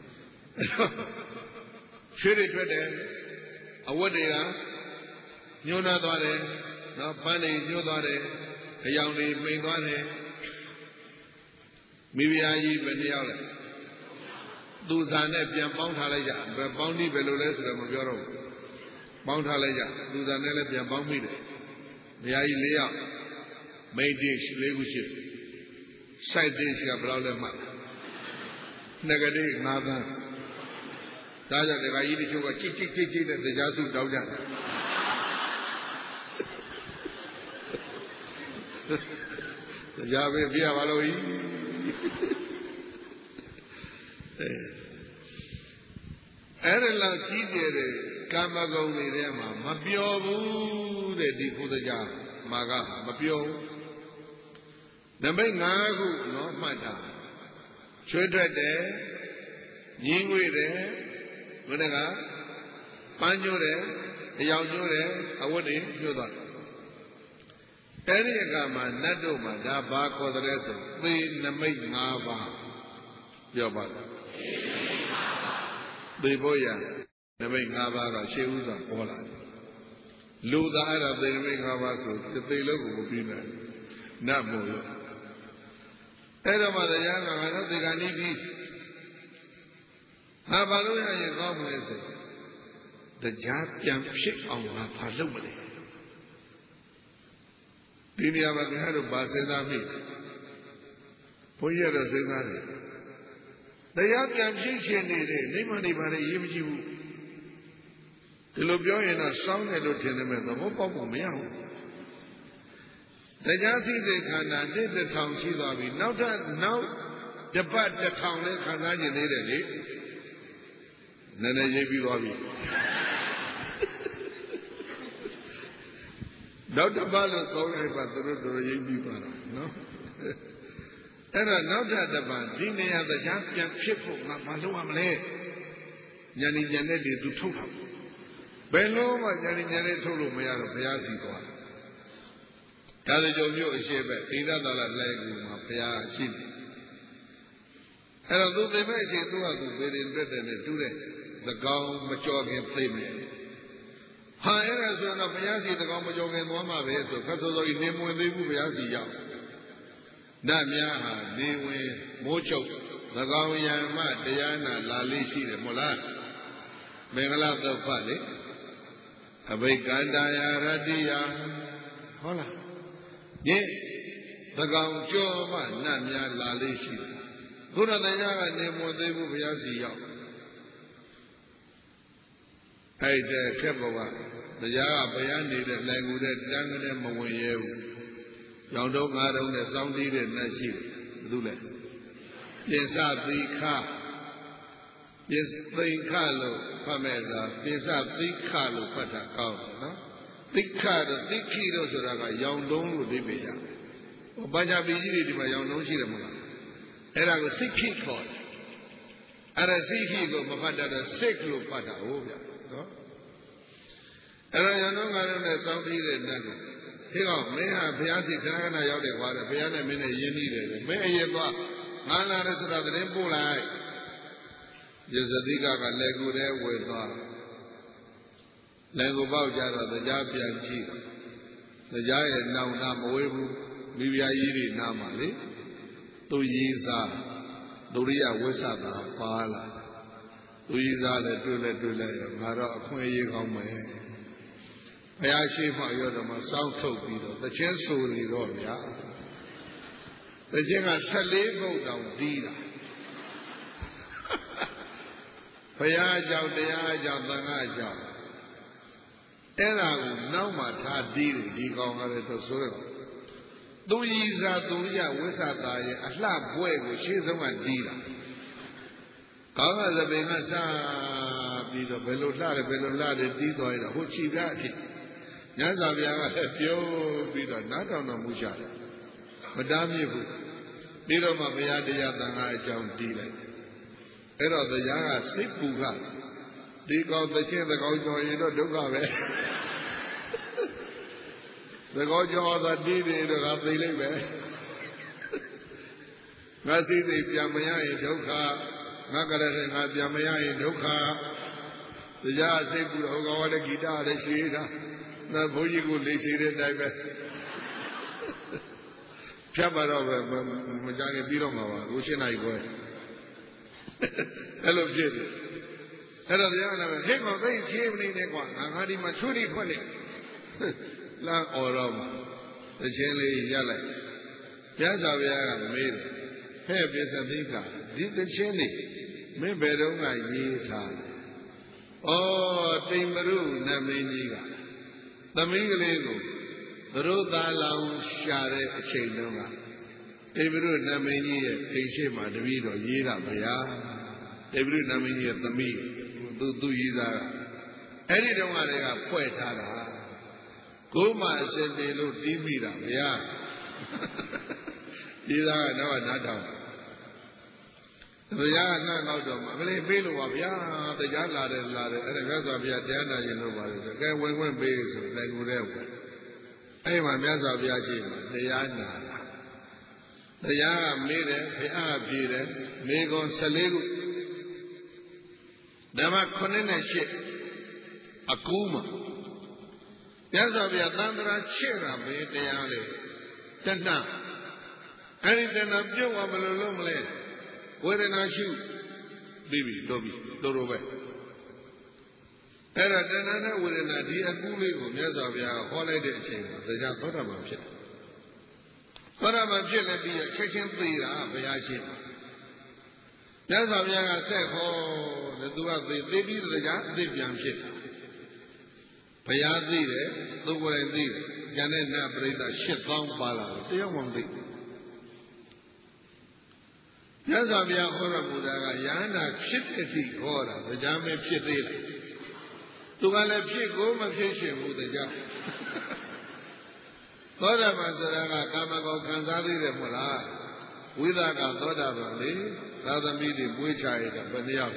Speaker 1: ချွေးတွေထွက်တယ်အဝတ်တွေကညှိုးနှွားသွားတယ်နော်ပန်းတွေညှိုးသွားတယ်အယောင်တွေမှိန်သွားတယ်မိဖုရားကြီးဘယ်နှယောက်လဲသူဇာနဲ့ပြန်ပေါင်းထားလိုက်ကြဘယ်ပေါင်းပြီးဘယ်လိုလဲဆိုတော့မပြောတော့ဘူးပေါင်းထားလိုက်ကြသူဇာနဲ့လည်းပြန်ပေါင်းမိတယ်ဘုရားကြီး4ယောက်မိတ်တိ4ခုရှိစိုက်တိရှိကဘယ်လောက်လဲမှတ်ငကတိ9သန်းဒါကြောင့်ဒကာကြီးတချို့ကကြိတ်တဲ့တရားစုတောင်းကြတယ်တရားပဲပြရပါလို့ဤအဲ့ဒါလောက်ကြီးကျယ်တဲ့ကာမဂုဏ်တွေထဲမှာမပြောဘူးတဲ့ဒီဘုရားမာကမပြောဘူးနမိတ်5ခုနော်မှတ်တာချွေးထွက်တယ်ညင်းငွေတယ်ဘုရားကပန်းညိုးတယ်အယောင်ညိုးတယ်အဝတ်တွေညိုးသွားအဲ့ဒီအခါမှာနတ်တို့မှာဒါဘာခေါ်တဲ့ဆိုသေနမိတ်5ပါးပြောပါလားသိဖို့ရနမိတ်၅ပါးကရှေးဥစွာပေါ်လာတယ်လူသားအဲ့ဒါသေနမိတ်၅ပါးဆိုသေလို့ကိုမပြီးနိုင်နတ်မို့လို့အဲ့တော့မှတရားကငါတို့သေကနိပြီငါဘာလို့ရရင်ကောင်းမလဲဆိုတရားပြန်ဖြစ်အောင်ငါဘာလုပ်မလဲဒီနေရာမှာခင်ဗျားတို့ဗာစဉ်းစားမိဘုန်းကြီးကတော့စဉ်းစားတယ်တရားပြန်ဖြစ်ခြင်းနေတဲ့နိမ္မာန်နေပါလေရေးမကြည့်ဘူးဒီလိုပြောရင်တော့စောင်းတယ်လို့ထင်တယ်မဲ့သဘောပေါက်ဖို့မရဘူးတရားသိတဲ့ခန္ဓာတစ်ထောင်ရှိသွားပြီနောက်တပတ်တစ်ထောင်လဲခံစားခြင်းသေးတယ်လေနည်းနည်းရေးပြီးသွားပြီနောက်တစ်ပတ်လို့သုံးလိုက်ပါသူတို့တော်ရေးပြီးပါတော့နော်အဲ့တော့နောက်တစ်ပတ်ဒီနေရာတရားပြန်ဖြစ်ဖို့ငါမလုပ်ရမလဲဉာဏ်ဉာဏ်နဲ့လေသူထုတ်တာဘယ်လိုမှဉာဏ်ဉာဏ်နဲ့ထုတ်လို့မရတော့ဘုရားစီသွားဒါဆိုကြုံမျိုးအရှိပဲဣဒသလလည်းကူမှာဘုရားရှိတယ်အဲ့တော့သူသိမဲ့အချိန်သူကသူပေရင်တက်တယ်နဲ့တူးတဲ့သကောင်းမကြော်ခင်သိမယ်ဟာအဲ့ဒါဆိုတော့ဘုရားစီသကောင်းမကြော်ခင်သွားမှာပဲဆိုခက်စောစောကြီးနေမဝင်သေးဘူးဘုရားစီရောက်နတ်များဟာနေဝင်မိုးချုပ်သကောင်းယံမတရားနာလာလေးရှိတယ်မဟုတ်လားမင်္ဂလာသုတ်ဖတ်လေအဘိကန္တာယရတ္တိယဟုတ်လားဒီသကောင်ကြောမှနတ်များလာလေးရှိတယ်ဘုရားတရားကနေမဝင်သေးဘူးဘုရားစီရောက်အဲ့တဲ့ခက်ဘဝတရားကဘုရားနေတဲ့လယ်ကူတဲ့တန်းကလေးမဝင်ရဲဘူးရောင်တော့ငါးတုံးနဲ့စောင်းတီးတဲ့နတ်ရှိတယ်ဘယ်သူလဲပိစသီခပိသိခလို့ဖတ်မဲ့သာပိစသီခလို့ဖတ်တာကောင်းတယ်နော်သိခတော့သိခိတော့ဆိုတာကရောင်တုံးလို့အဓိပ္ပာယ်ရတယ်ဟောပါဠိပြည်ကြီးတွေဒီမှာရောင်တုံးရှိတယ်မဟုတ်လားအဲ့ဒါကိုသိခိခေါ်တယ်အဲ့ဒါသိခိကိုမဖတ်တတ်တော့စိတ်လို့ဖတ်တာဟုတ်ဗျာနော်အဲ့တော့ရောင်တုံးငါးတုံးနဲ့စောင်းတီးတဲ့နတ်ကိုဟေ့ကောင်မင်းဟာဘုရားစီခဏခဏရောက်တယ်ကွာတဲ့ဘုရားနဲ့မင်းနဲ့ယဉ်ပြီးတယ်မင်းအရင်သွားငါလာတဲ့ဆိုတာသတင်းပို့လိုက်ယဇတိကလည်းကိုယ်တည်းဝေသွားလည်းကိုပေါက်ကြတော့တရားပြန်ကြည့်တရားရဲ့နောင်နာမဝေးဘူးမိဖုရားကြီးတွေနားမှာလေသူရေးစားဒုရိယဝိသတာပါလာသူရေးစားလည်းတွေ့လဲငါတော့အခွင့်အရေးကောင်းမယ်ဘုရားရှိမှရောတော့မှစောင်းထုတ်ပြီးတော့တခြင်းဆိုနေတော့ဗျာတခြင်းက14ဘုတ်တောင်တီးတာဘုရားကြောင့်တရားကြောင့်သံဃာကြောင့်အဲ့ဒါကိုနောက်မှထားတီးတယ်ဒီကောင်ကလည်းတော့ဆိုရသူဤသာသူရဝိသတာရဲ့အလှပွဲကိုရှေးဆုံးကတီးတာကောင်းကသပင်ကစားပြီးတော့ဘယ်လိုလှတယ်တီးသွားရတော့ဟိုချီပြအဖြစ်ညဇာဗျာကလည်းပြုံးပြီးတော့နားတောင်တော်မူရှာတယ်မတားမြစ်ဘူးပြီးတော့မှဘုရားတရားသံဃာအကြောင်းတီးလိုက်အဲ့တော့တရားကစိတ်ပူကဒီကောင်သချင်းသကောင်ကျော်ရင်တော့ဒုက္ခပဲသကောင်ကျော်သာတီးတယ်တော့ငါသိလိုက်ပဲငါစိတ်ပြန်မရရင်ဒုက္ခငါကလည်းငါပြန်မရရင်ဒုက္ခတရားစိတ်ပူတော့ဟောကောင်ကလည်းဂီတလည်းရှိတာ那ဘုန်းကြီးကိုလေရှိတဲ့အတိုင်းပဲဖြတ်ပါတော့ပဲမကြခင်ပြီးတော့မှာပါကိုရှင်းနိုင်ခွဲအဲ့လိုဖြစ်တယ်အဲ့တော့တရားနာဟဲ့ကောင်သိချေးမနေနဲ့ကွာငါဒီမှာချွေးတွေထွက်နေလမ်းអော်တော့မှာတခြင်းလေးရလိုက်မြတ်စွာဘုရားကမေးတယ်ဟဲ့ပိစသိကဒီတခြင်းလေးမင်းဘယ်တော့မှရေးထားဩတိမ်မရုနမင်းကြီးကသမီးကလေးကိုသရုပ်သားလောင်ရှာတဲ့အချိန်တုန်းကတေဗရုနမင်းကြီးရဲ့အိမ်ရှိမှတပည့်တော်ရေးတာဗျာတေဗရုနမင်းကြီးရဲ့သမီးသူရေးသားအဲ့ဒီတုန်းကလည်းဖွဲ့ထားတာကိုမှအစင်တေလို့တီးမိတာဗျာရေးသားကတော့နားထောင်တရားကနှံ့တော့တော့မလေးပေးလို့ပါဗျာတရားလာတယ်အဲ့ဒါမြတ်စွာဘုရားတရားနာရင်လို့ပါလေဆိုကဲဝင်ခွင့်ပေးဆိုလည်းကိုယ်တဲ့ဝင်အဲ့မှာမြတ်စွာဘုရားရှိမှတရားနာတာတရားကမေးတယ်ဘုရားကဖြေတယ်မေကွန်14ခုဓမ္မ9နဲ့8အကူမှာမြတ်စွာဘုရားသံဃာချဲ့တာပဲတရားလေတဏှအဲ့ဒီတဏှပြုတ်သွားမလို့လို့မလဲဝေဒနာရှုပြီးပြီတော့ပဲအဲ့ဒါတဏှနဲ့ဝေဒနာဒီအကူလေးကိုမြတ်စွာဘုရားဟောလိုက်တဲ့အချိန်မှာတရားသောတာပန်ဖြစ်တယ်သောတာပန်ဖြစ်လည်းပြီးချက်ချင်းသိတာဘုရားရှိတယ်မြတ်စွာဘုရားကဆက်ဟောတယ်သူကသိပြီးတရားအသိပြန်ဖြစ်တယ်ဘုရားသိတယ်သူကိုယ်တိုင်သိတယ်ဉာဏ်နဲ့နတ်ပရိသတ်8000ပါလာတယ်တယောက်မှမသိမြတ်စွာဘုရားဟောတော်မူတာကယန္တာဖြစ်တဲ့အထိဟောတာတရားမဖြစ်သေးတယ်သူကလည်းဖြစ်ကိုမဖြစ်ရှင်ဘူးတရားသောတာပန်ဆိုတာကကာမဂုဏ်ခံစားသေးတယ်မဟုတ်လားဝိသကသောတာပန်လေသာသမီတွေမွေးချရတာဘယ်နှယောက်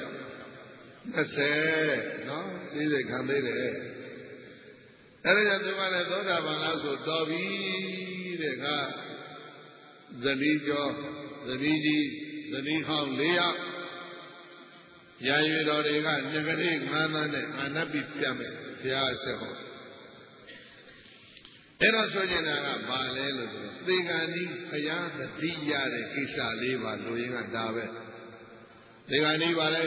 Speaker 1: 20နော်စိစိတ်ခံသေးတယ်အဲ့ဒါကြောင့်သူကလည်းသောတာပန်လားဆိုတော်ပြီတဲ့ကဇနီးကျော်ဇနီးကြီးဇနီးဟောင်း4ယောက်ရာရွေတော်တွေကညကလေး9သန်းနဲ့အာနပိပြမယ်ဘုရားဆက်ဟောအဲ့တော့ဆိုချင်တာကဘာလဲလို့ဆိုတော့သေဂာနိဘုရားတတိရတဲ့ကိစ္စလေးပါလူရင်းကဒါပဲသေဂာနိပါလေ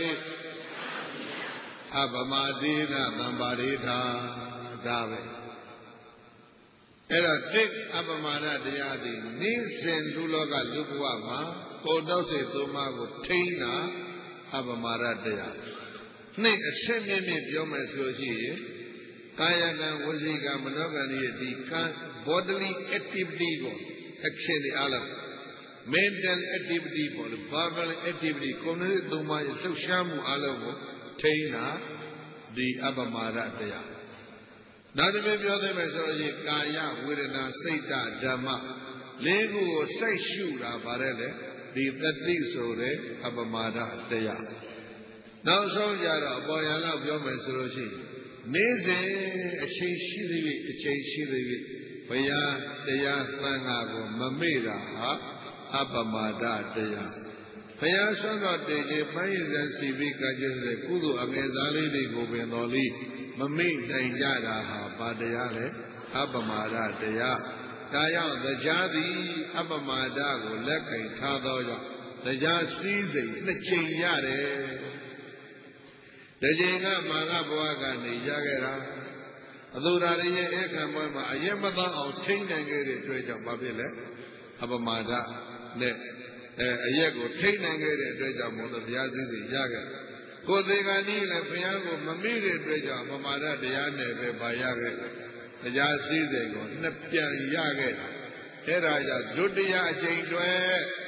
Speaker 1: အပမတိနာသံပါရိထာဒါပဲအဲ့တော့တိအပမာဒတရားသည်နိစဉ်လူလောကလူဘဝမှာကိုယ်တော့စိတ်သုံးပါးကိုထိန်းတာအပမာဒတရားနှိအရှင်းမြင့်မြင့်ပြောမယ်ဆိုလို့ရှိရင်ကာယကံဝစီကံမနောကံရဲ့ဒီကံ bodily activity ပေါ့ action တွေအားလုံး mental activity ပေါ့ verbal activity ကိုယ်နဲ့သုံးပါးရဲ့လှုပ်ရှားမှုအားလုံးကိုထိန်းတာဒီအပမာဒတရားနောက်တစ်မျိုးပြောသိမယ်ဆိုလို့ရှိရင်ကာယဝေဒနာစိတ်ဓမ္မလေးခုကိုစိုက်ရှုတာဗါတဲ့လေဒီတတိဆိုတဲ့အပမာဒတရားနောက်ဆုံးကြတော့အပေါ်ရလောက်ပြောမယ်ဆိုလို့ရှိရင်နေ့စဉ်အချိန်ရှိသေးပြီအချိန်ရှိသေးပြီဘုရားတရားသံဃာကိုမမေ့တာဟာအပမာဒတရားဘုရားဆွမ်းတော်တည်ခြင်းပိုင်းရည်စီပြီးကကြွတဲ့ကုသိုလ်အငယ်စားလေးတွေကိုပင်တော်လေးမမေ့နိုင်ကြတာဟာဘာတရားလဲအပမာဒတရားဒါကြောင့်တရားသည်အပမာဒကိုလက်ကင်ထားသောကြောင့်တရားစည်းစိမ်နှစ်ကြိမ်ရတယ်တစ်ကြိမ်ကမာဂဘဝကနေရခဲ့တာအသူရာရဲ့ဧကံပွဲမှာအယက်မသောအောင်ထိမ့်နိုင်ခဲ့တဲ့အတွက်ကြောင့်ဘာဖြစ်လဲအပမာဒနဲ့အရက်ကိုထိမ့်နိုင်ခဲ့တဲ့အတွက်ကြောင့်မို့လို့တရားစည်းစိမ်ရခဲ့ကိုယ်သေးကနည်းလည်းဘုရားကိုမမိတဲ့အတွက်ကြောင့်ပမာဒတရားနဲ့ပဲပါရခဲ့တရားစည်းစိမ်ကိုနှစ်ပြန်ရခဲ့တာအဲ့ဒါကြောင့်ဒုတိယအကျိန်တွဲ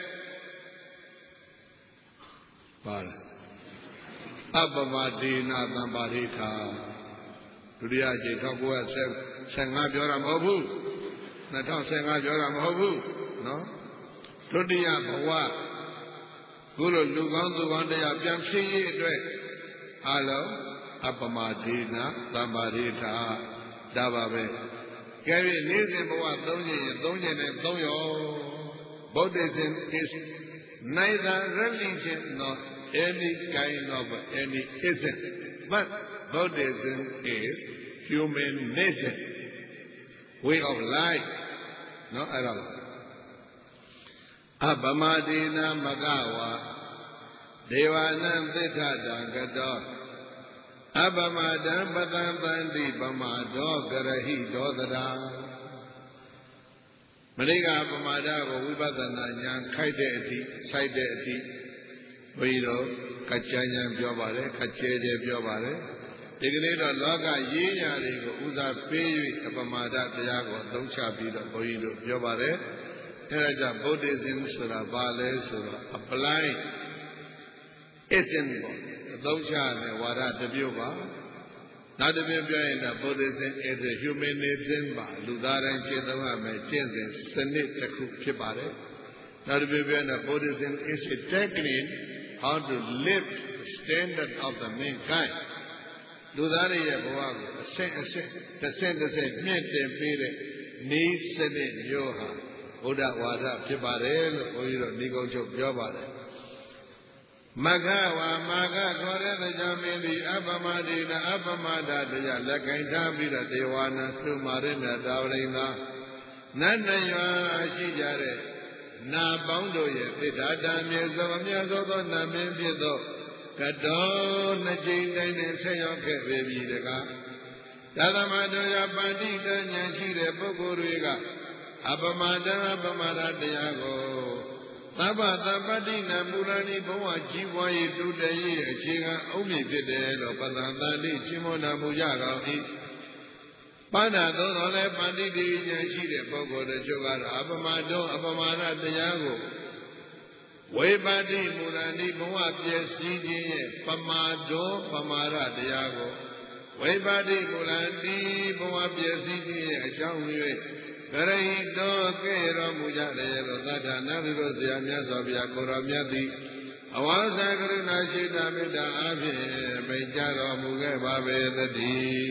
Speaker 1: ပါလားအပမဒေနာသံပါရိထာဒုတိယအကျိန်1915ပြောတာမဟုတ်ဘူး2015ပြောတာမဟုတ်ဘူးနော်ဒုတိယဘဝခုလိုလူကောင်းသူကောင်းတရားပြန်ဖြစ်ရေးအတွက်အလုံးအပမဒေနာသံပါရိထာဒါပါပဲကဲပြီးနေ့စဉ်ဘဝ3ချိန်ရင်3ချိန်နဲ့3ရော Buddhism is neither religion nor any kind of any ism but Buddhism is human nature way of life နော်အဲ့ဒါအပမဒေနာမကဝါဒေဝနံသစ္ထတံကတောအပမဒံပတံတန္တိပမာဒောကရဟိဒောသရာမရိကအပမာဒကိုဝိပဿနာဉာဏ်ခိုက်တဲ့အထိစိုက်တဲ့အထိဘုရားတို့ကကြဉာဏ်ပြောပါတယ်ခကျဲကျဲပြောပါတယ်ဒီကနေ့တော့လောကရေးညာတွေကိုဥစားပေး၍အပမာဒတရားကိုအသုံးချပြီးတော့ဘုရားတို့ပြောပါတယ်အဲဒါကြောင့် Buddhism ဆိုတာဘာလဲဆိုတော့ apply ism ပေါ့အသုံးချတဲ့ဝါဒတစ်မျိုးပါနောက်တစ်မျိုးပြောရင်တော့ Buddhism is a humanism ပါလူသားတိုင်းကျင့်သုံးရမယ်ကျင့်စဉ်စနစ်တစ်ခုဖြစ်ပါတယ်နောက်တစ်မျိုးပြောရင်တော့ Buddhism is a technique how to live the standard of the mankind လူသားတွေရဲ့ဘဝကိုအဆင့်မြင့်တင်ပေးတဲ့နည်းစနစ်မျိုးဟာ Buddha Wada Pibarel, Oiro Nigojo Yobare. Magawa Maga Kore the Jamili Abamadina Abamada Dea Lakaita Vida Dewana Sumarina Daulina Nanaya Shijare Na Bondo Ye Pidada Miazo Namin Pido Kadon Najin Sayoke Baby Dega Yadamadoya Bandita Nyanshire Pokuriga Abamada Deago Taba Tabadina Burani Boa Jiwai today, a Chinga Omi Fidel, or Padandali, Chimona Mujaga, Pada Dole Panditi, Yashide Pogo, the Jogar, Abamado, Abamara Deago, Webadi Murani Boa Piesiji, Pamado, Pamara Deago, Webadi Murani Boa Piesiji, a Changway. Very do Kero Mujade, Rosada, Navirosia, Miasovia, Koramiati, Awasa Karunashita Mida Avi, Mejaro Mugeba, the D.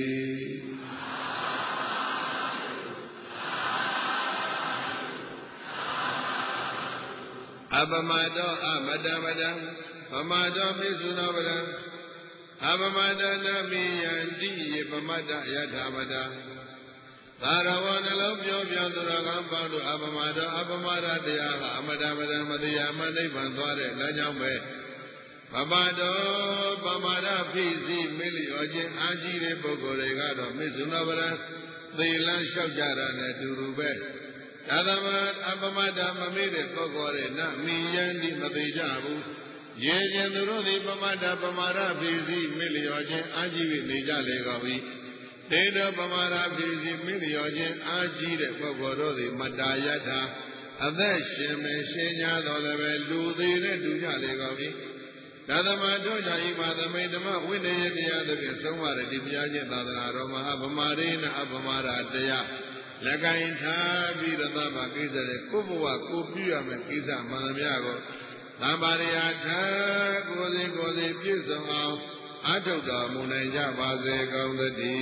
Speaker 1: Abamado, Amadamadan, Amado Misunovadan, Abamada Nami and D. Pamada Yatamada. Tarawana love your Yanduragam Pandu Abamada Diaga, Amadamada Madia Mani Vandore, Najame, Pamado, Pamada Pisi, Mili, Ojin, Ajire Bogoregado, Mizunavara, the Lash of Jarana, Durube, Tadaman, Abamada Mamide, Pogore, Nami Yandi Madijabu, Yejanurudi, Pamada Pisi, Mili, Ojin, Ajivi, Nija Legavi. Deda Pamara Bizi Million Aji de Pogorodi Madayata Adeshim Shenya Doleve Ludi Duja Legavi Dadamadoja Imada made them up when they had the other somewhere at Dibiaja Roma Abamarina Abamara Dea Lagainta Vida Giza Kubua Kupia Mekiza Manamiago Nabariata Gozi Pizam Ajoga Munaja Baze Gaudadi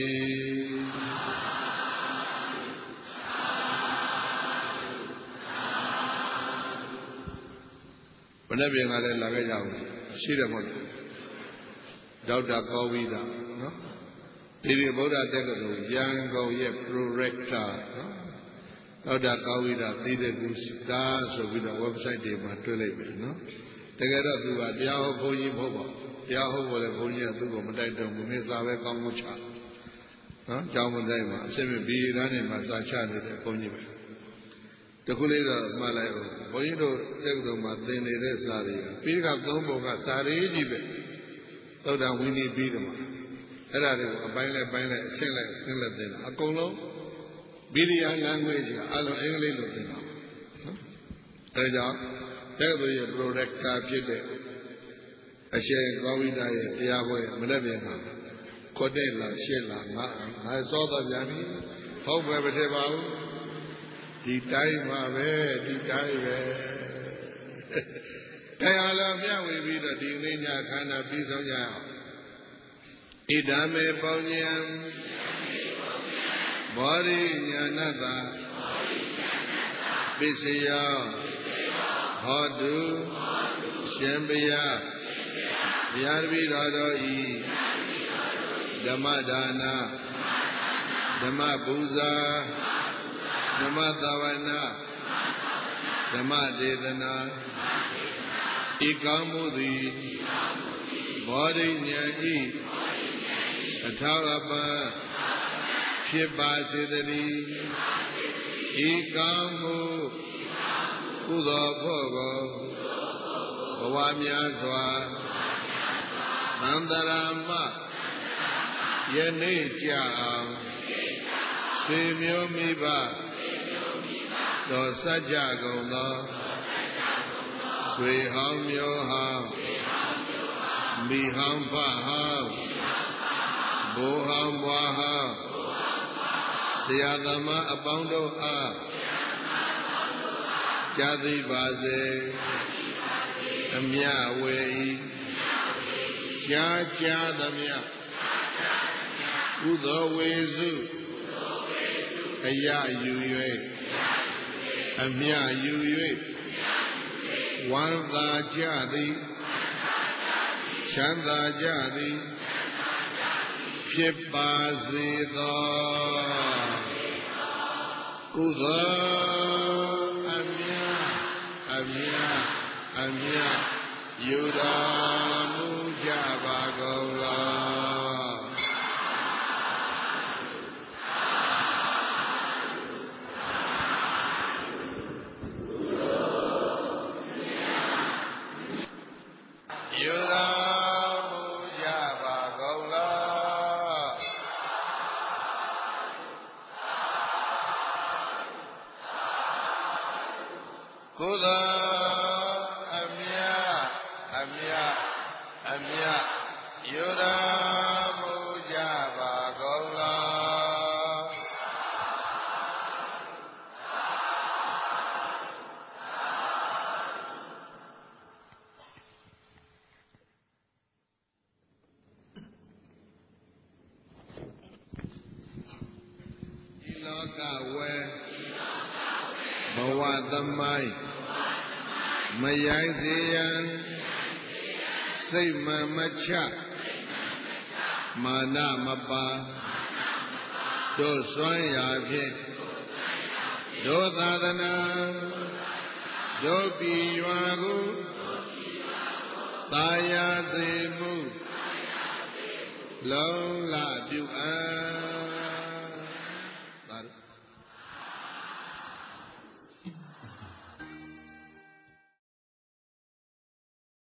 Speaker 1: Whenever you are in Lagaya, she the one. Daughter Govida, no? Didi Boda Degado, young go ye pro rector, no? Daughter Govida, Didi Gusda, so with the website they matulate, no? Together to a Diao Boyi Boba. Yahoo will have only a little Madai Mumizave Kamucha. Jamadama, Semi be running Masacha, the Ponibe. The Kulida Malayo, Boyido, Tegdo Matene Resari, Pika Domboga, Sari Dibe, so that we need Bidama. Era de Baile, Singlet, Akolo, Bidia language, Allo English. Treja, Tegdo, your product captured. A share Govida, Yahweh, Madavina, Codella, Shella, I saw the Yami, however, the time of it, the time. Kayala, we read a Divina kind of piece of Yah. Idame Ponyam, Body Yanada, Bisaya, Hodu, Shembia. Yarvi Radoi Damadana Damabuza Damadavana Damadedana Ikamudi Body Nyai Atarapa Shiba Sidari Ikamu Uzo Pogo Wamyazwa Mandarama Yenecha Swimyo Miba Dosaja Gona Swiham Yoham Miham Paham Boham Waham Siyadama Abondo A Jadi Baze Amya Wei Cha Damya Udo Wezu Aya Yue အမြယူ၍ဝမ်းသာကြသည်ချမ်းသာကြသည်ဖြစ်ပါစေသောကုသိုလ်အမြတ်ယူတော်မူကြပါကုန်လောကုသိုလ်အမြတ်ယူတော်မူကြပါကုန်လောဒီလောကဝေဘဝသမိုင်းမရိုင်းစေရန်စိတ်မချမာနမပါတို့စွမ်းရာဖြင့်တို့သာသနာတို့ပြည်ရွာကိုသာယာစေမှုလုံးလပြုအပ်